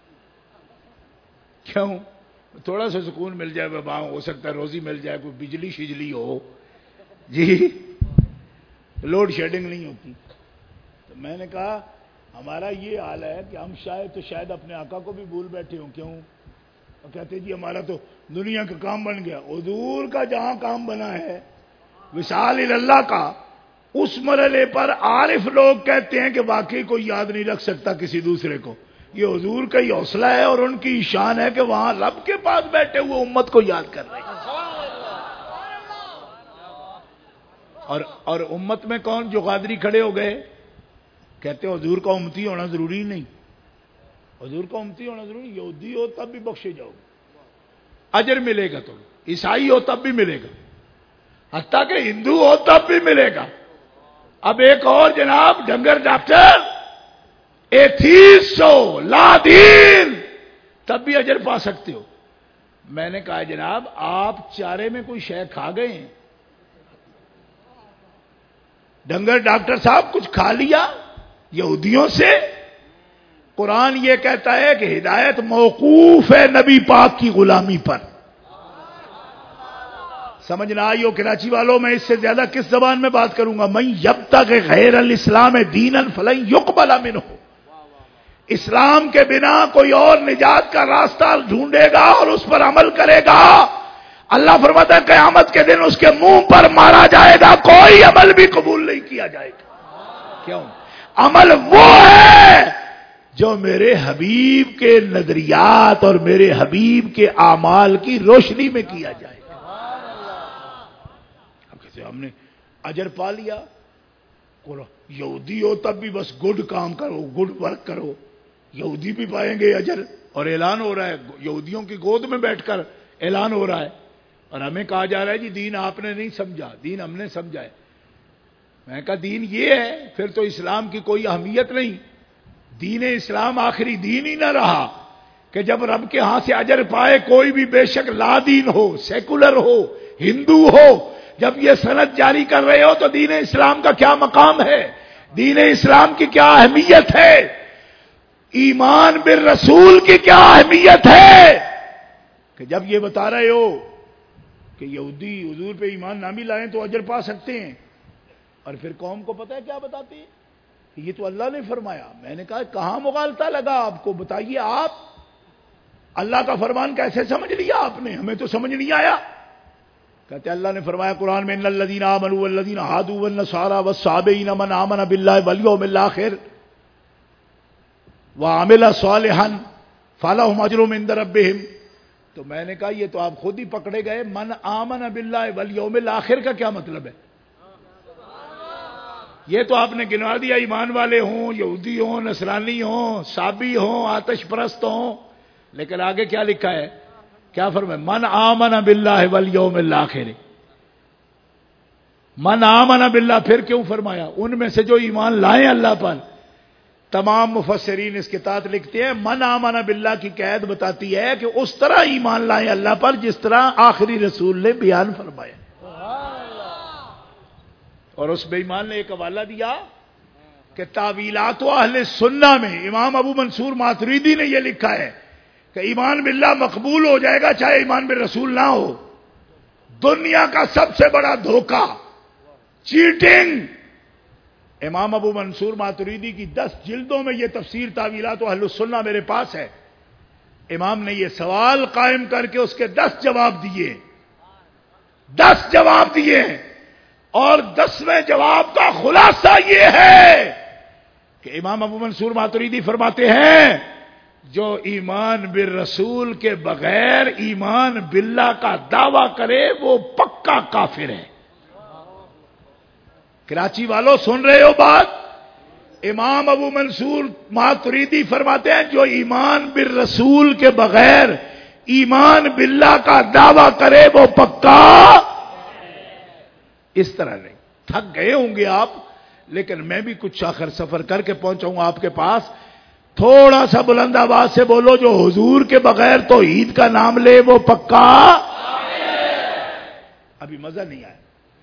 کیوں؟ تھوڑا سا سکون مل جائے, وہاں ہو سکتا ہے روزی مل جائے, کوئی بجلی شجلی ہو, جی لوڈ شیڈنگ نہیں ہوتی. تو میں نے کہا ہمارا یہ حال ہے کہ ہم شاید اپنے آقا کو بھی بھول بیٹھے ہوں. کیوں؟ اور کہتے جی ہمارا تو دنیا کا کام بن گیا. حضور کا جہاں کام بنا ہے وصال اللہ کا, اس مرحلے پر عارف لوگ کہتے ہیں کہ واقعی کوئی یاد نہیں رکھ سکتا کسی دوسرے کو. یہ حضور کا ہی حوصلہ ہے اور ان کی شان ہے کہ وہاں رب کے پاس بیٹھے ہوئے امت کو یاد کر رہے ہیں. اور امت میں کون جو قادری کھڑے ہو گئے کہتے حضور کا امتی ہونا ضروری نہیں. حضور کا امتی ہونا ضروری, یہودی ہو تب بھی بخشے جاؤ گے, اجر ملے گا. تو عیسائی ہو تب بھی ملے گا, حتیٰ کہ ہندو ہو تب بھی ملے گا. اب ایک اور جناب ڈنگر ڈاکٹر ایتھیسٹ ہو, لا دین, تب بھی اجر پا سکتے ہو. میں نے کہا جناب آپ چارے میں کوئی شے کھا گئے ہیں؟ ڈنگر ڈاکٹر صاحب کچھ کھا لیا یہودیوں سے؟ قرآن یہ کہتا ہے کہ ہدایت موقوف ہے نبی پاک کی غلامی پر. سمجھ نہ آئی ہو کراچی والوں, میں اس سے زیادہ کس زبان میں بات کروں گا؟ من یبتغی غیر الاسلام دینا فلن یقبل منہ. اسلام کے بنا کوئی اور نجات کا راستہ ڈھونڈے گا اور اس پر عمل کرے گا, اللہ فرماتا ہے قیامت کے دن اس کے منہ پر مارا جائے گا, کوئی عمل بھی قبول نہیں کیا جائے گا. کیوں؟ عمل وہ ہے جو میرے حبیب کے نظریات اور میرے حبیب کے اعمال کی روشنی میں کیا جائے. اب کہتے ہم نے اجر پا لیا, یہودی ہو تب بھی بس گڈ کام کرو, گڈ ورک کرو, یہودی بھی پائیں گے اجر. اور اعلان ہو رہا ہے یہودیوں کی گود میں بیٹھ کر اعلان ہو رہا ہے, اور ہمیں کہا جا رہا ہے جی دین آپ نے نہیں سمجھا, دین ہم نے سمجھا ہے. میں کہا دین یہ ہے, پھر تو اسلام کی کوئی اہمیت نہیں. دین اسلام آخری دین ہی نہ رہا کہ جب رب کے ہاں سے اجر پائے کوئی بھی, بے شک لا دین ہو, سیکولر ہو, ہندو ہو, جب یہ سند جاری کر رہے ہو تو دین اسلام کا کیا مقام ہے, دین اسلام کی کیا اہمیت ہے, ایمان بالرسول کی کیا اہمیت ہے, کہ جب یہ بتا رہے ہو کہ یہودی حضور پہ ایمان نہ بھی لائیں تو اجر پا سکتے ہیں, اور پھر قوم کو پتہ ہے کیا بتاتے ہیں, یہ تو اللہ نے فرمایا. میں نے کہا کہاں مغالطہ لگا آپ کو, بتائیے آپ اللہ کا فرمان کیسے سمجھ لیا آپ نے, ہمیں تو سمجھ نہیں آیا. کہتے اللہ نے فرمایا قرآن میں ان الذین آمنوا والذین ہادوا والنصارى والصابئین من آمن باللہ والیوم الآخر وعمل صالحا فلہم اجر عند ربہم. تو میں نے کہا یہ تو آپ خود ہی پکڑے گئے, من آمن باللہ والیوم الآخر کا کیا مطلب ہے؟ یہ تو آپ نے گنوا دیا, ایمان والے ہوں, یہودی ہوں, نصرانی ہوں, صابی ہوں, آتش پرست ہوں, لیکن آگے کیا لکھا ہے کیا فرمایا؟ من آمن باللہ والیوم الآخر. من آمن باللہ پھر کیوں فرمایا؟ ان میں سے جو ایمان لائیں اللہ پر. تمام مفسرین اس کے تحت لکھتے ہیں من آمن باللہ کی قید بتاتی ہے کہ اس طرح ایمان لائیں اللہ پر جس طرح آخری رسول نے بیان فرمایا. اور اس بے ایمان نے ایک حوالہ دیا کہ تعویلات و اہل سنہ میں امام ابو منصور ماتریدی نے یہ لکھا ہے کہ ایمان باللہ مقبول ہو جائے گا چاہے ایمان بالرسول نہ ہو. دنیا کا سب سے بڑا دھوکہ، چیٹنگ. امام ابو منصور ماتریدی کی 10 جلدوں میں یہ تفسیر تعویلات و اہل السنہ میرے پاس ہے. امام نے یہ سوال قائم کر کے اس کے 10 جواب دیے. 10 جواب دیے اور 10ویں جواب کا خلاصہ یہ ہے کہ امام ابو منصور ماتریدی فرماتے ہیں جو ایمان بالرسول کے بغیر ایمان باللہ کا دعویٰ کرے وہ پکا کافر ہے. کراچی والوں سن رہے ہو بات؟ امام ابو منصور ماتریدی فرماتے ہیں جو ایمان بالرسول کے بغیر ایمان باللہ کا دعویٰ کرے وہ پکا. اس طرح نہیں. تھک گئے ہوں گے آپ، لیکن میں بھی کچھ آخر سفر کر کے پہنچا ہوں آپ کے پاس. تھوڑا سا بلند آواز سے بولو جو حضور کے بغیر توحید کا نام لے وہ پکا. ابھی مزہ نہیں آیا.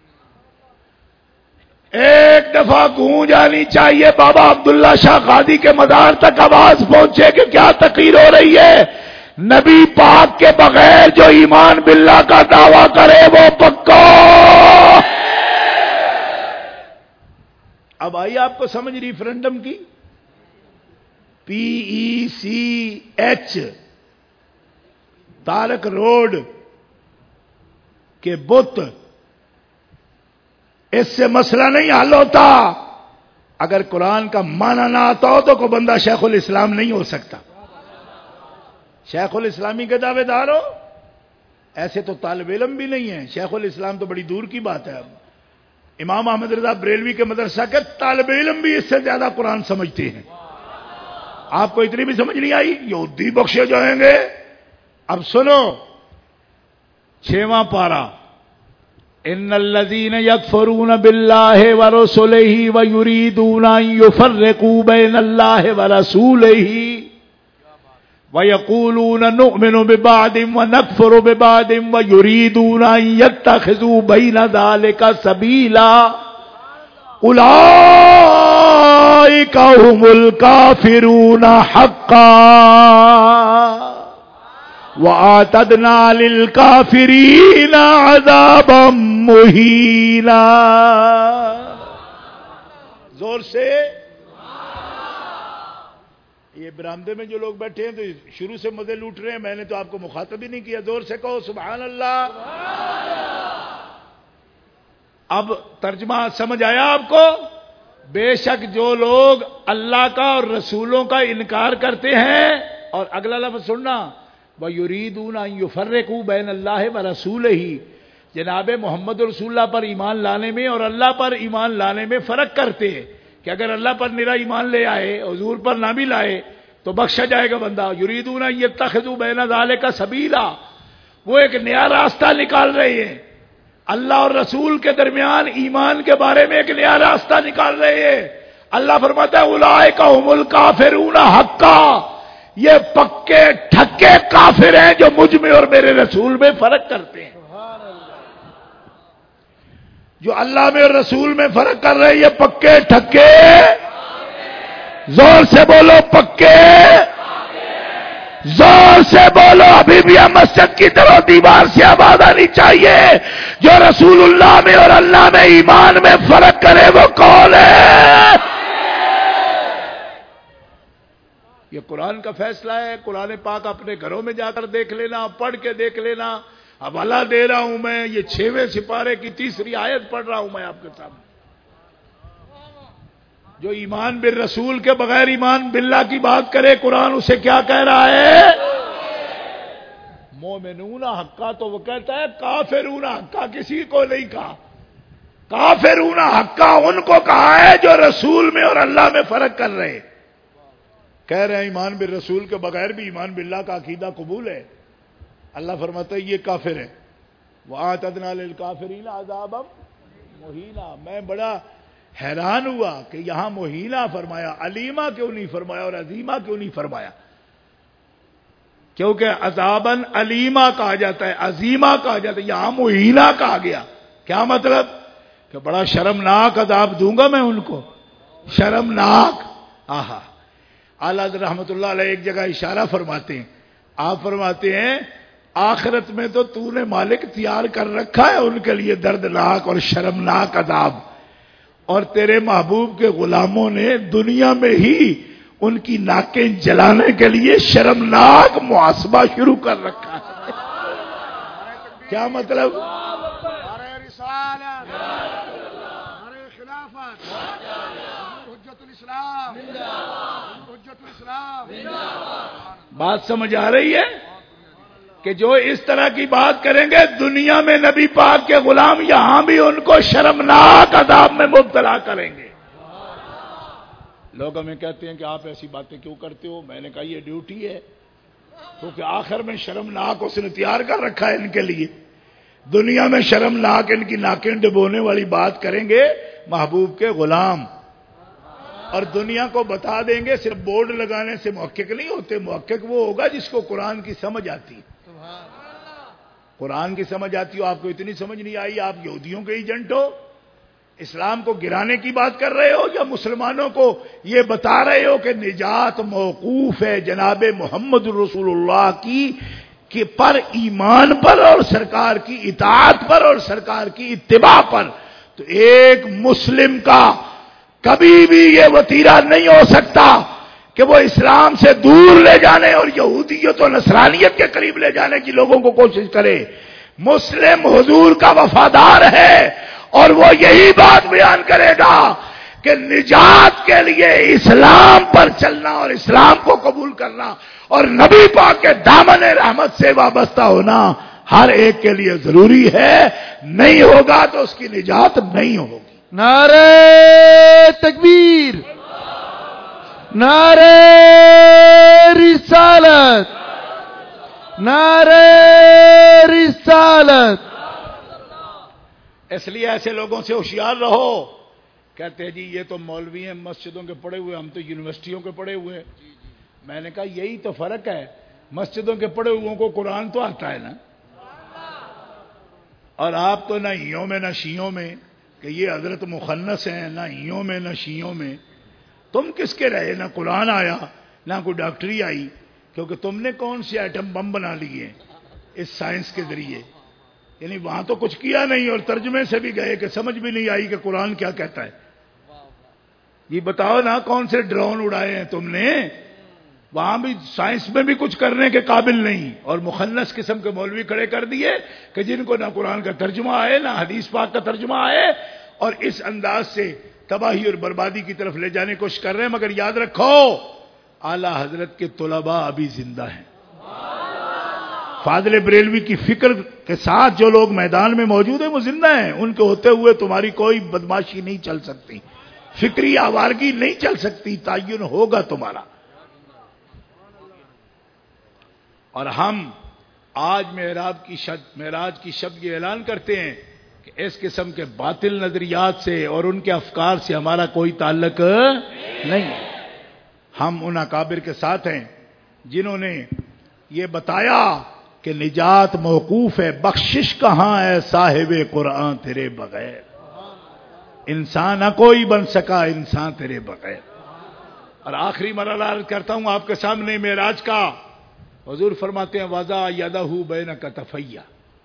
ایک دفعہ گونج آنی چاہیے بابا عبداللہ شاہ قادی کے مزار تک آواز پہنچے کہ کیا تقریر ہو رہی ہے. نبی پاک کے بغیر جو ایمان باللہ کا دعویٰ کرے وہ پکا. اب آئی آپ کو سمجھ ریفرنڈم کی؟ PECH تارک روڈ کے بت، اس سے مسئلہ نہیں حل ہوتا. اگر قرآن کا معنی نہ آتا ہو تو کوئی بندہ شیخ الاسلام نہیں ہو سکتا. شیخ الاسلامی کے دعوے دار ہو، ایسے تو طالب علم بھی نہیں ہے. شیخ الاسلام تو بڑی دور کی بات ہے. اب امام احمد رضا بریلوی کے مدرسہ کے طالب علم بھی اس سے زیادہ قرآن سمجھتے ہیں. آپ کو اتنی بھی سمجھ نہیں آئی؟ یہودی بخشے جائیں گے. اب سنو 6واں پارہ. ان الذين يكفرون بالله ورسله ويريدون ان يفرقوا بين الله ورسوله ويقولون نؤمن ببعض ونكفر ببعض ويريدون ان يتخذوا بين ذلك سبيلا اولئك هم الكافرون حقا وَآتَدْنَا لِلْكَافِرِينَ عَذَابًا مُهِينًا. زور سے. یہ برآمدے میں جو لوگ بیٹھے ہیں تو شروع سے مزے لوٹ رہے ہیں. میں نے تو آپ کو مخاطب ہی نہیں کیا. زور سے کہو سبحان اللہ. اب ترجمہ سمجھ آیا آپ کو؟ بے شک جو لوگ اللہ کا اور رسولوں کا انکار کرتے ہیں، اور اگلا لفظ سننا، وَيُرِيدُونَ أَن يُفَرِّقُوا بَيْنَ اللَّهِ وَرَسُولِهِ، جناب محمد رسول اللہ پر ایمان لانے میں اور اللہ پر ایمان لانے میں فرق کرتے ہیں کہ اگر اللہ پر نرا ایمان لے آئے، حضور پر نہ بھی لائے تو بخشا جائے گا بندہ. يُرِيدُونَ أَن يَتَّخِذُوا بَيْنَ ذَلِكَ سَبِيلًا، وہ ایک نیا راستہ نکال رہے ہیں. اللہ اور رسول کے درمیان ایمان کے بارے میں ایک نیا راستہ نکال رہے ہیں. اللہ فرماتا ہے اولئک هم الکافرون حقا، یہ پکے ٹھکے کافر ہیں جو مجھ میں اور میرے رسول میں فرق کرتے ہیں. جو اللہ میں اور رسول میں فرق کر رہے ہیں یہ پکے ٹھکے. زور سے بولو پکے. زور سے بولو. ابھی بھی ہم مسجد کی طرح دیوار سے آواز آنی چاہیے. جو رسول اللہ میں اور اللہ میں ایمان میں فرق کرے وہ کون ہے؟ یہ قرآن کا فیصلہ ہے. قرآن پاک اپنے گھروں میں جا کر دیکھ لینا، پڑھ کے دیکھ لینا. حوالہ دے رہا ہوں میں، یہ 6ویں سپارے کی 3ری آیت پڑھ رہا ہوں میں آپ کے سامنے. جو ایمان بالرسول کے بغیر ایمان باللہ کی بات کرے، قرآن اسے کیا کہہ رہا ہے؟ مومنون حقا تو وہ کہتا ہے، کافرون حقا کسی کو نہیں کہا. کافرون حقا ان کو کہا ہے جو رسول میں اور اللہ میں فرق کر رہے. کہہ رہے ہیں ایمان بالرسول کے بغیر بھی ایمان باللہ کا عقیدہ قبول ہے. اللہ فرماتا ہے یہ کافر ہے، وَأَعْتَدْنَا لِلْكَافِرِينَ عَذَابًا مُهِينًا۔ میں بڑا حیران ہوا کہ یہاں مہینہ فرمایا، علیمہ کیوں نہیں فرمایا اور عظیمہ کیوں نہیں فرمایا؟ کیونکہ عذاباً علیمہ کہا جاتا ہے، عظیمہ کہا جاتا ہے، یہاں مہینہ کہا گیا۔ کیا مطلب؟ کہ بڑا شرمناک عذاب دوں گا میں ان کو، شرمناک۔ آہا، اعلیٰ حضرت رحمۃ اللہ علیہ ایک جگہ اشارہ فرماتے ہیں، آپ فرماتے ہیں آخرت میں تو نے مالک تیار کر رکھا ہے ان کے لیے دردناک اور شرمناک عذاب، اور تیرے محبوب کے غلاموں نے دنیا میں ہی ان کی ناکیں جلانے کے لیے شرمناک محاسبہ شروع کر رکھا ہے۔ کیا مطلب؟ بات سمجھ آ رہی ہے کہ جو اس طرح کی بات کریں گے دنیا میں نبی پاک کے غلام یہاں بھی ان کو شرمناک عذاب میں مبتلا کریں گے۔ لوگ ہمیں کہتے ہیں کہ آپ ایسی باتیں کیوں کرتے ہو؟ میں نے کہا یہ ڈیوٹی ہے، کیونکہ آخر میں شرمناک اس نے تیار کر رکھا ہے ان کے لیے۔ دنیا میں شرمناک ان کی ناکیں ڈبونے والی بات کریں گے محبوب کے غلام، اور دنیا کو بتا دیں گے۔ صرف بورڈ لگانے سے محقق نہیں ہوتے، محقق وہ ہوگا جس کو قرآن کی سمجھ آتی۔ قرآن کی سمجھ آتی ہو، آپ کو اتنی سمجھ نہیں آئی، آپ یہودیوں کے ایجنٹ ہو، اسلام کو گرانے کی بات کر رہے ہو، یا مسلمانوں کو یہ بتا رہے ہو کہ نجات موقوف ہے جناب محمد رسول اللہ کی پر ایمان پر اور سرکار کی اطاعت پر اور سرکار کی اتباع پر۔ تو ایک مسلم کا کبھی بھی یہ وتیرہ نہیں ہو سکتا کہ وہ اسلام سے دور لے جانے اور یہودیت و نصرانیت کے قریب لے جانے کی لوگوں کو کوشش کرے۔ مسلم حضور کا وفادار ہے اور وہ یہی بات بیان کرے گا کہ نجات کے لیے اسلام پر چلنا اور اسلام کو قبول کرنا اور نبی پاک کے دامن رحمت سے وابستہ ہونا ہر ایک کے لیے ضروری ہے، نہیں ہوگا تو اس کی نجات نہیں ہوگی۔ نعرہ تکبیر، نعرہ رسالت، نعرہ رسالت۔ اس لیے ایسے لوگوں سے ہوشیار رہو۔ کہتے ہیں جی یہ تو مولوی ہیں مسجدوں کے پڑھے ہوئے، ہم تو یونیورسٹیوں کے پڑھے ہوئے ہیں۔ میں نے کہا یہی تو فرق ہے، مسجدوں کے پڑھے ہوئوں کو قرآن تو آتا ہے نا، اور آپ تو نہ ہیوں میں نہ شیوں میں کہ یہ حضرت مخنث ہیں، نہ ہیوں میں نہ شیوں میں۔ تم کس کے رہے؟ نہ قرآن آیا نہ کوئی ڈاکٹری آئی، کیونکہ تم نے کون سی ایٹم بم بنا لیے اس سائنس کے ذریعے؟ یعنی وہاں تو کچھ کیا نہیں اور ترجمے سے بھی گئے کہ سمجھ بھی نہیں آئی کہ قرآن کیا کہتا ہے۔ یہ بتاؤ نا کون سے ڈرون اڑائے ہیں تم نے؟ وہاں بھی سائنس میں بھی کچھ کرنے کے قابل نہیں، اور مخنث قسم کے مولوی کھڑے کر دیے کہ جن کو نہ قرآن کا ترجمہ آئے نہ حدیث پاک کا ترجمہ آئے، اور اس انداز سے تباہی اور بربادی کی طرف لے جانے کی کوشش کر رہے ہیں۔ مگر یاد رکھو اعلیٰ حضرت کے طلباء ابھی زندہ ہیں۔ فاضل بریلوی کی فکر کے ساتھ جو لوگ میدان میں موجود ہیں وہ زندہ ہیں، ان کے ہوتے ہوئے تمہاری کوئی بدماشی نہیں چل سکتی، فکری آوارگی نہیں چل سکتی، تعین ہوگا تمہارا۔ اور ہم آج معراج کی شب یہ اعلان کرتے ہیں کہ اس قسم کے باطل نظریات سے اور ان کے افکار سے ہمارا کوئی تعلق نہیں۔ ہم ان اکابر کے ساتھ ہیں جنہوں نے یہ بتایا کہ نجات موقوف ہے، بخشش کہاں ہے صاحب قرآن تیرے بغیر، انسان نہ کوئی بن سکا انسان تیرے بغیر۔ اور آخری مرحلہ عرض کرتا ہوں آپ کے سامنے معراج کا۔ حضور فرماتے ہیں وضع یدہ بین کتفیہ،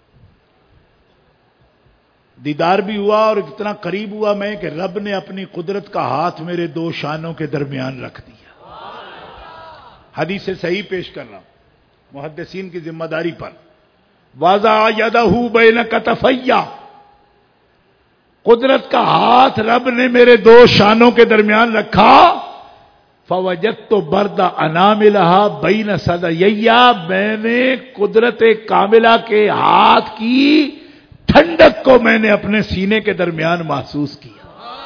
دیدار بھی ہوا اور اتنا قریب ہوا میں کہ رب نے اپنی قدرت کا ہاتھ میرے دو شانوں کے درمیان رکھ دیا۔ حدیث سے صحیح پیش کر رہا ہوں محدثین کی ذمہ داری پر۔ وضع یدہ بین کتفیہ، قدرت کا ہاتھ رب نے میرے دو شانوں کے درمیان رکھا۔ فوجدت برد اناملھا بین ثدییا، میں نے قدرت کاملہ کے ہاتھ کی ٹھنڈک کو میں نے اپنے سینے کے درمیان محسوس کیا۔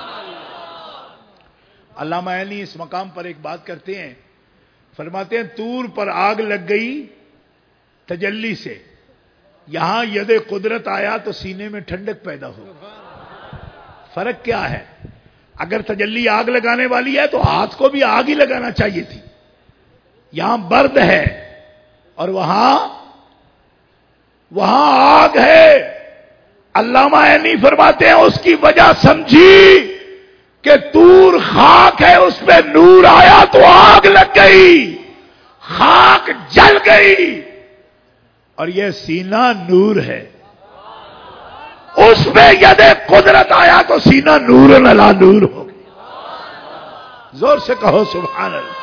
علامہ عینی اس مقام پر ایک بات کرتے ہیں، فرماتے ہیں طور پر آگ لگ گئی تجلی سے، یہاں ید قدرت آیا تو سینے میں ٹھنڈک پیدا ہو. فرق کیا ہے؟ اگر تجلی آگ لگانے والی ہے تو ہاتھ کو بھی آگ ہی لگانا چاہیے تھی. یہاں برد ہے اور وہاں آگ ہے. علامہ عینی فرماتے ہیں اس کی وجہ سمجھی کہ طور خاک ہے، اس پہ نور آیا تو آگ لگ گئی، خاک جل گئی، اور یہ سینہ نور ہے. اس پہ ید قدرت آیا تو سینہ نور علی نور ہو گیا. زور سے کہو سبحان اللہ.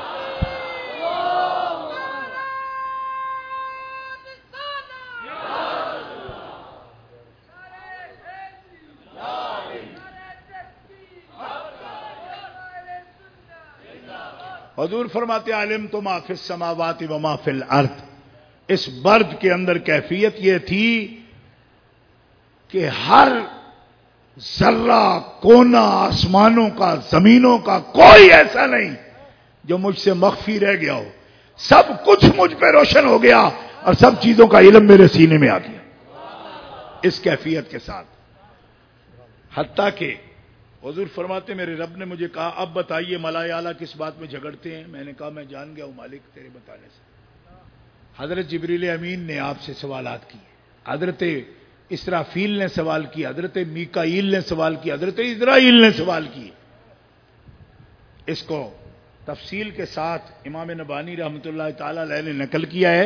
حضور فرماتے علم تو ما فی السماوات و ما فی الارض. اس برد کے اندر کیفیت یہ تھی کہ ہر ذرہ کونا آسمانوں کا زمینوں کا کوئی ایسا نہیں جو مجھ سے مخفی رہ گیا ہو. سب کچھ مجھ پہ روشن ہو گیا اور سب چیزوں کا علم میرے سینے میں آ گیا اس کیفیت کے ساتھ. حتیٰ کہ حضور فرماتے میرے رب نے مجھے کہا اب بتائیے ملائے اعلیٰ کس بات میں جھگڑتے ہیں؟ میں نے کہا میں جان گیا ہوں مالک تیرے بتانے سے. حضرت جبریل امین نے آپ سے سوالات کیے، حضرت اسرافیل نے سوال کیا، حضرت میکائیل نے سوال کیا، حضرت اسرائیل نے سوال کیے. اس کو تفصیل کے ساتھ امام نبانی رحمۃ اللہ تعالی علیہ نے نقل کیا ہے.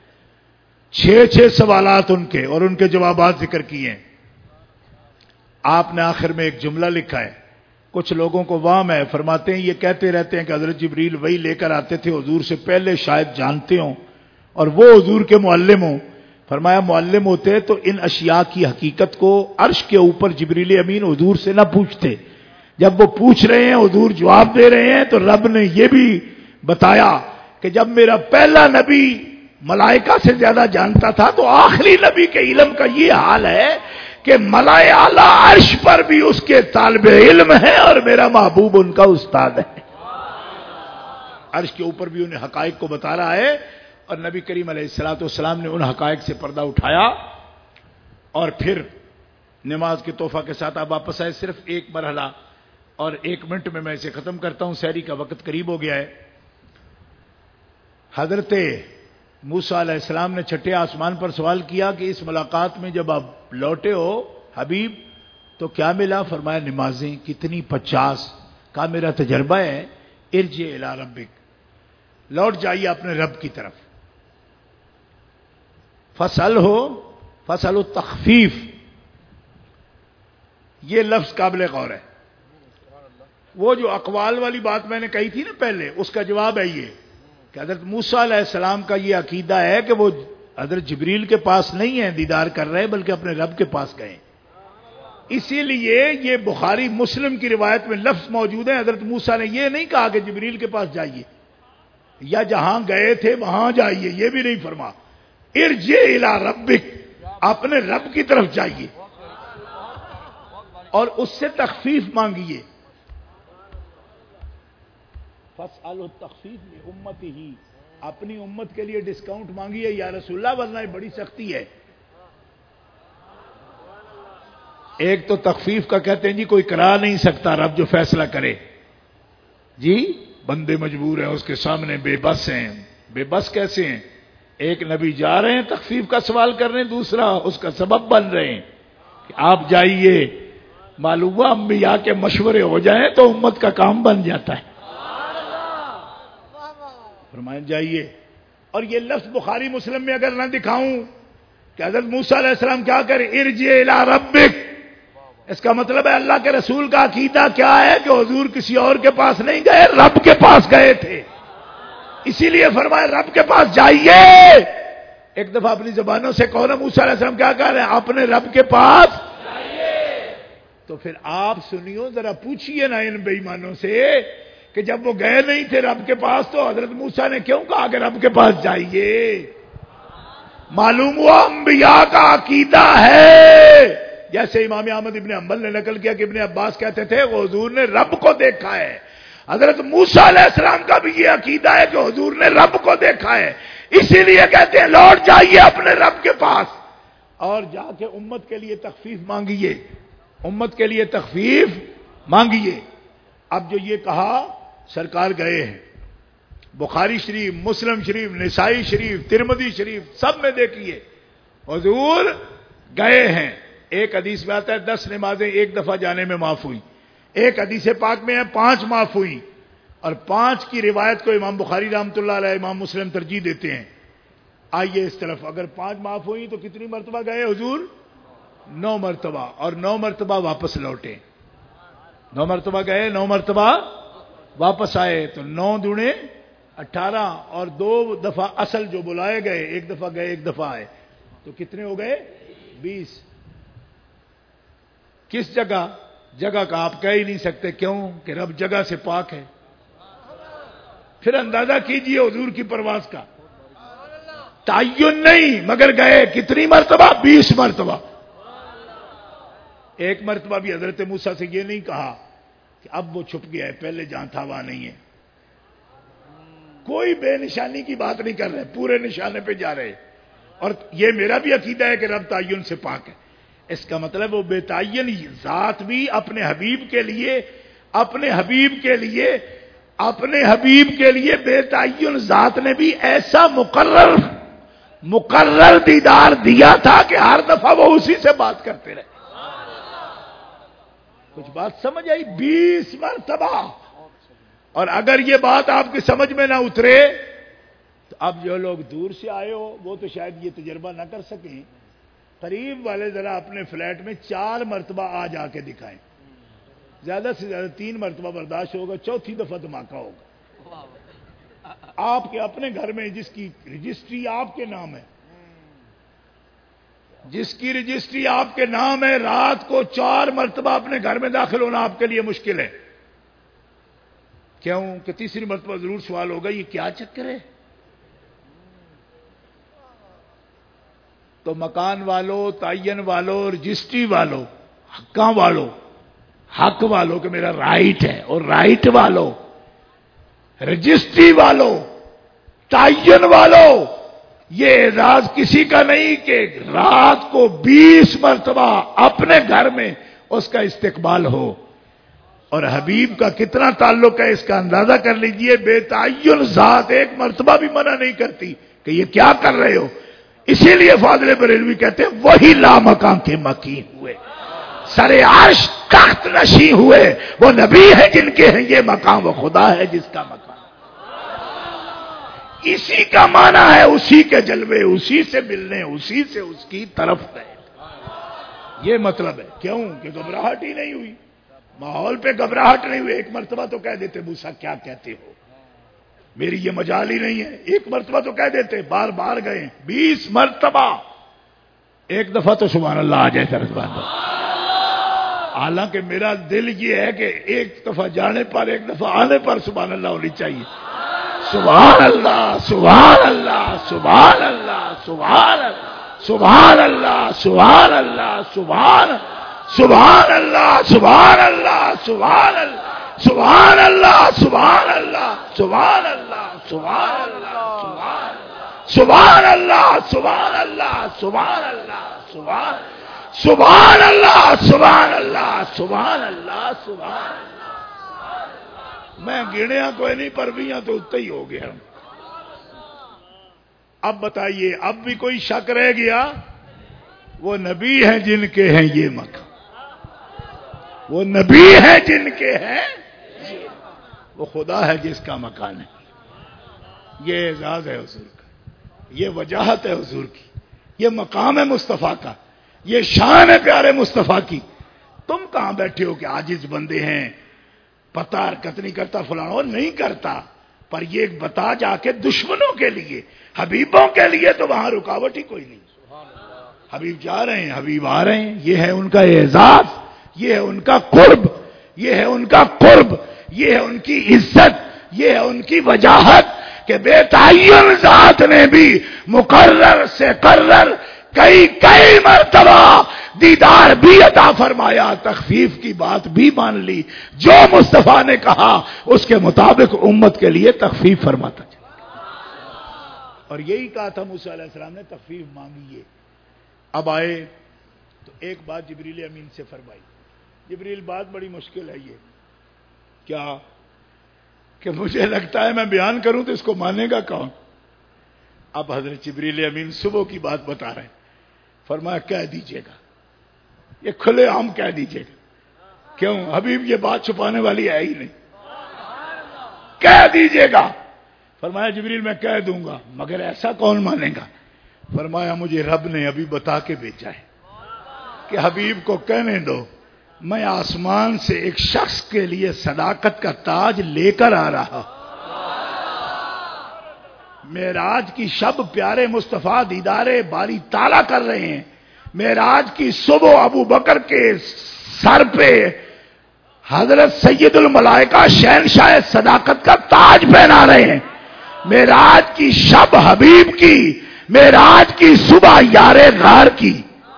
6 سوالات ان کے اور ان کے جوابات ذکر کیے ہیں. آپ نے آخر میں ایک جملہ لکھا ہے، کچھ لوگوں کو وہم ہے، فرماتے ہیں یہ کہتے رہتے ہیں کہ حضرت جبریل وہی لے کر آتے تھے، حضور سے پہلے شاید جانتے ہوں اور وہ حضور کے معلم ہوں. فرمایا معلم ہوتے تو ان اشیاء کی حقیقت کو عرش کے اوپر جبریل امین حضور سے نہ پوچھتے. جب وہ پوچھ رہے ہیں حضور جواب دے رہے ہیں تو رب نے یہ بھی بتایا کہ جب میرا پہلا نبی ملائکہ سے زیادہ جانتا تھا تو آخری نبی کے علم کا یہ حال ہے کہ ملائے اعلیٰ عرش پر بھی اس کے طالب علم ہے اور میرا محبوب ان کا استاد ہے. عرش کے اوپر بھی انہیں حقائق کو بتا رہا ہے اور نبی کریم علیہ الصلوۃ والسلام نے ان حقائق سے پردہ اٹھایا. اور پھر نماز کے تحفہ کے ساتھ آپ واپس آئے. صرف ایک مرحلہ اور 1 منٹ میں اسے ختم کرتا ہوں، سحری کا وقت قریب ہو گیا ہے. حضرت موسیٰ علیہ السلام نے چھٹے آسمان پر سوال کیا کہ اس ملاقات میں جب آپ لوٹے ہو حبیب تو کیا ملا؟ فرمایا نمازیں کتنی؟ 50. کہا میرا تجربہ ہے ارجع الی ربک، لوٹ جائیے اپنے رب کی طرف. فصل التخفیف، یہ لفظ قابل غور ہے. وہ جو اقوال والی بات میں نے کہی تھی نا پہلے، اس کا جواب ہے یہ کہ حضرت موسیٰ علیہ السلام کا یہ عقیدہ ہے کہ وہ حضرت جبریل کے پاس نہیں ہیں دیدار کر رہے بلکہ اپنے رب کے پاس گئے. اسی لیے یہ بخاری مسلم کی روایت میں لفظ موجود ہے. حضرت موسیٰ نے یہ نہیں کہا کہ جبریل کے پاس جائیے یا جہاں گئے تھے وہاں جائیے، یہ بھی نہیں فرما. ارجع الی ربک، اپنے رب کی طرف جائیے اور اس سے تخفیف مانگیے. فاسأل التخفیف لامتہ، اپنی امت کے لیے ڈسکاؤنٹ مانگیے یا رسول اللہ، ورنہ یہ بڑی سختی ہے. ایک تو تخفیف کا کہتے ہیں جی کوئی کرا نہیں سکتا، رب جو فیصلہ کرے. جی بندے مجبور ہیں، اس کے سامنے بے بس ہیں. بے بس کیسے ہیں؟ ایک نبی جا رہے ہیں تخفیف کا سوال کرنے، دوسرا اس کا سبب بن رہے ہیں کہ آپ جائیے. معلوم ہوا انبیاء کے مشورے ہو جائیں تو امت کا کام بن جاتا ہے. فرمائیں جائیے. اور یہ لفظ بخاری مسلم میں اگر نہ دکھاؤں کہ حضرت موسیٰ علیہ السلام کیا کرے؟ ارجع الی ربک، اس کا مطلب ہے اللہ کے رسول کا عقیدہ کیا ہے کہ حضور کسی اور کے پاس نہیں گئے، رب کے پاس گئے تھے. اسی لیے فرمایا رب کے پاس جائیے. ایک دفعہ اپنی زبانوں سے کہو نا موسیٰ علیہ السلام کیا کہہ رہے ہیں؟ اپنے رب کے پاس جائیے. تو پھر آپ سنیو ذرا، پوچھئے نا ان بے ایمانوں سے کہ جب وہ گئے نہیں تھے رب کے پاس تو حضرت موسیٰ نے کیوں کہا کہ رب کے پاس جائیے؟ معلوم ہوا انبیاء کا عقیدہ ہے. جیسے امام احمد ابن حنبل نے نقل کیا کہ ابن عباس کہتے تھے وہ حضور نے رب کو دیکھا ہے. حضرت موسیٰ علیہ السلام کا بھی یہ عقیدہ ہے کہ حضور نے رب کو دیکھا ہے. اسی لیے کہتے ہیں لوٹ جائیے اپنے رب کے پاس. اور جا کے امت کے لیے تخفیف مانگیے، امت کے لیے تخفیف مانگیے۔ اب جو یہ کہا سرکار گئے ہیں، بخاری شریف، مسلم شریف، نسائی شریف، ترمذی شریف سب میں دیکھیے حضور گئے ہیں۔ ایک حدیث میں آتا ہے 10 نمازیں ایک دفعہ جانے میں معاف ہوئی، ایک حدیث پاک میں ہے 5 معاف ہوئی، اور 5 کی روایت کو امام بخاری رحمۃ اللہ علیہ، امام مسلم ترجیح دیتے ہیں۔ آئیے اس طرف، اگر 5 معاف ہوئی تو کتنی مرتبہ گئے حضور؟ 9 مرتبہ، اور 9 مرتبہ واپس لوٹے۔ 9 مرتبہ گئے، 9 مرتبہ واپس آئے، تو 9 دونے 18، اور 2 دفعہ اصل جو بلائے گئے، ایک دفعہ گئے ایک دفعہ آئے، تو کتنے ہو گئے؟ 20۔ کس جگہ؟ جگہ کا آپ کہہ ہی نہیں سکتے، کیوں کہ رب جگہ سے پاک ہے۔ پھر اندازہ کیجئے حضور کی پرواز کا، تعین نہیں مگر گئے کتنی مرتبہ؟ 20 مرتبہ۔ ایک مرتبہ بھی حضرت موسیٰ سے یہ نہیں کہا کہ اب وہ چھپ گیا ہے، پہلے جہاں تھا وہاں نہیں ہے۔ کوئی بے نشانی کی بات نہیں کر رہے، پورے نشانے پہ جا رہے۔ اور یہ میرا بھی عقیدہ ہے کہ رب تعین سے پاک ہے۔ اس کا مطلب وہ بے تعین ذات بھی اپنے حبیب کے لیے، اپنے حبیب کے لیے، اپنے حبیب کے لیے بے تعین ذات نے بھی ایسا مقرر دیدار دیا تھا کہ ہر دفعہ وہ اسی سے بات کرتے رہے۔ کچھ بات سمجھ آئی؟ 20 مرتبہ۔ اور اگر یہ بات آپ کی سمجھ میں نہ اترے تو اب جو لوگ دور سے آئے ہو وہ تو شاید یہ تجربہ نہ کر سکیں، قریب والے ذرا اپنے فلیٹ میں 4 مرتبہ آ جا کے دکھائیں، زیادہ سے زیادہ 3 مرتبہ برداشت ہوگا، چوتھی دفعہ دھماکہ ہوگا۔ آپ کے اپنے گھر میں جس کی رجسٹری آپ کے نام ہے، جس کی رجسٹری آپ کے نام ہے، رات کو 4 مرتبہ اپنے گھر میں داخل ہونا آپ کے لیے مشکل ہے۔ کیوں کہ تیسری مرتبہ ضرور سوال ہوگا یہ کیا چکر ہے؟ تو مکان والوں، تعین والوں، رجسٹری والوں، حقاں والوں، حق والوں کہ میرا رائٹ ہے، اور رائٹ والوں، رجسٹری والوں، تعین والوں، یہ اعزاز کسی کا نہیں کہ رات کو 20 مرتبہ اپنے گھر میں اس کا استقبال ہو۔ اور حبیب کا کتنا تعلق ہے اس کا اندازہ کر لیجئے۔ بے تعین ذات ایک مرتبہ بھی منع نہیں کرتی کہ یہ کیا کر رہے ہو۔ اسی لیے فاضل بریلوی کہتے ہیں وہی لامکان کے مکین ہوئے، سر عرش تخت نشین ہوئے، وہ نبی ہے جن کے ہیں یہ مقام، وہ خدا ہے جس کا مقام۔ اسی کا معنی ہے اسی کے جلوے، اسی سے ملنے، اسی سے اس کی طرف گئے، یہ مطلب ہے۔ کیوں کہ گھبراہٹ ہی نہیں ہوئی، ماحول پہ گھبراہٹ نہیں ہوئی۔ ایک مرتبہ تو کہہ دیتے موسیٰ کیا کہتے ہو، میری یہ مجال ہی نہیں ہے، ایک مرتبہ تو کہہ دیتے، بار بار گئے 20 مرتبہ، ایک دفعہ تو سبحان اللہ آ جائے سرزبان۔ حالانکہ میرا دل یہ ہے کہ ایک دفعہ جانے پر، ایک دفعہ آنے پر سبحان اللہ ہونی چاہیے۔ سبحان اللہ، سبحان اللہ، سبحان اللہ، سبحان اللہ، سبحان اللہ، سبحان اللہ، سبحان اللہ، سبحان اللہ، سبحان اللہ، سبحان اللہ، سبحان اللہ، سبحان اللہ، سبحان اللہ، سبحان اللہ، سبحان اللہ، سبحان اللہ، سبحان اللہ، سبحان اللہ، سبحان اللہ، سبحان اللہ۔ میں گنیا کوئی نہیں پر بھی تو اتنا ہی ہو گیا۔ اب بتائیے، اب بھی کوئی شک رہ گیا؟ وہ نبی ہیں جن کے ہیں یہ مقام، وہ نبی ہیں جن کے ہیں، وہ خدا ہے جس کا مکان ہے۔ یہ اعزاز ہے حضور کا، یہ وجاہت ہے حضور کی، یہ مقام ہے مصطفیٰ کا، یہ شان ہے پیارے مصطفیٰ کی۔ تم کہاں بیٹھے ہو کہ عاجز بندے ہیں، پتہ حرکت نہیں کرتا فلاں، اور نہیں کرتا، پر یہ بتا جا کے دشمنوں کے لیے، حبیبوں کے لیے تو وہاں رکاوٹ ہی کوئی نہیں۔ حبیب جا رہے ہیں، حبیب آ رہے ہیں، یہ ہے ان کا اعزاز، یہ ہے ان کا قرب، یہ ہے ان کا قرب، یہ ہے ان کی عزت، یہ ہے ان کی وجاہت کہ بے تعین ذات نے بھی مقرر سے قرر کئی مرتبہ دیدار بھی عطا فرمایا، تخفیف کی بات بھی مان لی، جو مصطفیٰ نے کہا اس کے مطابق امت کے لیے تخفیف فرماتا چلا۔ اور یہی کہا تھا موسیٰ علیہ السلام نے، تخفیف مانگیے۔ اب آئے تو ایک بات جبریل امین سے فرمائی. جبریل بات بڑی مشکل ہے یہ کیا کہ مجھے لگتا ہے میں بیان کروں تو اس کو مانے گا کون. اب حضرت جبریل امین صبح کی بات بتا رہے ہیں. فرمایا کہہ دیجئے گا, یہ کھلے عام کہہ دیجئے گا. کیوں؟ حبیب یہ بات چھپانے والی ہے ہی نہیں, کہہ دیجئے گا. فرمایا جبریل میں کہہ دوں گا, مگر ایسا کون مانے گا؟ فرمایا مجھے رب نے ابھی بتا کے بھیجا ہے کہ حبیب کو کہنے دو میں آسمان سے ایک شخص کے لیے صداقت کا تاج لے کر آ رہا. معراج کی شب پیارے مصطفیٰ دیدار باری تعالیٰ کر رہے ہیں. معراج کی صبح ابو بکر کے سر پہ حضرت سید الملائکہ شہنشاہ صداقت کا تاج پہنا رہے ہیں. معراج کی شب حبیب کی, معراج کی صبح یار غار کی.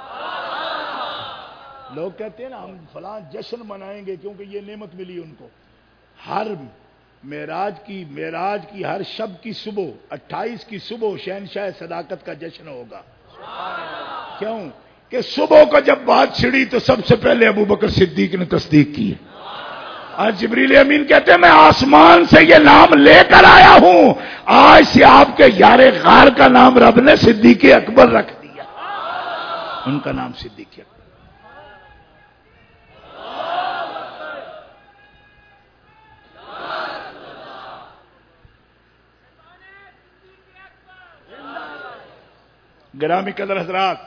لوگ کہتے ہیں نا ہم فلاں جشن منائیں گے کیونکہ یہ نعمت ملی ان کو. ہر معراج کی ہر شب کی صبح 28 کی صبح شہنشاہ صداقت کا جشن ہوگا. کیوں کہ صبح کو جب بات چھڑی تو سب سے پہلے ابو بکر صدیق نے تصدیق کی. آج جبریل امین کہتے ہیں میں آسمان سے یہ نام لے کر آیا ہوں, آج سے آپ کے یار غار کا نام رب نے صدیق اکبر رکھ دیا. ان کا نام صدیق اکبر. گرامی قدر حضرات,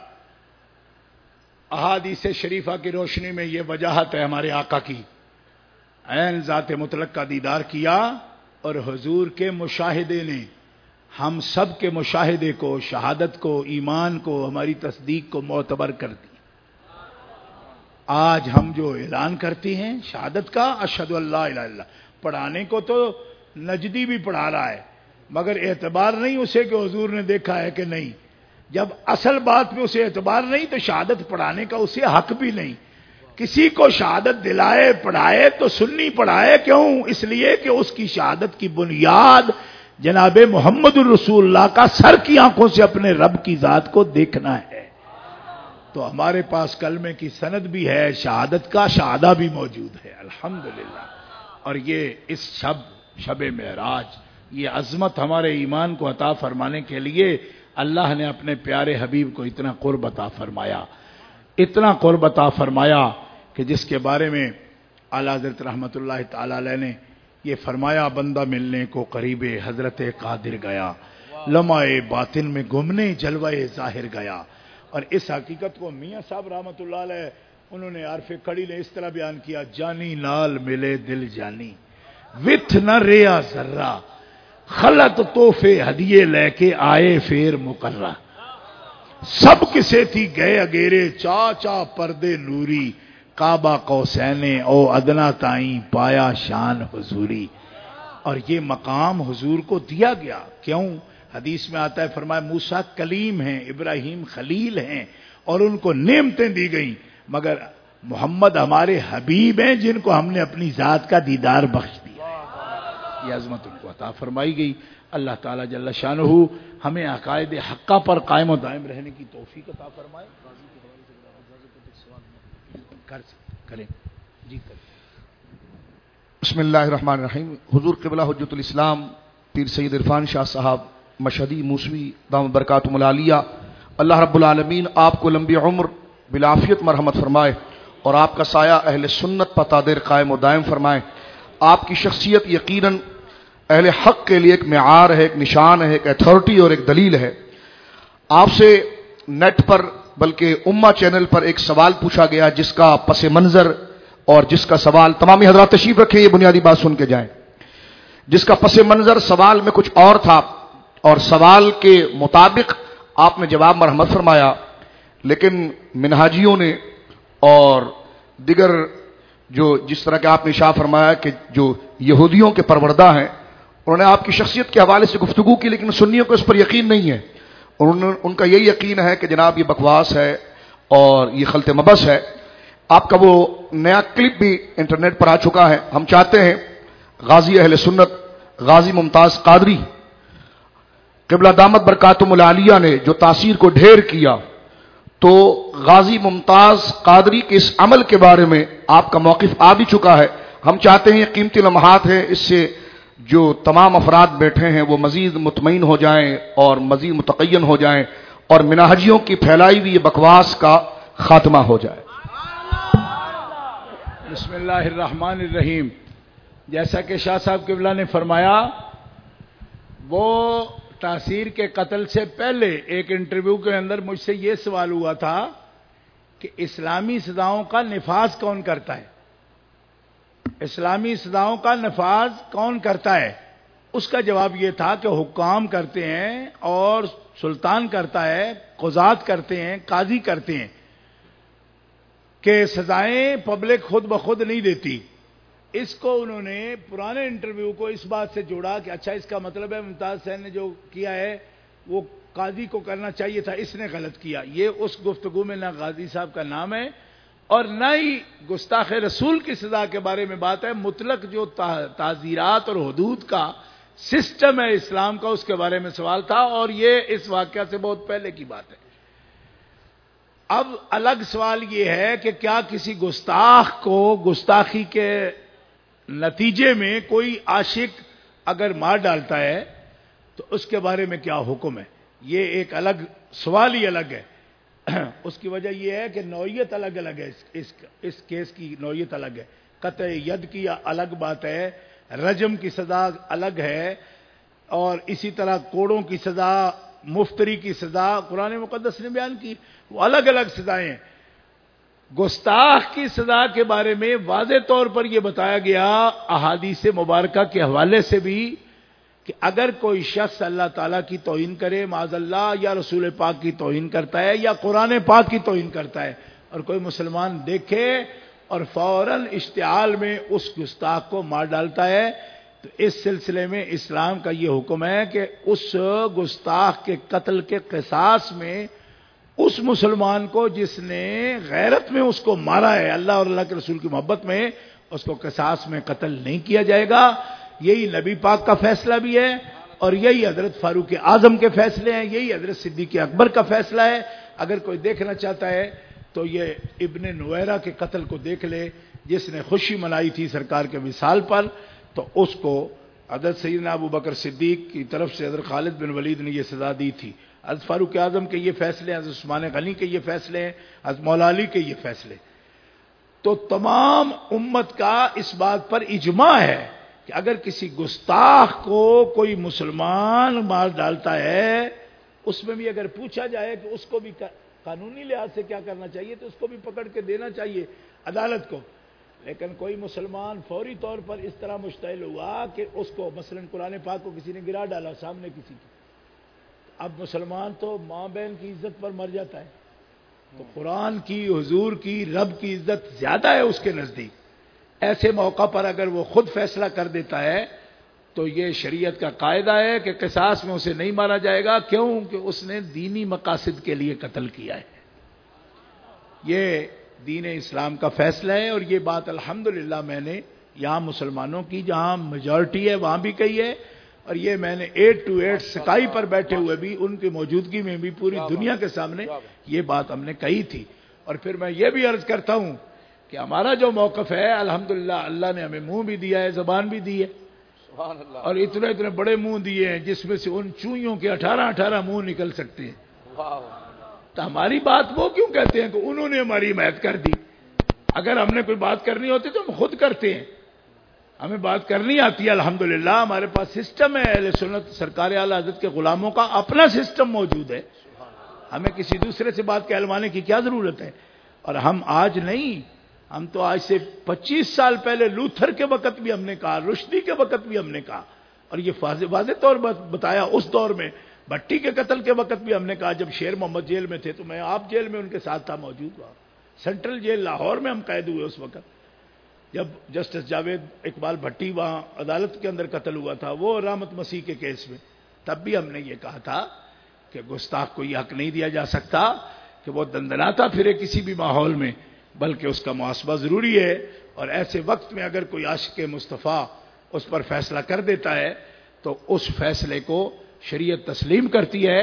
احادیث شریفہ کی روشنی میں یہ وجاہت ہے ہمارے آقا کی. عین ذات مطلق کا دیدار کیا اور حضور کے مشاہدے نے ہم سب کے مشاہدے کو, شہادت کو, ایمان کو, ہماری تصدیق کو معتبر کر دی. آج ہم جو اعلان کرتے ہیں شہادت کا, اشہد ان لا الہ الا اللہ, پڑھانے کو تو نجدی بھی پڑھا رہا ہے مگر اعتبار نہیں اسے کہ حضور نے دیکھا ہے کہ نہیں. جب اصل بات میں اسے اعتبار نہیں تو شہادت پڑھانے کا اسے حق بھی نہیں. کسی کو شہادت دلائے پڑھائے تو سنی پڑھائے. کیوں؟ اس لیے کہ اس کی شہادت کی بنیاد جناب محمد الرسول اللہ کا سر کی آنکھوں سے اپنے رب کی ذات کو دیکھنا ہے. تو ہمارے پاس کلمے کی سند بھی ہے, شہادت کا شہادہ بھی موجود ہے الحمدللہ. اور یہ اس شب معراج, یہ عظمت ہمارے ایمان کو عطا فرمانے کے لیے اللہ نے اپنے پیارے حبیب کو اتنا قرب عطا فرمایا, اتنا قرب عطا فرمایا کہ جس کے بارے میں اعلیٰ حضرت رحمت اللہ تعالی علیہ نے یہ فرمایا, بندہ ملنے کو قریب حضرت قادر گیا, لمحہ باطن میں گمنے جلوہ ظاہر گیا. اور اس حقیقت کو میاں صاحب رحمت اللہ علیہ انہوں نے عارف کڑی نے اس طرح بیان کیا, جانی نال ملے دل جانی وتھ نہ ریا ذرہ, خلط تحفے ہدیے لے کے آئے پھر مقررہ, سب کسے تھی گئے اگیرے چاچا پردے نوری, کعبہ قوسین او ادنا تائیں پایا شان حضوری. اور یہ مقام حضور کو دیا گیا. کیوں؟ حدیث میں آتا ہے فرمایا موسیٰ کلیم ہیں, ابراہیم خلیل ہیں, اور ان کو نعمتیں دی گئیں, مگر محمد ہمارے حبیب ہیں جن کو ہم نے اپنی ذات کا دیدار بخش دیا. یہ عظمت ان کو عطا فرمائی گئی. اللہ تعالیٰ جل شانہ ہمیں عقائد حقہ پر قائم و دائم رہنے کی توفیق عطا فرمائے. کریں جی کریں. بسم اللہ الرحمن الرحیم. حضور قبلہ حجت الاسلام پیر سید عرفان شاہ صاحب مشہدی موسوی دامت برکاتہم العالیہ, اللہ رب العالمین آپ کو لمبی عمر بالعافیت مرحمت فرمائے اور آپ کا سایہ اہل سنت پر قادر قائم و دائم فرمائے. آپ کی شخصیت یقیناً اہل حق کے لیے ایک معیار ہے, ایک نشان ہے, ایک اتھارٹی اور ایک دلیل ہے. آپ سے نیٹ پر بلکہ امہ چینل پر ایک سوال پوچھا گیا جس کا پس منظر اور جس کا سوال, تمامی حضرات تشریف رکھیں, یہ بنیادی بات سن کے جائیں. جس کا پس منظر سوال میں کچھ اور تھا اور سوال کے مطابق آپ نے جواب مرحمت فرمایا, لیکن منہاجیوں نے اور دیگر جو جس طرح کہ آپ نے اشارہ فرمایا کہ جو یہودیوں کے پروردہ ہیں, انہوں نے آپ کی شخصیت کے حوالے سے گفتگو کی, لیکن سنیوں کو اس پر یقین نہیں ہے. ان کا یہی یقین ہے کہ جناب یہ بکواس ہے اور یہ خلط مبس ہے. آپ کا وہ نیا کلپ بھی انٹرنیٹ پر آ چکا ہے. ہم چاہتے ہیں غازی اہل سنت غازی ممتاز قادری قبلہ دامت برکاتہم العالیہ نے جو تاثیر کو ڈھیر کیا, تو غازی ممتاز قادری کے اس عمل کے بارے میں آپ کا موقف آ بھی چکا ہے. ہم چاہتے ہیں یہ قیمتی لمحات ہیں، اس سے جو تمام افراد بیٹھے ہیں وہ مزید مطمئن ہو جائیں اور مزید متقین ہو جائیں اور منہجیوں کی پھیلائی ہوئی یہ بکواس کا خاتمہ ہو جائے. بسم اللہ الرحمن الرحیم. جیسا کہ شاہ صاحب قبلہ نے فرمایا، وہ تاثیر کے قتل سے پہلے ایک انٹرویو کے اندر مجھ سے یہ سوال ہوا تھا کہ اسلامی سزاؤں کا نفاذ کون کرتا ہے، اسلامی سزاؤں کا نفاذ کون کرتا ہے. اس کا جواب یہ تھا کہ حکام کرتے ہیں اور سلطان کرتا ہے، قضات کرتے ہیں، قاضی کرتے ہیں، کہ سزائیں پبلک خود بخود نہیں دیتی. اس کو انہوں نے پرانے انٹرویو کو اس بات سے جوڑا کہ اچھا اس کا مطلب ہے ممتاز حسین نے جو کیا ہے وہ قاضی کو کرنا چاہیے تھا، اس نے غلط کیا. یہ اس گفتگو میں نہ غازی صاحب کا نام ہے اور نہ ہی گستاخ رسول کی سزا کے بارے میں بات ہے. مطلق جو تعزیرات اور حدود کا سسٹم ہے اسلام کا، اس کے بارے میں سوال تھا، اور یہ اس واقعہ سے بہت پہلے کی بات ہے. اب الگ سوال یہ ہے کہ کیا کسی گستاخ کو گستاخی کے نتیجے میں کوئی عاشق اگر مار ڈالتا ہے تو اس کے بارے میں کیا حکم ہے. یہ ایک الگ سوال ہی الگ ہے. اس کی وجہ یہ ہے کہ نوعیت الگ الگ ہے، اس کیس کی نوعیت الگ ہے. قطع ید کی الگ بات ہے، رجم کی سزا الگ ہے، اور اسی طرح کوڑوں کی سزا، مفتری کی سزا قرآن مقدس نے بیان کی، وہ الگ الگ سزائیں ہیں. گستاخ کی سزا کے بارے میں واضح طور پر یہ بتایا گیا احادیث مبارکہ کے حوالے سے بھی کہ اگر کوئی شخص اللہ تعالیٰ کی توہین کرے معاذ اللہ، یا رسول پاک کی توہین کرتا ہے یا قرآن پاک کی توہین کرتا ہے، اور کوئی مسلمان دیکھے اور فوراً اشتعال میں اس گستاخ کو مار ڈالتا ہے، تو اس سلسلے میں اسلام کا یہ حکم ہے کہ اس گستاخ کے قتل کے قصاص میں اس مسلمان کو جس نے غیرت میں اس کو مارا ہے، اللہ اور اللہ کے رسول کی محبت میں، اس کو قصاص میں قتل نہیں کیا جائے گا. یہی نبی پاک کا فیصلہ بھی ہے، اور یہی حضرت فاروق اعظم کے فیصلے ہیں، یہی حضرت صدیق اکبر کا فیصلہ ہے. اگر کوئی دیکھنا چاہتا ہے تو یہ ابن نویرہ کے قتل کو دیکھ لے، جس نے خوشی منائی تھی سرکار کے وصال پر، تو اس کو حضرت سیدنا ابو بکر صدیق کی طرف سے حضرت خالد بن ولید نے یہ سزا دی تھی. حضرت فاروق اعظم کے یہ فیصلے، حضرت عثمان غنی کے یہ فیصلے ہیں، حضرت مولا علی کے یہ فیصلے. تو تمام امت کا اس بات پر اجماع ہے کہ اگر کسی گستاخ کو کوئی مسلمان مار ڈالتا ہے، اس میں بھی اگر پوچھا جائے کہ اس کو بھی قانونی لحاظ سے کیا کرنا چاہیے تو اس کو بھی پکڑ کے دینا چاہیے عدالت کو. لیکن کوئی مسلمان فوری طور پر اس طرح مشتعل ہوا کہ اس کو مثلا قرآن پاک کو کسی نے گرا ڈالا سامنے کسی کی، اب مسلمان تو ماں بہن کی عزت پر مر جاتا ہے، تو قرآن کی، حضور کی، رب کی عزت زیادہ ہے اس کے نزدیک. ایسے موقع پر اگر وہ خود فیصلہ کر دیتا ہے تو یہ شریعت کا قاعدہ ہے کہ قصاص میں اسے نہیں مارا جائے گا. کیوں؟ کہ اس نے دینی مقاصد کے لیے قتل کیا ہے. یہ دین اسلام کا فیصلہ ہے، اور یہ بات الحمدللہ میں نے یہاں مسلمانوں کی جہاں میجورٹی ہے وہاں بھی کہی ہے، اور یہ میں نے 8 to 8 سکائی پر بیٹھے ہوئے بھی ان کی موجودگی میں بھی پوری دنیا کے سامنے یہ بات ہم نے کہی تھی. اور پھر میں یہ بھی عرض کرتا ہوں کہ ہمارا جو موقف ہے الحمدللہ اللہ نے ہمیں منہ بھی دیا ہے، زبان بھی دی ہے، اور اتنے بڑے منہ دیے ہیں جس میں سے ان چوئیوں کے 18 منہ نکل سکتے ہیں. تو ہماری بات وہ کیوں کہتے ہیں کہ انہوں نے ہماری حمایت کر دی؟ اگر ہم نے کوئی بات کرنی ہوتی تو ہم خود کرتے ہیں. ہمیں بات کرنی آتی ہے الحمدللہ، ہمارے پاس سسٹم ہے. اہل سنت سرکار اعلی حضرت کے غلاموں کا اپنا سسٹم موجود ہے. ہمیں کسی دوسرے سے بات کہلوانے کی کیا ضرورت ہے؟ اور ہم آج نہیں، ہم تو آج سے 25 سال پہلے لوتھر کے وقت بھی ہم نے کہا، رشدی کے وقت بھی ہم نے کہا، اور یہ واضح طور پر بتایا اس دور میں. بھٹی کے قتل کے وقت بھی ہم نے کہا، جب شیر محمد جیل میں تھے تو میں آپ جیل میں ان کے ساتھ تھا، موجود ہوا. سینٹرل جیل لاہور میں ہم قید ہوئے اس وقت، جب جسٹس جاوید اقبال بھٹی وہاں عدالت کے اندر قتل ہوا تھا وہ رحمت مسیح کے کیس میں. تب بھی ہم نے یہ کہا تھا کہ گستاخ کو یہ حق نہیں دیا جا سکتا کہ وہ دندناتا پھرے کسی بھی ماحول میں، بلکہ اس کا محاسبہ ضروری ہے. اور ایسے وقت میں اگر کوئی عاشق مصطفیٰ اس پر فیصلہ کر دیتا ہے تو اس فیصلے کو شریعت تسلیم کرتی ہے،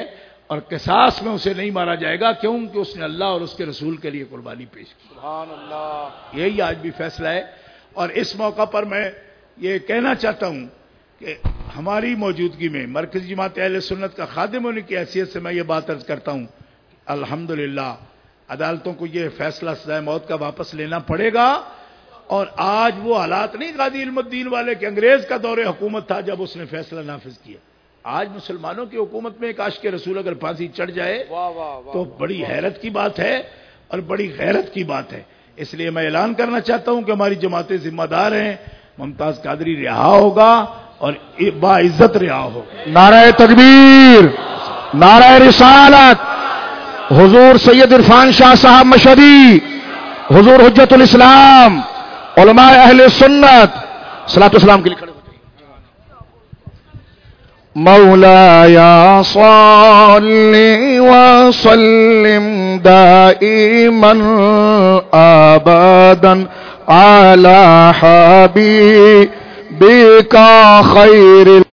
اور قصاص میں اسے نہیں مارا جائے گا، کیونکہ اس نے اللہ اور اس کے رسول کے لیے قربانی پیش کی۔ سبحان اللہ۔ یہی آج بھی فیصلہ ہے۔ اور اس موقع پر میں یہ کہنا چاہتا ہوں کہ ہماری موجودگی میں مرکزی جماعت اہل سنت کا خادم ہونے کی حیثیت سے میں یہ بات عرض کرتا ہوں، الحمدللہ عدالتوں کو یہ فیصلہ سزائے موت کا واپس لینا پڑے گا۔ اور آج وہ حالات نہیں قاضی علم الدین والے کہ انگریز کا دور حکومت تھا جب اس نے فیصلہ نافذ کیا۔ آج مسلمانوں کی حکومت میں ایک عاشق رسول اگر پھانسی چڑھ جائے تو بڑی حیرت کی بات ہے اور بڑی غیرت کی بات ہے۔ اس لیے میں اعلان کرنا چاہتا ہوں کہ ہماری جماعتیں ذمہ دار ہیں، ممتاز قادری رہا ہوگا اور باعزت رہا ہوگا۔ نعرہ تکبیر، نعرہ رسالت، حضور سید عرفان شاہ صاحب مشہدی، حضور حجت الاسلام، علماء اہل سنت، صلاۃ والسلام کے لیے کھڑے ہو جائیں۔ مولایا صلی وسلم دائما ابدا علی حبیبک خیر